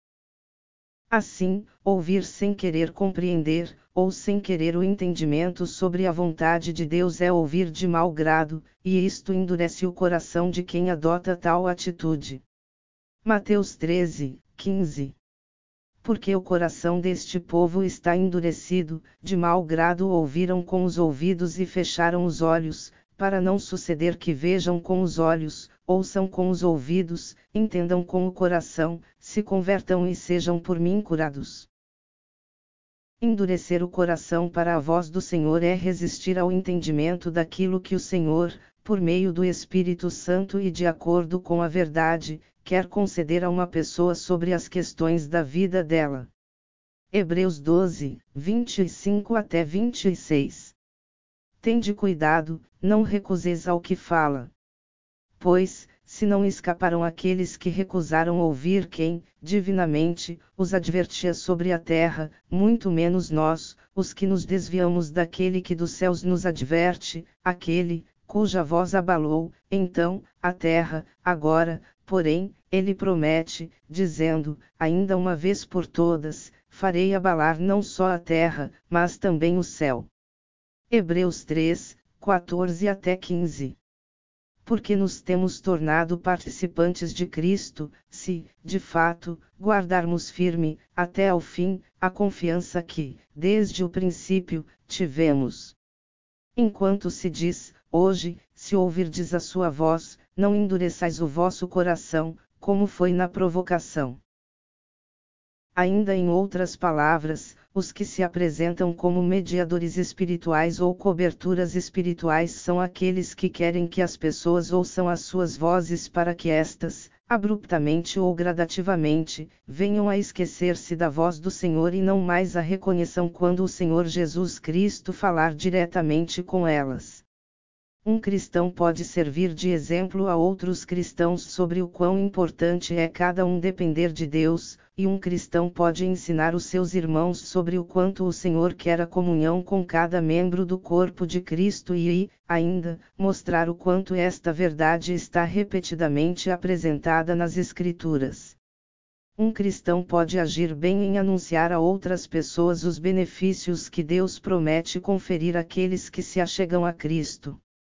A: Assim, ouvir sem querer compreender, ou sem querer o entendimento sobre a vontade de Deus é ouvir de mau grado, e isto endurece o coração de quem adota tal atitude. Mateus 13, 15. Porque o coração deste povo está endurecido, de mau grado ouviram com os ouvidos e fecharam os olhos, para não suceder que vejam com os olhos, ouçam com os ouvidos, entendam com o coração, se convertam e sejam por mim curados. Endurecer o coração para a voz do Senhor é resistir ao entendimento daquilo que o Senhor, por meio do Espírito Santo e de acordo com a verdade, quer conceder a uma pessoa sobre as questões da vida dela. Hebreus 12, 25 até 26. Tende cuidado, não recuseis ao que fala. Pois, se não escaparam aqueles que recusaram ouvir quem, divinamente, os advertia sobre a terra, muito menos nós, os que nos desviamos daquele que dos céus nos adverte, aquele, cuja voz abalou, então, a terra, agora, porém, ele promete, dizendo, ainda uma vez por todas, farei abalar não só a terra, mas também o céu. Hebreus 3, 14 até 15. Porque nos temos tornado participantes de Cristo, se, de fato, guardarmos firme, até ao fim, a confiança que, desde o princípio, tivemos. Enquanto se diz, hoje, se ouvirdes a sua voz, não endureçais o vosso coração, como foi na provocação. Ainda em outras palavras, os que se apresentam como mediadores espirituais ou coberturas espirituais são aqueles que querem que as pessoas ouçam as suas vozes para que estas, abruptamente ou gradativamente, venham a esquecer-se da voz do Senhor e não mais a reconheçam quando o Senhor Jesus Cristo falar diretamente com elas. Um cristão pode servir de exemplo a outros cristãos sobre o quão importante é cada um depender de Deus, e um cristão pode ensinar os seus irmãos sobre o quanto o Senhor quer a comunhão com cada membro do corpo de Cristo e, ainda, mostrar o quanto esta verdade está repetidamente apresentada nas Escrituras. Um cristão pode agir bem em anunciar a outras pessoas os benefícios que Deus promete conferir àqueles que se achegam a Cristo.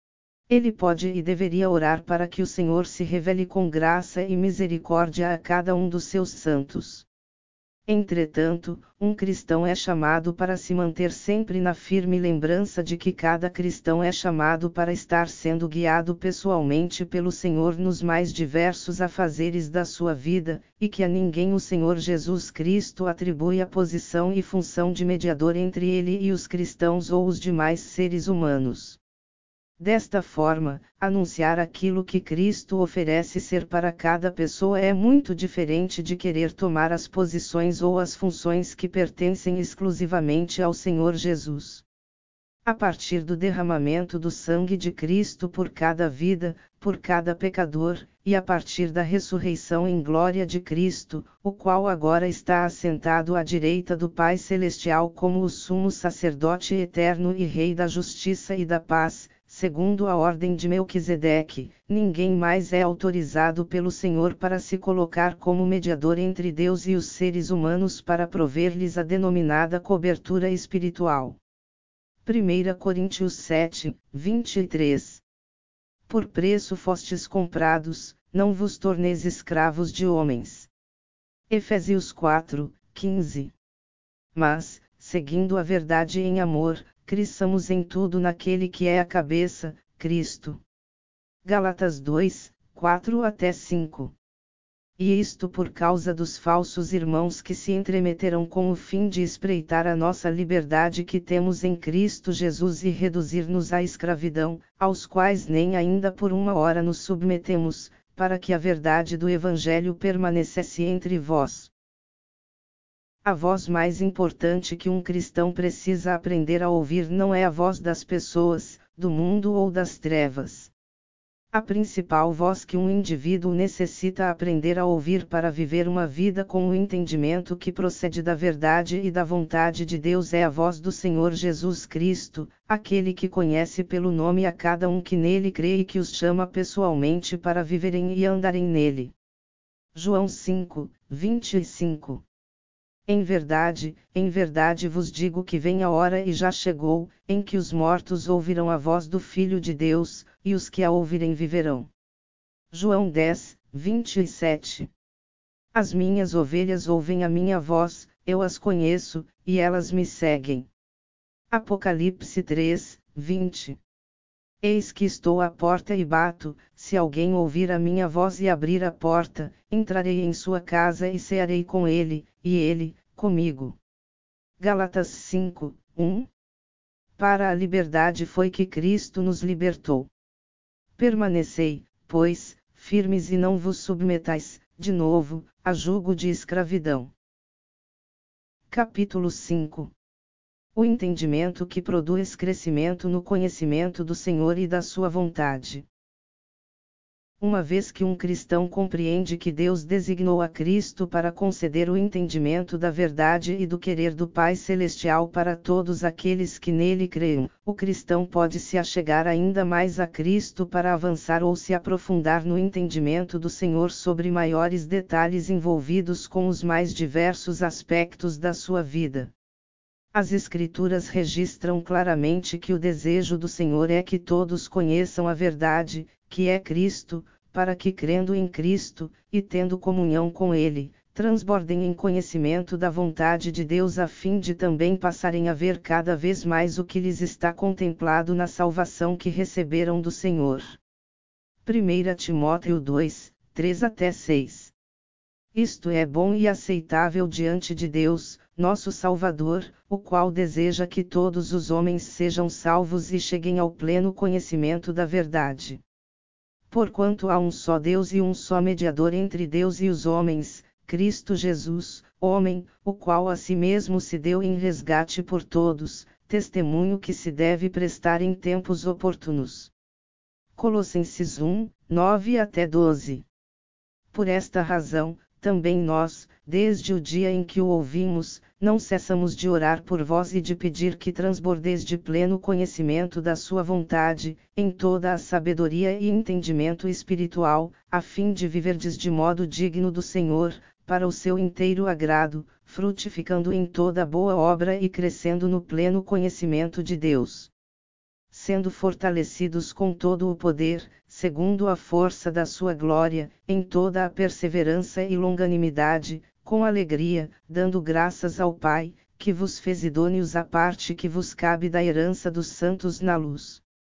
A: Ele pode e deveria orar para que o Senhor se revele com graça e misericórdia a cada um dos seus santos. Entretanto, um cristão é chamado para se manter sempre na firme lembrança de que cada cristão é chamado para estar sendo guiado pessoalmente pelo Senhor nos mais diversos afazeres da sua vida, e que a ninguém o Senhor Jesus Cristo atribui a posição e função de mediador entre ele e os cristãos ou os demais seres humanos. Desta forma, anunciar aquilo que Cristo oferece ser para cada pessoa é muito diferente de querer tomar as posições ou as funções que pertencem exclusivamente ao Senhor Jesus. A partir do derramamento do sangue de Cristo por cada vida, por cada pecador, e a partir da ressurreição em glória de Cristo, o qual agora está assentado à direita do Pai Celestial como o sumo sacerdote eterno e Rei da justiça e da paz, segundo a ordem de Melquisedeque, ninguém mais é autorizado pelo Senhor para se colocar como mediador entre Deus e os seres humanos para prover-lhes a denominada cobertura espiritual. 1 Coríntios 7, 23. Por preço fostes comprados, não vos torneis escravos de homens. Efésios 4, 15. Mas, seguindo a verdade em amor, cresçamos em tudo naquele que é a cabeça, Cristo. Gálatas 2, 4-5. E isto por causa dos falsos irmãos que se entremeteram com o fim de espreitar a nossa liberdade que temos em Cristo Jesus e reduzir-nos à escravidão, aos quais nem ainda por uma hora nos submetemos, para que a verdade do Evangelho permanecesse entre vós. A voz mais importante que um cristão precisa aprender a ouvir não é a voz das pessoas, do mundo ou das trevas. A principal voz que um indivíduo necessita aprender a ouvir para viver uma vida com o entendimento que procede da verdade e da vontade de Deus é a voz do Senhor Jesus Cristo, aquele que conhece pelo nome a cada um que nele crê e que os chama pessoalmente para viverem e andarem nele. João 5, 25. Em verdade vos digo que vem a hora e já chegou, em que os mortos ouvirão a voz do Filho de Deus, e os que a ouvirem viverão. João 10, 27. As minhas ovelhas ouvem a minha voz, eu as conheço, e elas me seguem. Apocalipse 3, 20. Eis que estou à porta e bato, se alguém ouvir a minha voz e abrir a porta, entrarei em sua casa e cearei com ele, e ele, comigo. Gálatas 5, 1. Para a liberdade foi que Cristo nos libertou. Permanecei, pois, firmes e não vos submetais, de novo, a jugo de escravidão. Capítulo 5. O entendimento que produz crescimento no conhecimento do Senhor e da sua vontade. Uma vez que um cristão compreende que Deus designou a Cristo para conceder o entendimento da verdade e do querer do Pai Celestial para todos aqueles que nele creem, o cristão pode se achegar ainda mais a Cristo para avançar ou se aprofundar no entendimento do Senhor sobre maiores detalhes envolvidos com os mais diversos aspectos da sua vida. As Escrituras registram claramente que o desejo do Senhor é que todos conheçam a verdade, que é Cristo, para que crendo em Cristo, e tendo comunhão com Ele, transbordem em conhecimento da vontade de Deus a fim de também passarem a ver cada vez mais o que lhes está contemplado na salvação que receberam do Senhor. 1 Timóteo 2, 3-6. Isto é bom e aceitável diante de Deus, nosso Salvador, o qual deseja que todos os homens sejam salvos e cheguem ao pleno conhecimento da verdade. Porquanto há um só Deus e um só mediador entre Deus e os homens, Cristo Jesus, homem, o qual a si mesmo se deu em resgate por todos, testemunho que se deve prestar em tempos oportunos. Colossenses 1, 9-12. Por esta razão, também nós, desde o dia em que o ouvimos, não cessamos de orar por vós e de pedir que transbordeis de pleno conhecimento da sua vontade, em toda a sabedoria e entendimento espiritual, a fim de viverdes de modo digno do Senhor, para o seu inteiro agrado, frutificando em toda boa obra e crescendo no pleno conhecimento de Deus. sendo fortalecidos com todo o poder, segundo a força da sua glória, em toda a perseverança e longanimidade, com alegria, dando graças ao Pai, que vos fez idôneos à parte que vos cabe da herança dos santos na luz.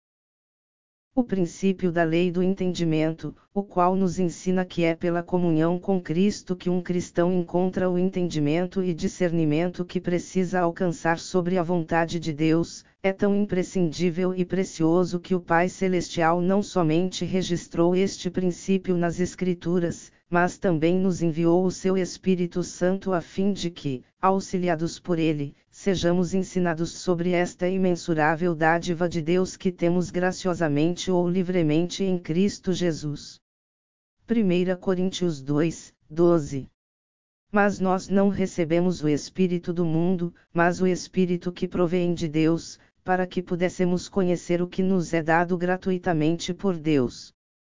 A: O princípio da lei do entendimento, o qual nos ensina que é pela comunhão com Cristo que um cristão encontra o entendimento e discernimento que precisa alcançar sobre a vontade de Deus, é tão imprescindível e precioso que o Pai Celestial não somente registrou este princípio nas Escrituras, mas também nos enviou o seu Espírito Santo a fim de que, auxiliados por ele, sejamos ensinados sobre esta imensurável dádiva de Deus que temos graciosamente ou livremente em Cristo Jesus. 1 Coríntios 2, 12. Mas nós não recebemos o Espírito do mundo, mas o Espírito que provém de Deus, para que pudéssemos conhecer o que nos é dado gratuitamente por Deus.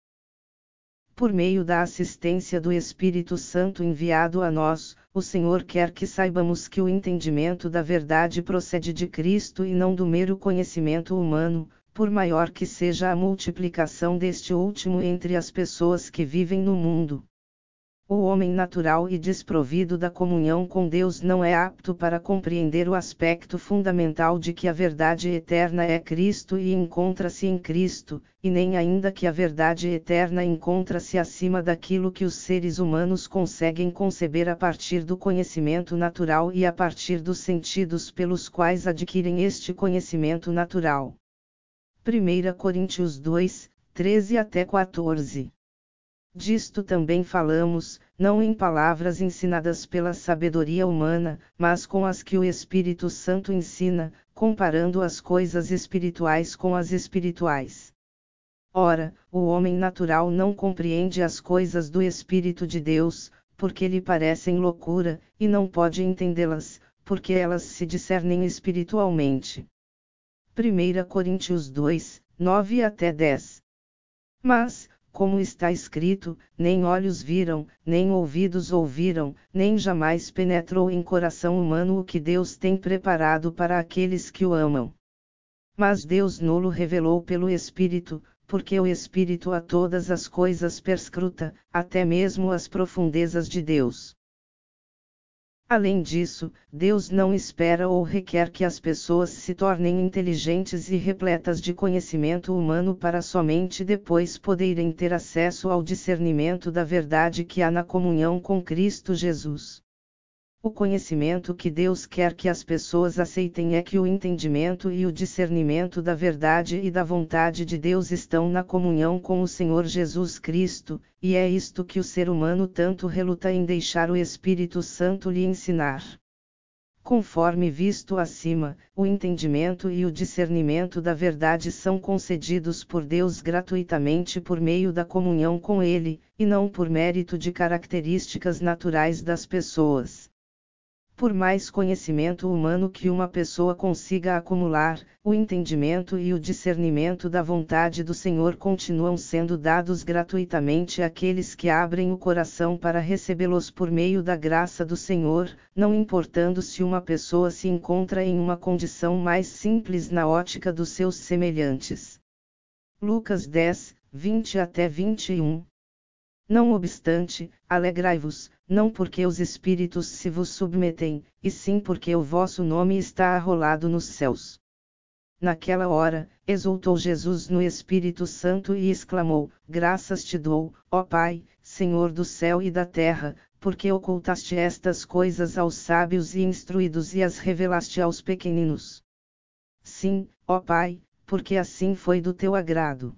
A: Por meio da assistência do Espírito Santo enviado a nós, o Senhor quer que saibamos que o entendimento da verdade procede de Cristo e não do mero conhecimento humano, por maior que seja a multiplicação deste último entre as pessoas que vivem no mundo. O homem natural e desprovido da comunhão com Deus não é apto para compreender o aspecto fundamental de que a verdade eterna é Cristo e encontra-se em Cristo, e nem ainda que a verdade eterna encontra-se acima daquilo que os seres humanos conseguem conceber a partir do conhecimento natural e a partir dos sentidos pelos quais adquirem este conhecimento natural. 1 Coríntios 2, 13 até 14. Disto também falamos, não em palavras ensinadas pela sabedoria humana, mas com as que o Espírito Santo ensina, comparando as coisas espirituais com as espirituais. Ora, o homem natural não compreende as coisas do Espírito de Deus, porque lhe parecem loucura, e não pode entendê-las, porque elas se discernem espiritualmente. 1 Coríntios 2, 9 até 10. Mas, como está escrito, nem olhos viram, nem ouvidos ouviram, nem jamais penetrou em coração humano o que Deus tem preparado para aqueles que o amam. Mas Deus nolo revelou pelo Espírito, porque o Espírito a todas as coisas perscruta, até mesmo as profundezas de Deus. Além disso, Deus não espera ou requer que as pessoas se tornem inteligentes e repletas de conhecimento humano para somente depois poderem ter acesso ao discernimento da verdade que há na comunhão com Cristo Jesus. O conhecimento que Deus quer que as pessoas aceitem é que o entendimento e o discernimento da verdade e da vontade de Deus estão na comunhão com o Senhor Jesus Cristo, e é isto que o ser humano tanto reluta em deixar o Espírito Santo lhe ensinar. Conforme visto acima, o entendimento e o discernimento da verdade são concedidos por Deus gratuitamente por meio da comunhão com Ele, e não por mérito de características naturais das pessoas. Por mais conhecimento humano que uma pessoa consiga acumular, o entendimento e o discernimento da vontade do Senhor continuam sendo dados gratuitamente àqueles que abrem o coração para recebê-los por meio da graça do Senhor, não importando se uma pessoa se encontra em uma condição mais simples na ótica dos seus semelhantes. Lucas 10, 20 até 21. Não obstante, alegrai-vos, não porque os espíritos se vos submetem, e sim porque o vosso nome está arrolado nos céus. Naquela hora, exultou Jesus no Espírito Santo e exclamou: Graças te dou, ó Pai, Senhor do céu e da terra, porque ocultaste estas coisas aos sábios e instruídos e as revelaste aos pequeninos. Sim, ó Pai, porque assim foi do teu agrado.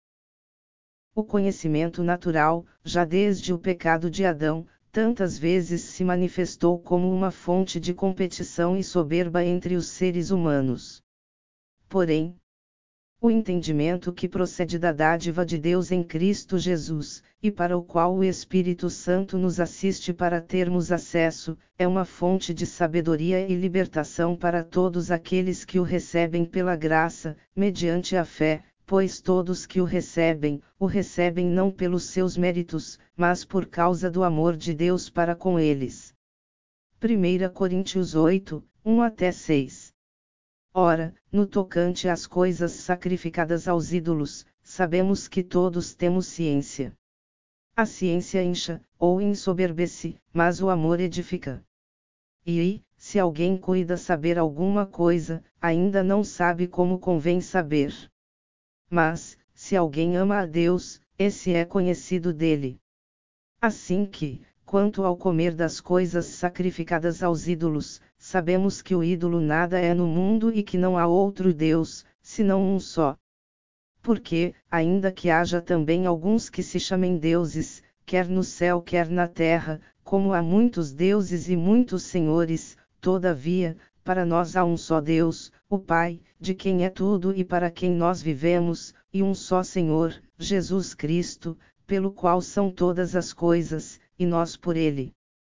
A: O conhecimento natural, já desde o pecado de Adão, tantas vezes se manifestou como uma fonte de competição e soberba entre os seres humanos. Porém, o entendimento que procede da dádiva de Deus em Cristo Jesus, e para o qual o Espírito Santo nos assiste para termos acesso, é uma fonte de sabedoria e libertação para todos aqueles que o recebem pela graça, mediante a fé. Pois todos que o recebem não pelos seus méritos, mas por causa do amor de Deus para com eles. 1 Coríntios 8, 1 até 6. Ora, no tocante às coisas sacrificadas aos ídolos, sabemos que todos temos ciência. A ciência incha, ou ensoberbece, mas o amor edifica. E, se alguém cuida saber alguma coisa, ainda não sabe como convém saber. Mas, se alguém ama a Deus, esse é conhecido dele. Assim que, quanto ao comer das coisas sacrificadas aos ídolos, sabemos que o ídolo nada é no mundo e que não há outro Deus, senão um só. Porque, ainda que haja também alguns que se chamem deuses, quer no céu quer na terra, como há muitos deuses e muitos senhores, todavia, para nós há um só Deus, o Pai, de quem é tudo e para quem nós vivemos, e um só Senhor, Jesus Cristo, pelo qual são todas as coisas, e nós por ele.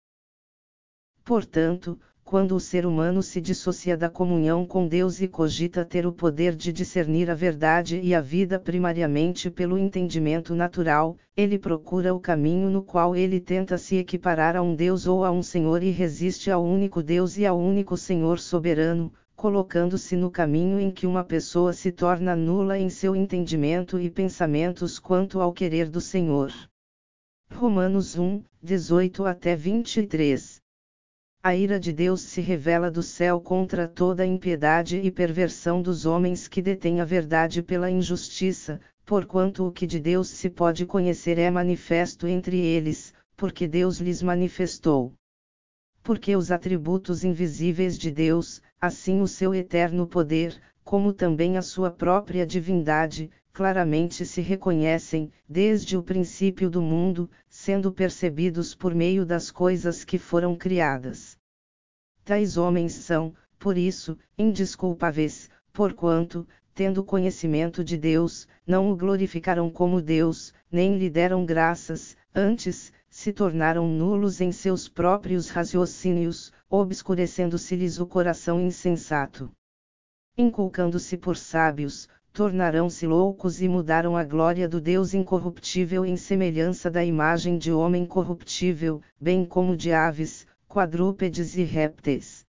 A: Portanto, quando o ser humano se dissocia da comunhão com Deus e cogita ter o poder de discernir a verdade e a vida primariamente pelo entendimento natural, ele procura o caminho no qual ele tenta se equiparar a um Deus ou a um Senhor e resiste ao único Deus e ao único Senhor soberano, colocando-se no caminho em que uma pessoa se torna nula em seu entendimento e pensamentos quanto ao querer do Senhor. Romanos 1, 18 até 23. A ira de Deus se revela do céu contra toda a impiedade e perversão dos homens que detêm a verdade pela injustiça, porquanto o que de Deus se pode conhecer é manifesto entre eles, porque Deus lhes manifestou. Porque os atributos invisíveis de Deus, assim o seu eterno poder, como também a sua própria divindade, claramente se reconhecem, desde o princípio do mundo, sendo percebidos por meio das coisas que foram criadas. Tais homens são, por isso, indesculpáveis, porquanto, tendo conhecimento de Deus, não o glorificaram como Deus, nem lhe deram graças, antes, se tornaram nulos em seus próprios raciocínios, obscurecendo-se-lhes o coração insensato. Inculcando-se por sábios, tornarão-se loucos e mudaram a glória do Deus incorruptível em semelhança da imagem de homem corruptível, bem como de aves, quadrúpedes e répteis.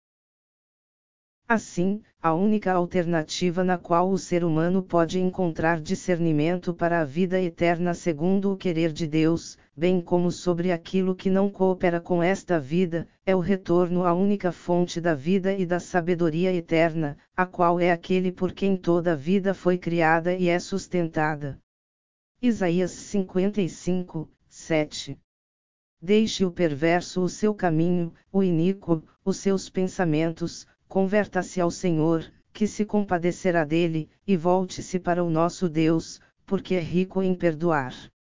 A: Assim, a única alternativa na qual o ser humano pode encontrar discernimento para a vida eterna segundo o querer de Deus, bem como sobre aquilo que não coopera com esta vida, é o retorno à única fonte da vida e da sabedoria eterna, a qual é aquele por quem toda a vida foi criada e é sustentada. Isaías 55, 7. Deixe o perverso o seu caminho, o iníquo, os seus pensamentos, converta-se ao Senhor, que se compadecerá dele, e volte-se para o nosso Deus, porque é rico em perdoar.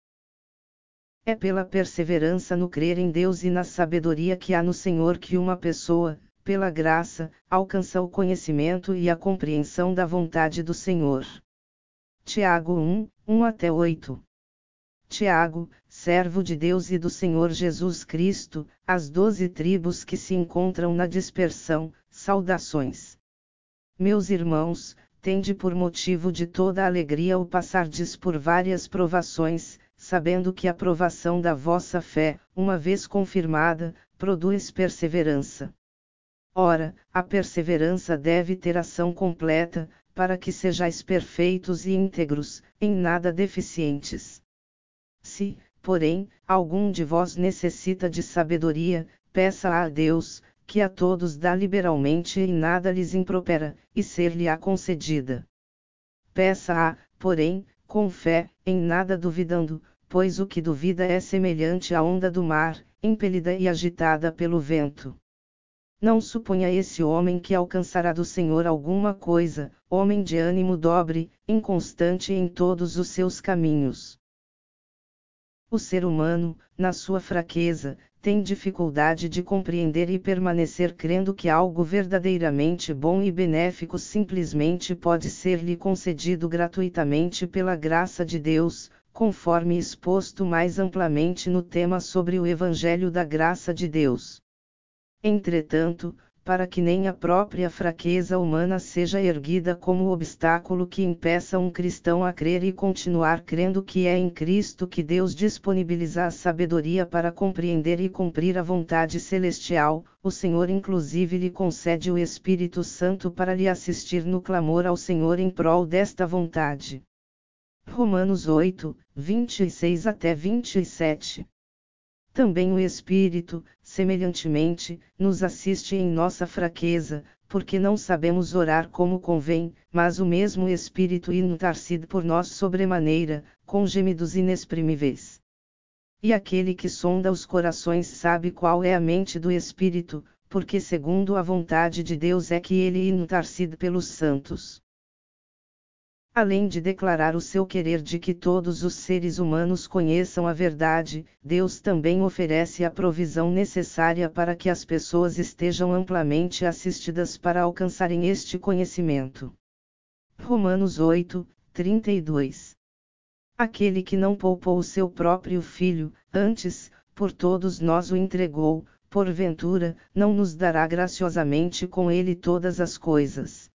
A: É pela perseverança no crer em Deus e na sabedoria que há no Senhor que uma pessoa, pela graça, alcança o conhecimento e a compreensão da vontade do Senhor. Tiago 1, 1 até 8. Tiago, servo de Deus e do Senhor Jesus Cristo, as 12 tribos que se encontram na dispersão, saudações. Meus irmãos, tende por motivo de toda alegria o passardes por várias provações, sabendo que a provação da vossa fé, uma vez confirmada, produz perseverança. Ora, a perseverança deve ter ação completa, para que sejais perfeitos e íntegros, em nada deficientes. Se, porém, algum de vós necessita de sabedoria, peça a Deus, que a todos dá liberalmente e nada lhes impropera, e ser-lhe-á concedida. Peça-a, porém, com fé, em nada duvidando, pois o que duvida é semelhante à onda do mar, impelida e agitada pelo vento. Não suponha esse homem que alcançará do Senhor alguma coisa, homem de ânimo dobre, inconstante em todos os seus caminhos. O ser humano, na sua fraqueza, tem dificuldade de compreender e permanecer crendo que algo verdadeiramente bom e benéfico simplesmente pode ser-lhe concedido gratuitamente pela graça de Deus, conforme exposto mais amplamente no tema sobre o Evangelho da Graça de Deus. Entretanto, para que nem a própria fraqueza humana seja erguida como obstáculo que impeça um cristão a crer e continuar crendo que é em Cristo que Deus disponibiliza a sabedoria para compreender e cumprir a vontade celestial. O Senhor inclusive lhe concede o Espírito Santo para lhe assistir no clamor ao Senhor em prol desta vontade. Romanos 8, 26 até 27. Também o Espírito, semelhantemente, nos assiste em nossa fraqueza, porque não sabemos orar como convém, mas o mesmo Espírito intercede por nós sobremaneira, com gemidos inexprimíveis. E aquele que sonda os corações sabe qual é a mente do Espírito, porque segundo a vontade de Deus é que ele intercede pelos santos. Além de declarar o seu querer de que todos os seres humanos conheçam a verdade, Deus também oferece a provisão necessária para que as pessoas estejam amplamente assistidas para alcançarem este conhecimento. Romanos 8, 32. Aquele que não poupou o seu próprio filho, antes, por todos nós o entregou, porventura, não nos dará graciosamente com ele todas as coisas.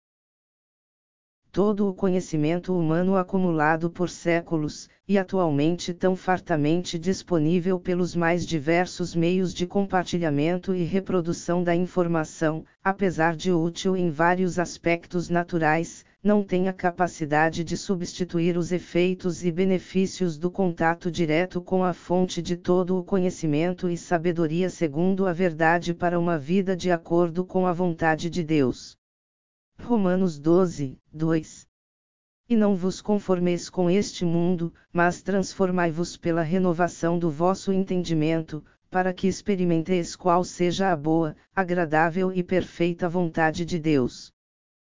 A: Todo o conhecimento humano acumulado por séculos, e atualmente tão fartamente disponível pelos mais diversos meios de compartilhamento e reprodução da informação, apesar de útil em vários aspectos naturais, não tem a capacidade de substituir os efeitos e benefícios do contato direto com a fonte de todo o conhecimento e sabedoria segundo a verdade para uma vida de acordo com a vontade de Deus. Romanos 12, 2. E não vos conformeis com este mundo, mas transformai-vos pela renovação do vosso entendimento, para que experimenteis qual seja a boa, agradável e perfeita vontade de Deus.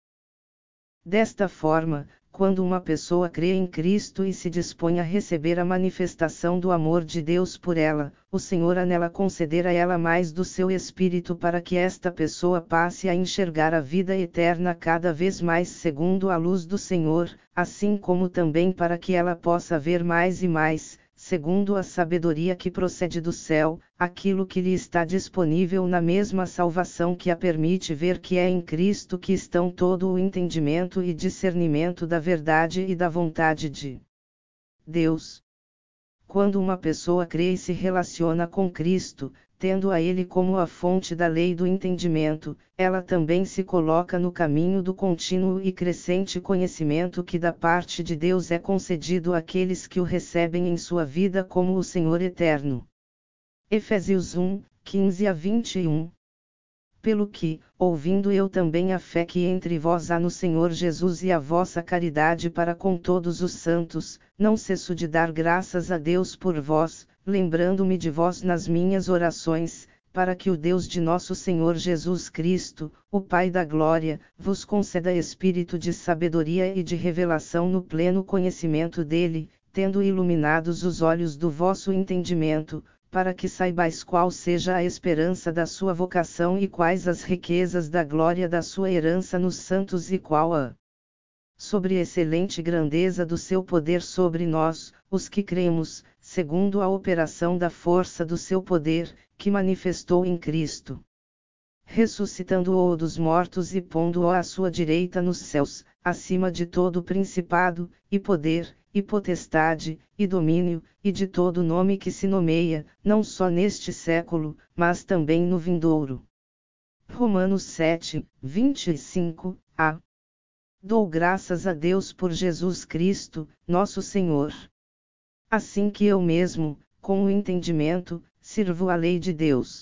A: Desta forma, quando uma pessoa crê em Cristo e se dispõe a receber a manifestação do amor de Deus por ela, o Senhor anela conceder a ela mais do seu Espírito para que esta pessoa passe a enxergar a vida eterna cada vez mais segundo a luz do Senhor, assim como também para que ela possa ver mais e mais, segundo a sabedoria que procede do céu, aquilo que lhe está disponível na mesma salvação que a permite ver que é em Cristo que estão todo o entendimento e discernimento da verdade e da vontade de Deus. Quando uma pessoa crê e se relaciona com Cristo, tendo a Ele como a fonte da lei do entendimento, ela também se coloca no caminho do contínuo e crescente conhecimento que da parte de Deus é concedido àqueles que o recebem em sua vida como o Senhor eterno. Efésios 1, 15 a 21. Pelo que, ouvindo eu também a fé que entre vós há no Senhor Jesus e a vossa caridade para com todos os santos, não cesso de dar graças a Deus por vós, lembrando-me de vós nas minhas orações, para que o Deus de nosso Senhor Jesus Cristo, o Pai da Glória, vos conceda espírito de sabedoria e de revelação no pleno conhecimento dele, tendo iluminados os olhos do vosso entendimento, para que saibais qual seja a esperança da sua vocação e quais as riquezas da glória da sua herança nos santos e qual a sobreexcelente grandeza do seu poder sobre nós, os que cremos, segundo a operação da força do seu poder, que manifestou em Cristo, ressuscitando-o dos mortos e pondo-o à sua direita nos céus, acima de todo principado, e poder, e potestade, e domínio, e de todo nome que se nomeia, não só neste século, mas também no vindouro. Romanos 7, 25a. Dou graças a Deus por Jesus Cristo, nosso Senhor. Assim que eu mesmo, com o entendimento, sirvo a lei de Deus.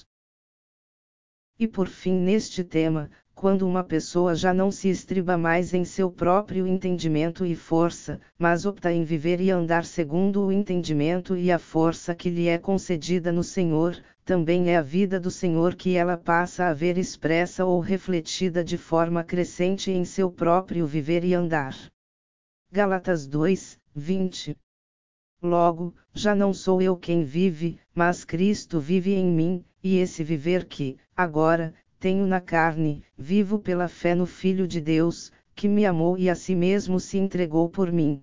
A: E por fim neste tema, quando uma pessoa já não se estriba mais em seu próprio entendimento e força, mas opta em viver e andar segundo o entendimento e a força que lhe é concedida no Senhor, também é a vida do Senhor que ela passa a ver expressa ou refletida de forma crescente em seu próprio viver e andar. Gálatas 2, 20. Logo, já não sou eu quem vive, mas Cristo vive em mim, e esse viver que, agora, tenho na carne, vivo pela fé no Filho de Deus, que me amou e a si mesmo se entregou por mim.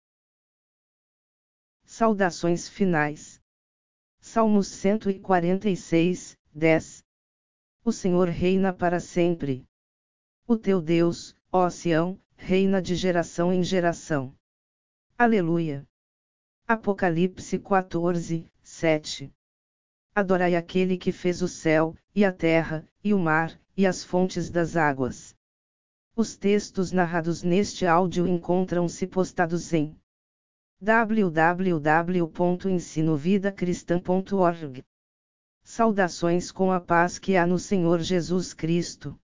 A: Saudações finais. Salmos 146, 10. O Senhor reina para sempre. O teu Deus, ó Sião, reina de geração em geração. Aleluia. Apocalipse 14, 7. Adorai aquele que fez o céu, e a terra, e o mar, e as fontes das águas. Os textos narrados neste áudio encontram-se postados em www.ensinovidacristã.org. Saudações com a paz que há no Senhor Jesus Cristo.